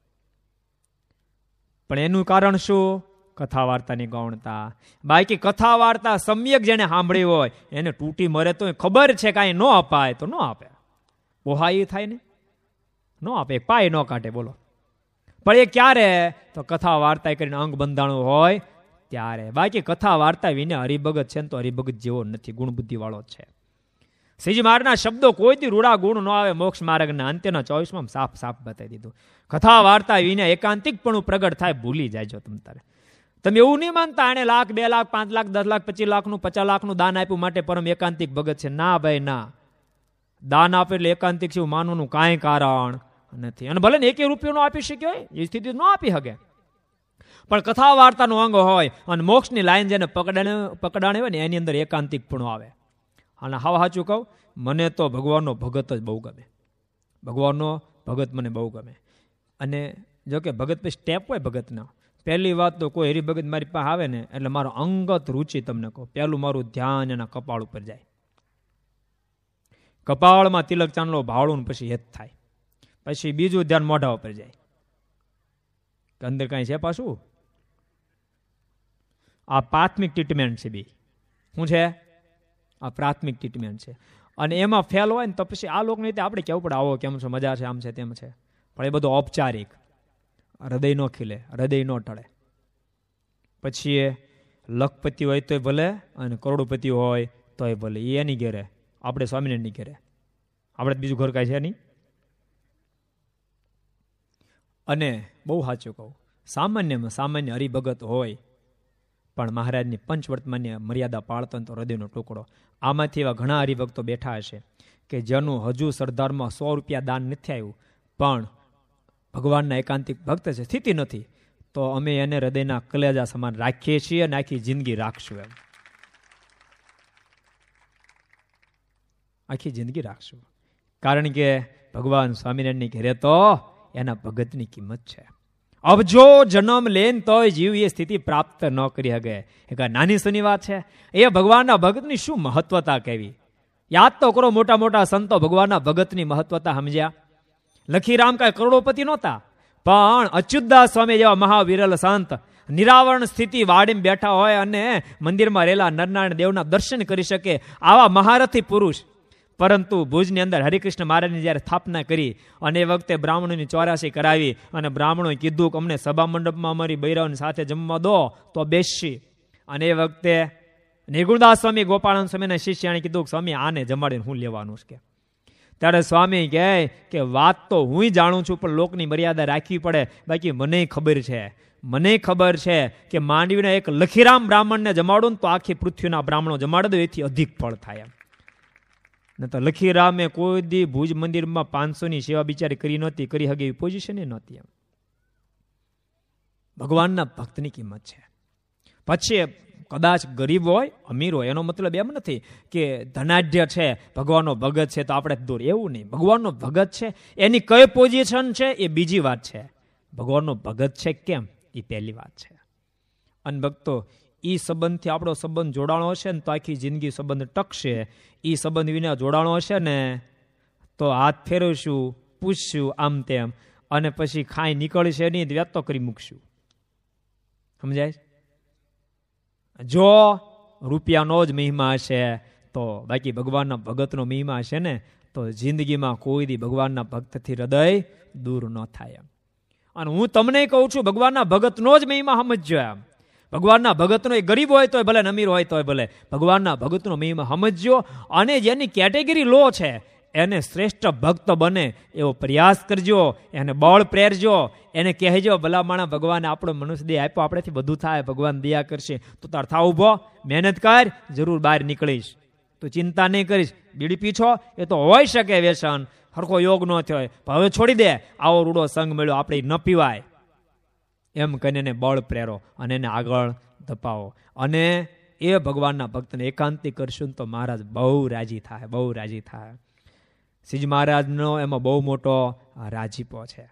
પણ એનું કારણ શું? કથા વાર્તાની ગૌણતા. બાકી કથા વાર્તા સમ્યક જેને સાંભળી હોય એને તૂટી મરે તો ખબર છે કાંઈ ન અપાય તો ન આપે. પોહાઈ થાય ને ન આપે, પાય ન કાઢે. બોલો, પણ એ ક્યારે? તો કથા વાર્તા કરીને અંગ બંધાણું હોય ત્યારે. બાકી કથા વાર્તા વિના હરિભગત છે ને તો હરિભગત જેવો નથી, ગુણ બુદ્ધિ વાળો છે. શ્રીજી મહારાજના શબ્દો કોઈથી રૂડા ગુણ ન આવે. મોક્ષ માર્ગના અંત્યના ચોવીસમાં સાફ સાફ બતાવી દીધું. કથા વાર્તા વિના એકાંતિકપણું પ્રગટ થાય, ભૂલી જાય. તમ તારે તમે એવું નહીં માનતા આને લાખ, બે લાખ, પાંચ લાખ, દસ લાખ, પચીસ લાખનું, પચાસ લાખનું દાન આપ્યું માટે પરમ એકાંતિક ભગત છે. ના ભાઈ ના. દાન આપે એટલે એકાંતિક છે એવું માનવાનું કાંઈ કારણ નથી. અને ભલે ને એક રૂપિયો નો આપી શક્યો હોય એ સ્થિતિ ન આપી શકે, પણ કથા વાર્તાનો અંગ હોય અને મોક્ષની લાઈન જેને પકડાણે પકડાણે હોય ને એની અંદર એકાંતિક પણ આવે. અને હાવ સાચું કહું, મને તો ભગવાનનો ભગત જ બહુ ગમે. ભગવાનનો ભગત મને બહુ ગમે. અને જો કે ભગત પછી સ્ટેપ હોય ભગતના. પહેલી વાત તો કોઈ હરિભગત મારી પાસે આવે ને એટલે મારો અંગત રુચિ તમને કહું, પહેલું મારું ધ્યાન એના કપાળ ઉપર જાય. કપાળમાં તિલક ચાંદલો ભાળું પછી હેત થાય. પછી બીજું ધ્યાન મોઢા ઉપર જાય કે અંદર કાંઈ છે પાછું. આ પ્રાથમિક ટ્રીટમેન્ટ છે. બી શું છે? આ પ્રાથમિક ટ્રીટમેન્ટ છે. અને એમાં ફેલ હોય ને તો પછી આ લોકોને રીતે આપણે કેવું પડે આવો કેમ છો, મજા છે, આમ છે, તેમ છે. પણ એ બધું ઔપચારિક. હૃદય નો ખીલે, હૃદય નો ટળે. પછી એ લખપતિ હોય તોય ભલે અને કરોડપતિ હોય તોય ભલે, એ એની ઘેરે, આપણે સ્વામિનારાયણની ઘેરે. આપણે બીજું ઘર કાંઈ છે નહીં. અને બહુ સાચું કહું, સામાન્યમાં સામાન્ય હરિભગત હોય પણ મહારાજની પંચવર્તમાન્ય મર્યાદા પાળતો તો હૃદયનો ટુકડો. આમાંથી એવા ઘણા હરિભક્તો બેઠા હશે કે જેનું હજુ સરદારમાં સો રૂપિયા દાન નથી આવ્યું પણ ભગવાનના એકાંતિક ભક્ત છે, સ્થિતિ નથી, તો અમે એને હૃદયના કલેજા સમાન રાખીએ છીએ અને આખી જિંદગી રાખશું. એમ આખી જિંદગી રાખશું. કારણ કે ભગવાન સ્વામિનારાયણની ઘેરે તો એના ભગતની કિંમત છે. અબજો જન્મ લેન તોય જીવ એ સ્થિતિ પ્રાપ્ત ન કરી શકે. એક નાની સની વાત છે. એ ભગવાનના ભગતની શું મહત્વતા કહેવી. યાદ તો કરો, મોટા મોટા સંતો ભગવાનના ભગતની મહત્વતા સમજ્યા. લખીરામ કાંઈ કરોડોપતિ નહોતા, પણ અચ્યુતદાસ સ્વામી જેવા મહાવિરલ સંત નિરાવરણ સ્થિતિ વાડીમાં બેઠા હોય અને મંદિરમાં રહેલા નરનારાયણ દેવના દર્શન કરી શકે આવા મહારથી પુરુષ. પરંતુ ભુજની અંદર હરિકૃષ્ણ મહારાજની જ્યારે સ્થાપના કરી અને એ વખતે બ્રાહ્મણોની ચોરાશી કરાવી અને બ્રાહ્મણોએ કીધું કે અમને સભા મંડપમાં અમારી બૈરાઓની સાથે જમવા દો તો બેસી. અને એ વખતે નિર્ગુણદાસ સ્વામી ગોપાળાનંદ સ્વામીના શિષ્યાને કીધું કે સ્વામી આને જમાડીને હું લેવાનું છે. ત્યારે સ્વામી કહે કે વાત તો હું જાણું છું પણ લોકની મર્યાદા રાખવી પડે. બાકી મને ખબર છે, મને ખબર છે કે માંડવીના એક લખીરામ બ્રાહ્મણને જમાડું તો આખી પૃથ્વીના બ્રાહ્મણો જમાડ દો એથી અધિક ફળ થાય. એમ તો લખીરામે કોઈ દી ભુજ મંદિરમાં પાંચસો ની સેવા બિચારી કરી નહોતી, કરી હગે એવી પોઝિશન એ નહોતી. એમ ભગવાનના ભક્તની કિંમત છે. પછી કદાચ ગરીબ હોય, અમીર હોય, એનો મતલબ એમ નથી કે ધનાઢ્ય છે ભગવાનનો ભગત છે તો આપણે દૂર, એવું નહીં. ભગવાનનો ભગત છે એની કઈ પોઝિશન છે એ બીજી વાત છે. ભગવાનનો ભગત છે કેમ એ પહેલી વાત છે. અને ભક્તો, એ સંબંધથી આપણો સંબંધ જોડાણો હશે ને તો આખી જિંદગી સંબંધ ટકશે. એ સંબંધ વિના જોડાણો હશે ને તો હાથ ફેરવશું, પૂછશું આમ તેમ, અને પછી ખાઈ નીકળશે નહીં, વ્યક્ત કરી મૂકશું. સમજાય? જો રૂપિયાનો જ મહિમા હશે તો, બાકી ભગવાનના ભગતનો મહિમા હશે ને તો જિંદગીમાં કોઈ દી ભગવાનના ભક્તથી હૃદય દૂર ન થાય. અને હું તમને કહું છું, ભગવાનના ભગતનો જ મહિમા સમજજો. એમ ભગવાનના ભગતનો એ ગરીબ હોય તોય ભલે, અમીર હોય તોય ભલે, ભગવાનના ભગતનો મહિમા સમજજો. અને જેની કેટેગરી લો છે એને શ્રેષ્ઠ ભક્ત બને એવો પ્રયાસ કરજો, એને બળ પ્રેરજો, એને કહેજો ભલા માણા ભગવાને આપણો મનુષ્ય દેહ આપ્યો, આપણેથી બધું થાય, ભગવાન દયા કરશે. તો તાર થા ઉભો, મહેનત કર, જરૂર બહાર નીકળીશ, તું ચિંતા નહીં કરીશ. બીડી પીછો એ તો હોઈ શકે વ્યસન, હરખો યોગ ન થયો, હવે છોડી દે, આવો રૂડો સંગ મળ્યો, આપણે ન પીવાય. એમ કહીને એને બળ પ્રેરો અને એને આગળ ધપાવો. અને એ ભગવાનના ભક્તને એકાંતિક કરશું તો મહારાજ બહુ રાજી થાય, બહુ રાજી થાય. શ્રીજી મહારાજનો એમાં બહુ મોટો રાજીપો છે.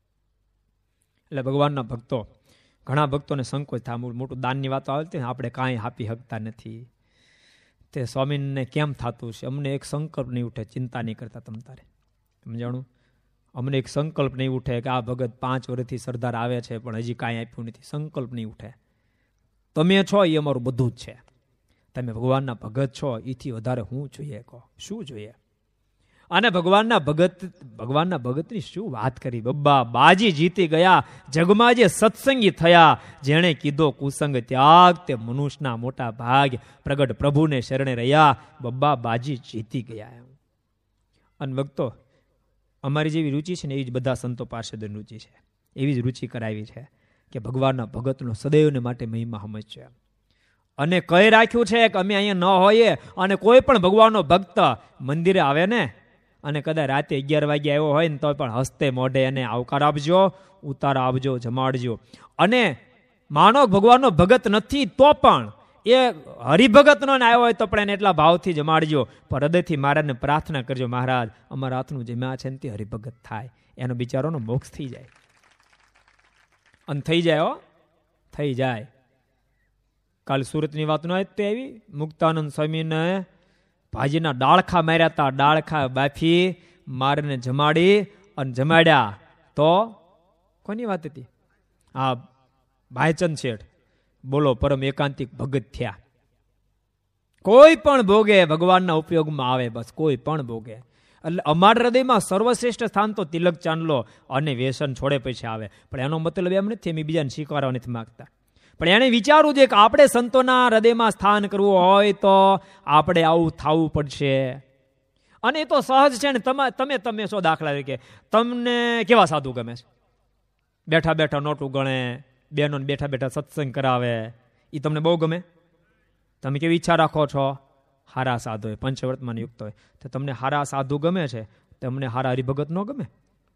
એટલે ભગવાનના ભક્તો, ઘણા ભક્તોને સંકોચ થાય, મોટું દાનની વાતો આવતી ને આપણે કાંઈ આપી શકતા નથી, તે સ્વામીને કેમ થતું છે? અમને એક સંકલ્પ નહીં ઉઠે, ચિંતા નહીં કરતા તમ તારે. સમજાણું? અમને એક સંકલ્પ નહીં ઉઠે કે આ ભગત પાંચ વર્ષથી સરદાર આવે છે પણ હજી કાંઈ આપ્યું નથી. સંકલ્પ નહીં ઉઠે. તમે છો એ અમારું બધું જ છે. તમે ભગવાનના ભગત છો, એથી વધારે હું જોઈએ? કહો, શું જોઈએ? અને ભગવાનના ભગત ભગવાનના ભગતની શું વાત કરી? બબ્બા બાજી જીતી ગયા, જગમાં જે સત્સંગી થયા, જેણે કીધો કુસંગ ત્યાગ, તે મનુષ્યના મોટા ભાગ, પ્રગટ પ્રભુને શરણે રહ્યા, બબ્બા બાજી જીતી ગયા. અને ભક્તો, અમારી જેવી રુચિ છે ને એ જ બધા સંતો પાર્ષદોની રુચિ છે, એવી જ રુચિ કરાવી છે કે ભગવાનના ભગતનો સદૈવને માટે મહિમા સમજશે. અને કહી રાખ્યું છે કે અમે અહીંયા ન હોઈએ અને કોઈ પણ ભગવાનનો ભક્ત મંદિરે આવે ને અને કદાચ રાતે અગિયાર વાગે આવ્યો હોય ને તો પણ હસ્તે મોઢે એને આવકાર આપજો, ઉતાર આપજો, જમાડજો. અને માનો ભગવાનનો ભગત નથી તો પણ એ હરિભગતનો ને આવ્યો હોય તો પણ એને એટલા ભાવથી જમાડજો, પણ હૃદયથી મહારાજને પ્રાર્થના કરજો, મહારાજ અમારા હાથનું જમ્યા છે ને તે હરિભગત થાય, એનો બિચારોનો મોક્ષ થઈ જાય. અને થઈ જાય, હો થઈ જાય. કાલ સુરતની વાત ન આવી, મુક્તાનંદ સ્વામીને ભાજીના ડાળખા માર્યા હતા, ડાળખા બાફી મારને જમાડી અને જમાડ્યા તો કોની વાત હતી? હા, ભાઈચંદ શેઠ બોલો પરમ એકાંતિક ભગત થયા. કોઈ પણ ભોગે ભગવાનના ઉપયોગમાં આવે, બસ કોઈ પણ ભોગે. એટલે અમારા હૃદયમાં સર્વશ્રેષ્ઠ સ્થાન તો તિલક ચાંદલો અને વ્યસન છોડે પછી આવે. પણ એનો મતલબ એમ નથી અમે બીજાને સ્વીકારવા નથી માગતા, પણ એને વિચારવું છે કે આપણે સંતોના હૃદયમાં સ્થાન કરવું હોય તો આપણે આવું થવું પડશે. અને એ તો સહજ છે ને. તમે તમે તમે શું દાખલા તરીકે તમને કેવા સાધુ ગમે છે? બેઠા બેઠા નોટું ગણે, બહેનોને બેઠા બેઠા સત્સંગ કરાવે, એ તમને બહુ ગમે? તમે કેવી ઈચ્છા રાખો છો? હારા સાધુ હોય, પંચવર્તમાન યુક્ત હોય. તો તમને હારા સાધુ ગમે છે, તમને હારા હરિભગત ન ગમે?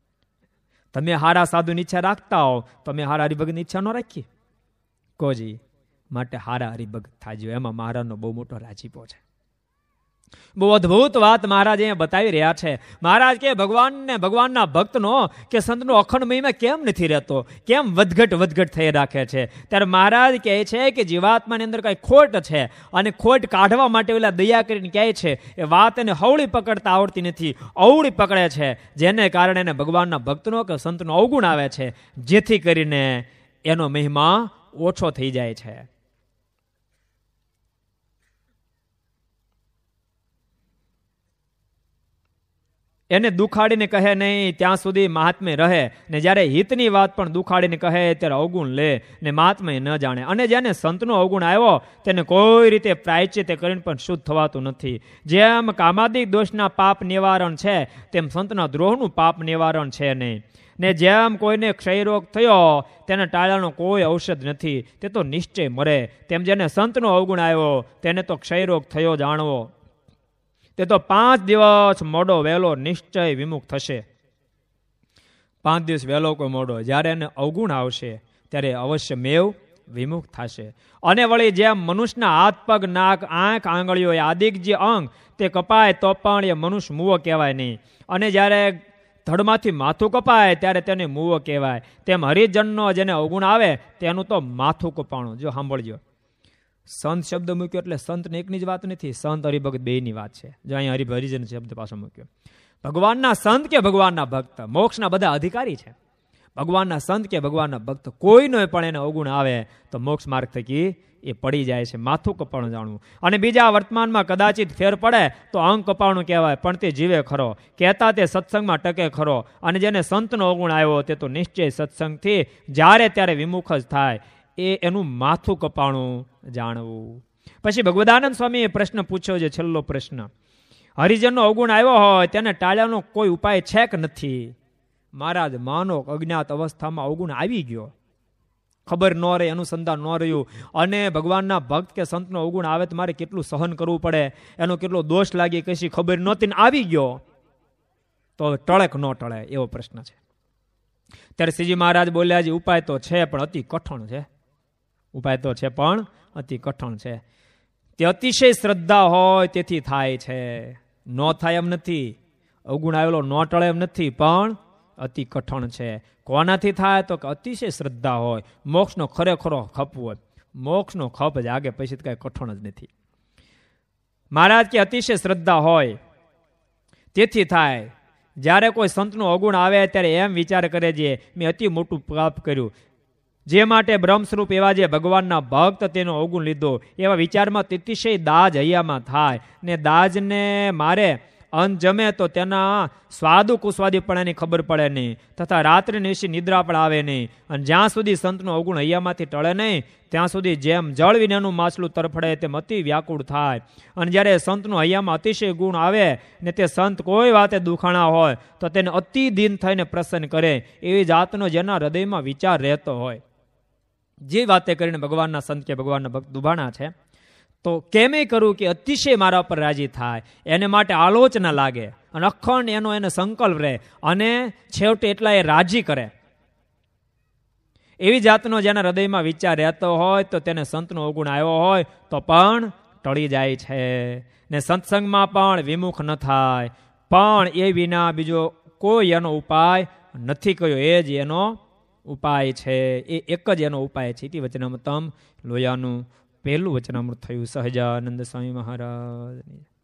તમે હારા સાધુની ઈચ્છા રાખતા હો, તમે હારા હરિભગતની ઈચ્છા ન રાખી કોજી? માટે હારા હરિભગત થાજો, એમાં મહારાજનો બહુ મોટો રાજીપો છે. બહુ અદભુત વાત મહારાજ અહીંયા બતાવી રહ્યા છે. મહારાજ કે ભગવાનને ભગવાનના ભક્તનો કે સંતનો અખંડ મહિમા કેમ નથી રહેતો, કેમ વધઘટ વધઘટ થઈ રાખે છે? ત્યારે મહારાજ કહે છે કે જીવાત્માની અંદર કઈ ખોટ છે અને ખોટ કાઢવા માટે ઓલા દયા કરીને કહે છે એ વાત એને હવળી પકડતા આવડતી નથી, અવળી પકડે છે, જેને કારણે એને ભગવાનના ભક્તનો કે સંતનો અવગુણ આવે છે, જેથી કરીને એનો મહિમા ઓછો થઈ જાય છે. એને દુખાડીને કહે નહીં ત્યાં સુધી મહાત્મ્ય રહે, ને જ્યારે હિતની વાત પણ દુખાડીને કહે ત્યારે અવગુણ લે ને મહાત્મ્ય ન જાણે. અને જેને સંતનો અવગુણ આવ્યો તેને કોઈ રીતે પ્રાયશ્ચિત કરીને પણ શુદ્ધ થવાતું નથી. જેમ કામાદિક દોષના પાપ નિવારણ છે તેમ સંતના દ્રોહનું પાપ નિવારણ છે નહીં. ને જેમ કોઈને ક્ષયરોગ થયો તેને ટાળવાનો કોઈ ઔષધ નથી, તે તો નિશ્ચય મરે. તેમ જેને સંતનો અવગુણ આવ્યો તેને તો ક્ષયરોગ થયો જાણવો, તે તો પાંચ દિવસ મોડો વહેલો નિશ્ચય વિમુખ થશે. પાંચ દિવસ વહેલો કોઈ મોડો, જ્યારે એને અવગુણ આવશે ત્યારે અવશ્ય મેવ વિમુખ થશે. અને વળી જેમ મનુષ્યના હાથ પગ નાક આંખ આંગળીઓ આદિક જે અંગ તે કપાય તો પણ એ મનુષ્ય મુવો કહેવાય નહીં. અને જ્યારે ધડમાંથી માથું કપાય ત્યારે તેને મૂવો કહેવાય. તેમ હરિજનનો જેને અવગુણ આવે તેનું તો માથું કપાણું. જો સાંભળજો, સંત શબ્દ મૂક્યો એટલે સંતને એકની જ વાત નથી, સંત હરિભગત બેયની વાત છે. જો અહીંયા હરિ હરિજન શબ્દ પાછો મૂક્યો. ભગવાનના સંત કે ભગવાનના ભક્ત, મોક્ષના બધા અધિકારી છે. ભગવાનના સંત કે ભગવાનના ભક્ત કોઈનો પણ એને અવગુણ આવે તો મોક્ષ માર્ગ થકી એ પડી જાય છે. માથું કપાણું જાણવું. અને બીજા વર્તમાનમાં કદાચિત ફેર પડે તો અંગ કપાણું કહેવાય, પણ તે જીવે ખરો. કહેતા તે સત્સંગમાં ટકે ખરો. અને જેને સંતનો અવગુણ આવ્યો તે તો નિશ્ચય સત્સંગથી જ્યારે ત્યારે વિમુખ જ થાય. એ એનું માથું કપાણું જાણવું. પછી ભગવદાનંદ સ્વામીએ પ્રશ્ન પૂછ્યો છે, છેલ્લો પ્રશ્ન. હરિજનનો અવગુણ આવ્યો હોય તેને ટાળ્યાનો કોઈ ઉપાય છે કે નથી? મહારાજ, માનો અજ્ઞાત અવસ્થામાં અવગુણ આવી ગયો, ખબર ન રહી, અનુસંધાન ન રહ્યું, અને ભગવાનના ભક્ત કે સંતનો અવગુણ આવે તો મારે કેટલું સહન કરવું પડે, એનો કેટલો દોષ લાગી, કશી ખબર નહોતી ને આવી ગયો, તો ટળે કે ન ટળે, એવો પ્રશ્ન છે. ત્યારે શ્રીજી મહારાજ બોલ્યા છે, ઉપાય તો છે પણ અતિ કઠણ છે. ઉપાય તો છે પણ અતિ કઠણ છે. તે અતિશય શ્રદ્ધા હોય તેથી થાય છે. ન થાય એમ નથી, અવગુણ આવેલો ન ટળે એમ નથી, પણ અતિ કઠણ છે. કોનાથી થાય તો કે અતિશય શ્રદ્ધા હોય, મોક્ષનો ખરેખરો ખપ હોય. મોક્ષનો ખપ જાગે પછી કઈ કઠણ જ નથી. મહારાજ કે અતિશય શ્રદ્ધા હોય તેથી થાય. જ્યારે કોઈ સંતનું અવગુણ આવે ત્યારે એમ વિચાર કરે છે, મેં અતિ મોટું પાપ કર્યું, જે માટે બ્રહ્મ સ્વરૂપ એવા જે ભગવાનના ભક્ત તેનો અવગુણ લીધો, એવા વિચારમાં અતિશય દાજ હૈયામાં થાય. ને દાજને મારે અન્ન જમે તો તેના સ્વાદુ કુસ્વાદીપણાની ખબર પડે નહીં, તથા રાત્રિ નિશી નિદ્રા પણ આવે નહીં. અને જ્યાં સુધી સંતનું અવગુણ હૈયામાંથી ટળે નહીં ત્યાં સુધી જેમ જળ વિનાનું માછલું તરફડે તેમ અતિ વ્યાકુળ થાય. અને જ્યારે સંતનું હૈયામાં અતિશય ગુણ આવે ને તે સંત કોઈ વાતે દુખાણા હોય તો તેને અતિ દીન થઈને પ્રસન્ન કરે, એવી જાતનો જેના હૃદયમાં વિચાર રહેતો હોય. જે વાતે કરીને ભગવાનના સંત કે ભગવાનના ભક્ત દુભાણા છે, તો કેમે કરું કે અતિશય મારા પર રાજી થાય, એને માટે આલોચના લાગે અને અખંડ એનો એને સંકલ્પ રહે અને છેવટે એટલા એ રાજી કરે. એવી જાતનો જેના હૃદયમાં વિચાર રહેતો હોય તો તેને સંતનો અવગુણ આવ્યો હોય તો પણ ટળી જાય છે. ને સત્સંગમાં પણ વિમુખ ન થાય. પણ એ વિના બીજો કોઈ એનો ઉપાય નથી કયો, એ જ એનો ઉપાય છે. એ એક જ એનો ઉપાય છે. ઇતિ વચનામૃતમ લોયાનું પહેલું વચનામૃત થયું. સહજાનંદ સ્વામી મહારાજ.